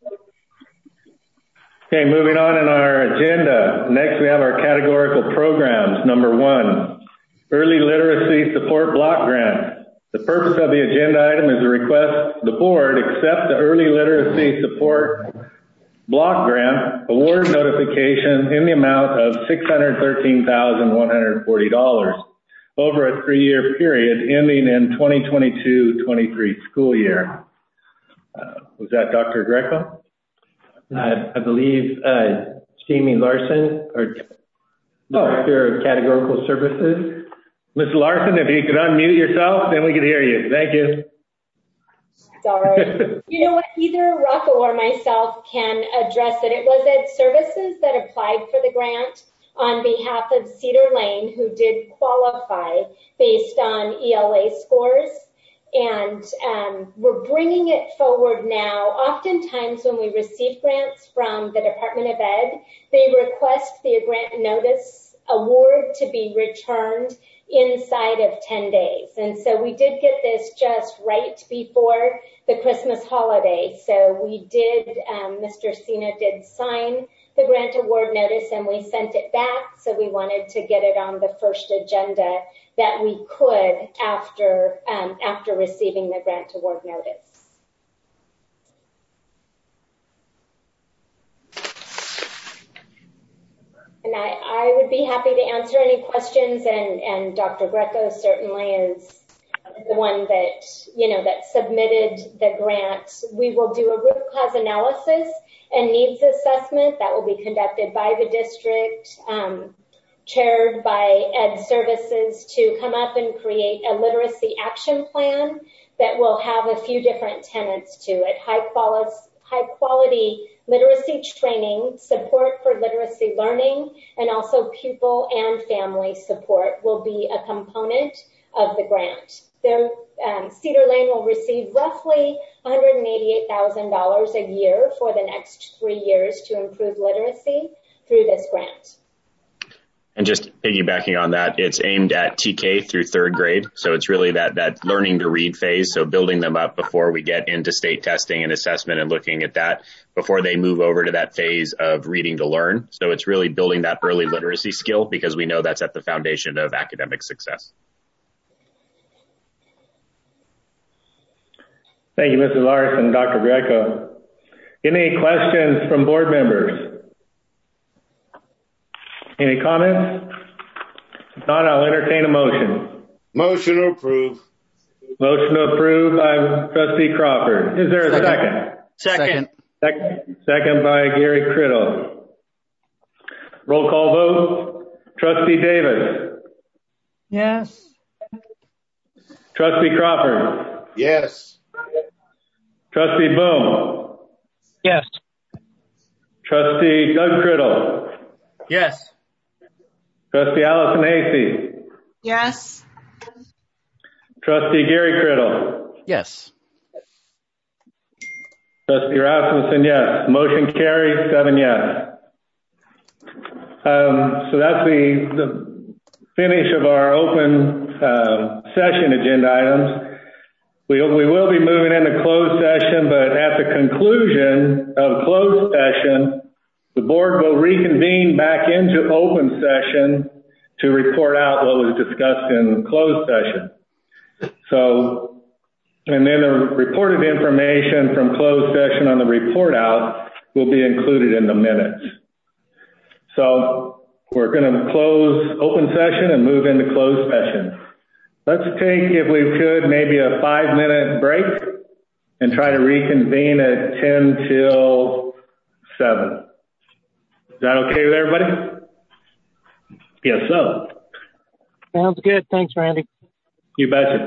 Okay, moving on in our agenda. Next, we have our categorical programs. Number one, Early Literacy Support Block Grant. The purpose of the agenda item is to request the board accept the Early Literacy Support Block Grant award notification in the amount of six hundred thirteen thousand one hundred forty dollars over a three-year period ending in twenty twenty-two twenty-three school year. Uh, was that Doctor Greco? Uh, I believe uh, Jamie Larson, or Director of Categorical Services. Miz Larson, if you could unmute yourself, then we could hear you. Thank you. Sorry. You know what? Either Rocco or myself can address it. It was Ed Services that applied for the grant on behalf of Cedar Lane, who did qualify based on E L A scores. And um, we're bringing it forward now. Oftentimes when we receive grants from the Department of Ed, they request the grant notice award to be returned inside of ten days. And so we did get this just right before the Christmas holiday. So we did, um, Mister Cena did sign the grant award notice and we sent it back. So we wanted to get it on the first agenda that we could after, um, after receiving the grant award notice. And I, I would be happy to answer any questions, and, and Doctor Greco certainly is the one that, you know, that submitted the grant. We will do a root cause analysis and needs assessment that will be conducted by the district, um, chaired by Ed Services, to come up and create a literacy action plan that will have a few different tenets to it. High quality, high quality literacy training, support for literacy learning, and also pupil and family support will be a component of the grant. There, um, Cedar Lane will receive roughly one hundred eighty-eight thousand dollars a year for the next three years to improve literacy through this grant. And just piggybacking on that, it's aimed at T K through third grade. So it's really that, that learning to read phase. So building them up before we get into state testing and assessment and looking at that before they move over to that phase of reading to learn. So it's really building that early literacy skill because we know that's at the foundation of academic success. Thank you, Missus Larson, Doctor Greco. Any questions from board members? Any comments? If not, I'll entertain a motion. Motion to approve. Motion to approve by Trustee Crawford. Is there a second? Second. Second, second by Gary Criddle. Roll call vote. Trustee Davis. Yes. Trustee Crawford. Yes. Trustee Boom. Yes. Trustee Doug Criddle. Yes. Trustee Allison Hasty. Yes. Trustee Gary Criddle. Yes. Trustee Rasmussen, yes. Motion carries, seven yes. Um, so that's the, the finish of our open uh, session agenda items. We, we will be moving into closed session, but at the conclusion of closed session, the board will reconvene back into open session to report out what was discussed in closed session. So, and then the reported information from closed session on the report out will be included in the minutes. So we're going to close open session and move into closed session. Let's take, if we could, maybe a five minute break and try to reconvene at ten till seven. Is that okay with everybody? Yes, so. Sounds good. Thanks, Randy. You betcha.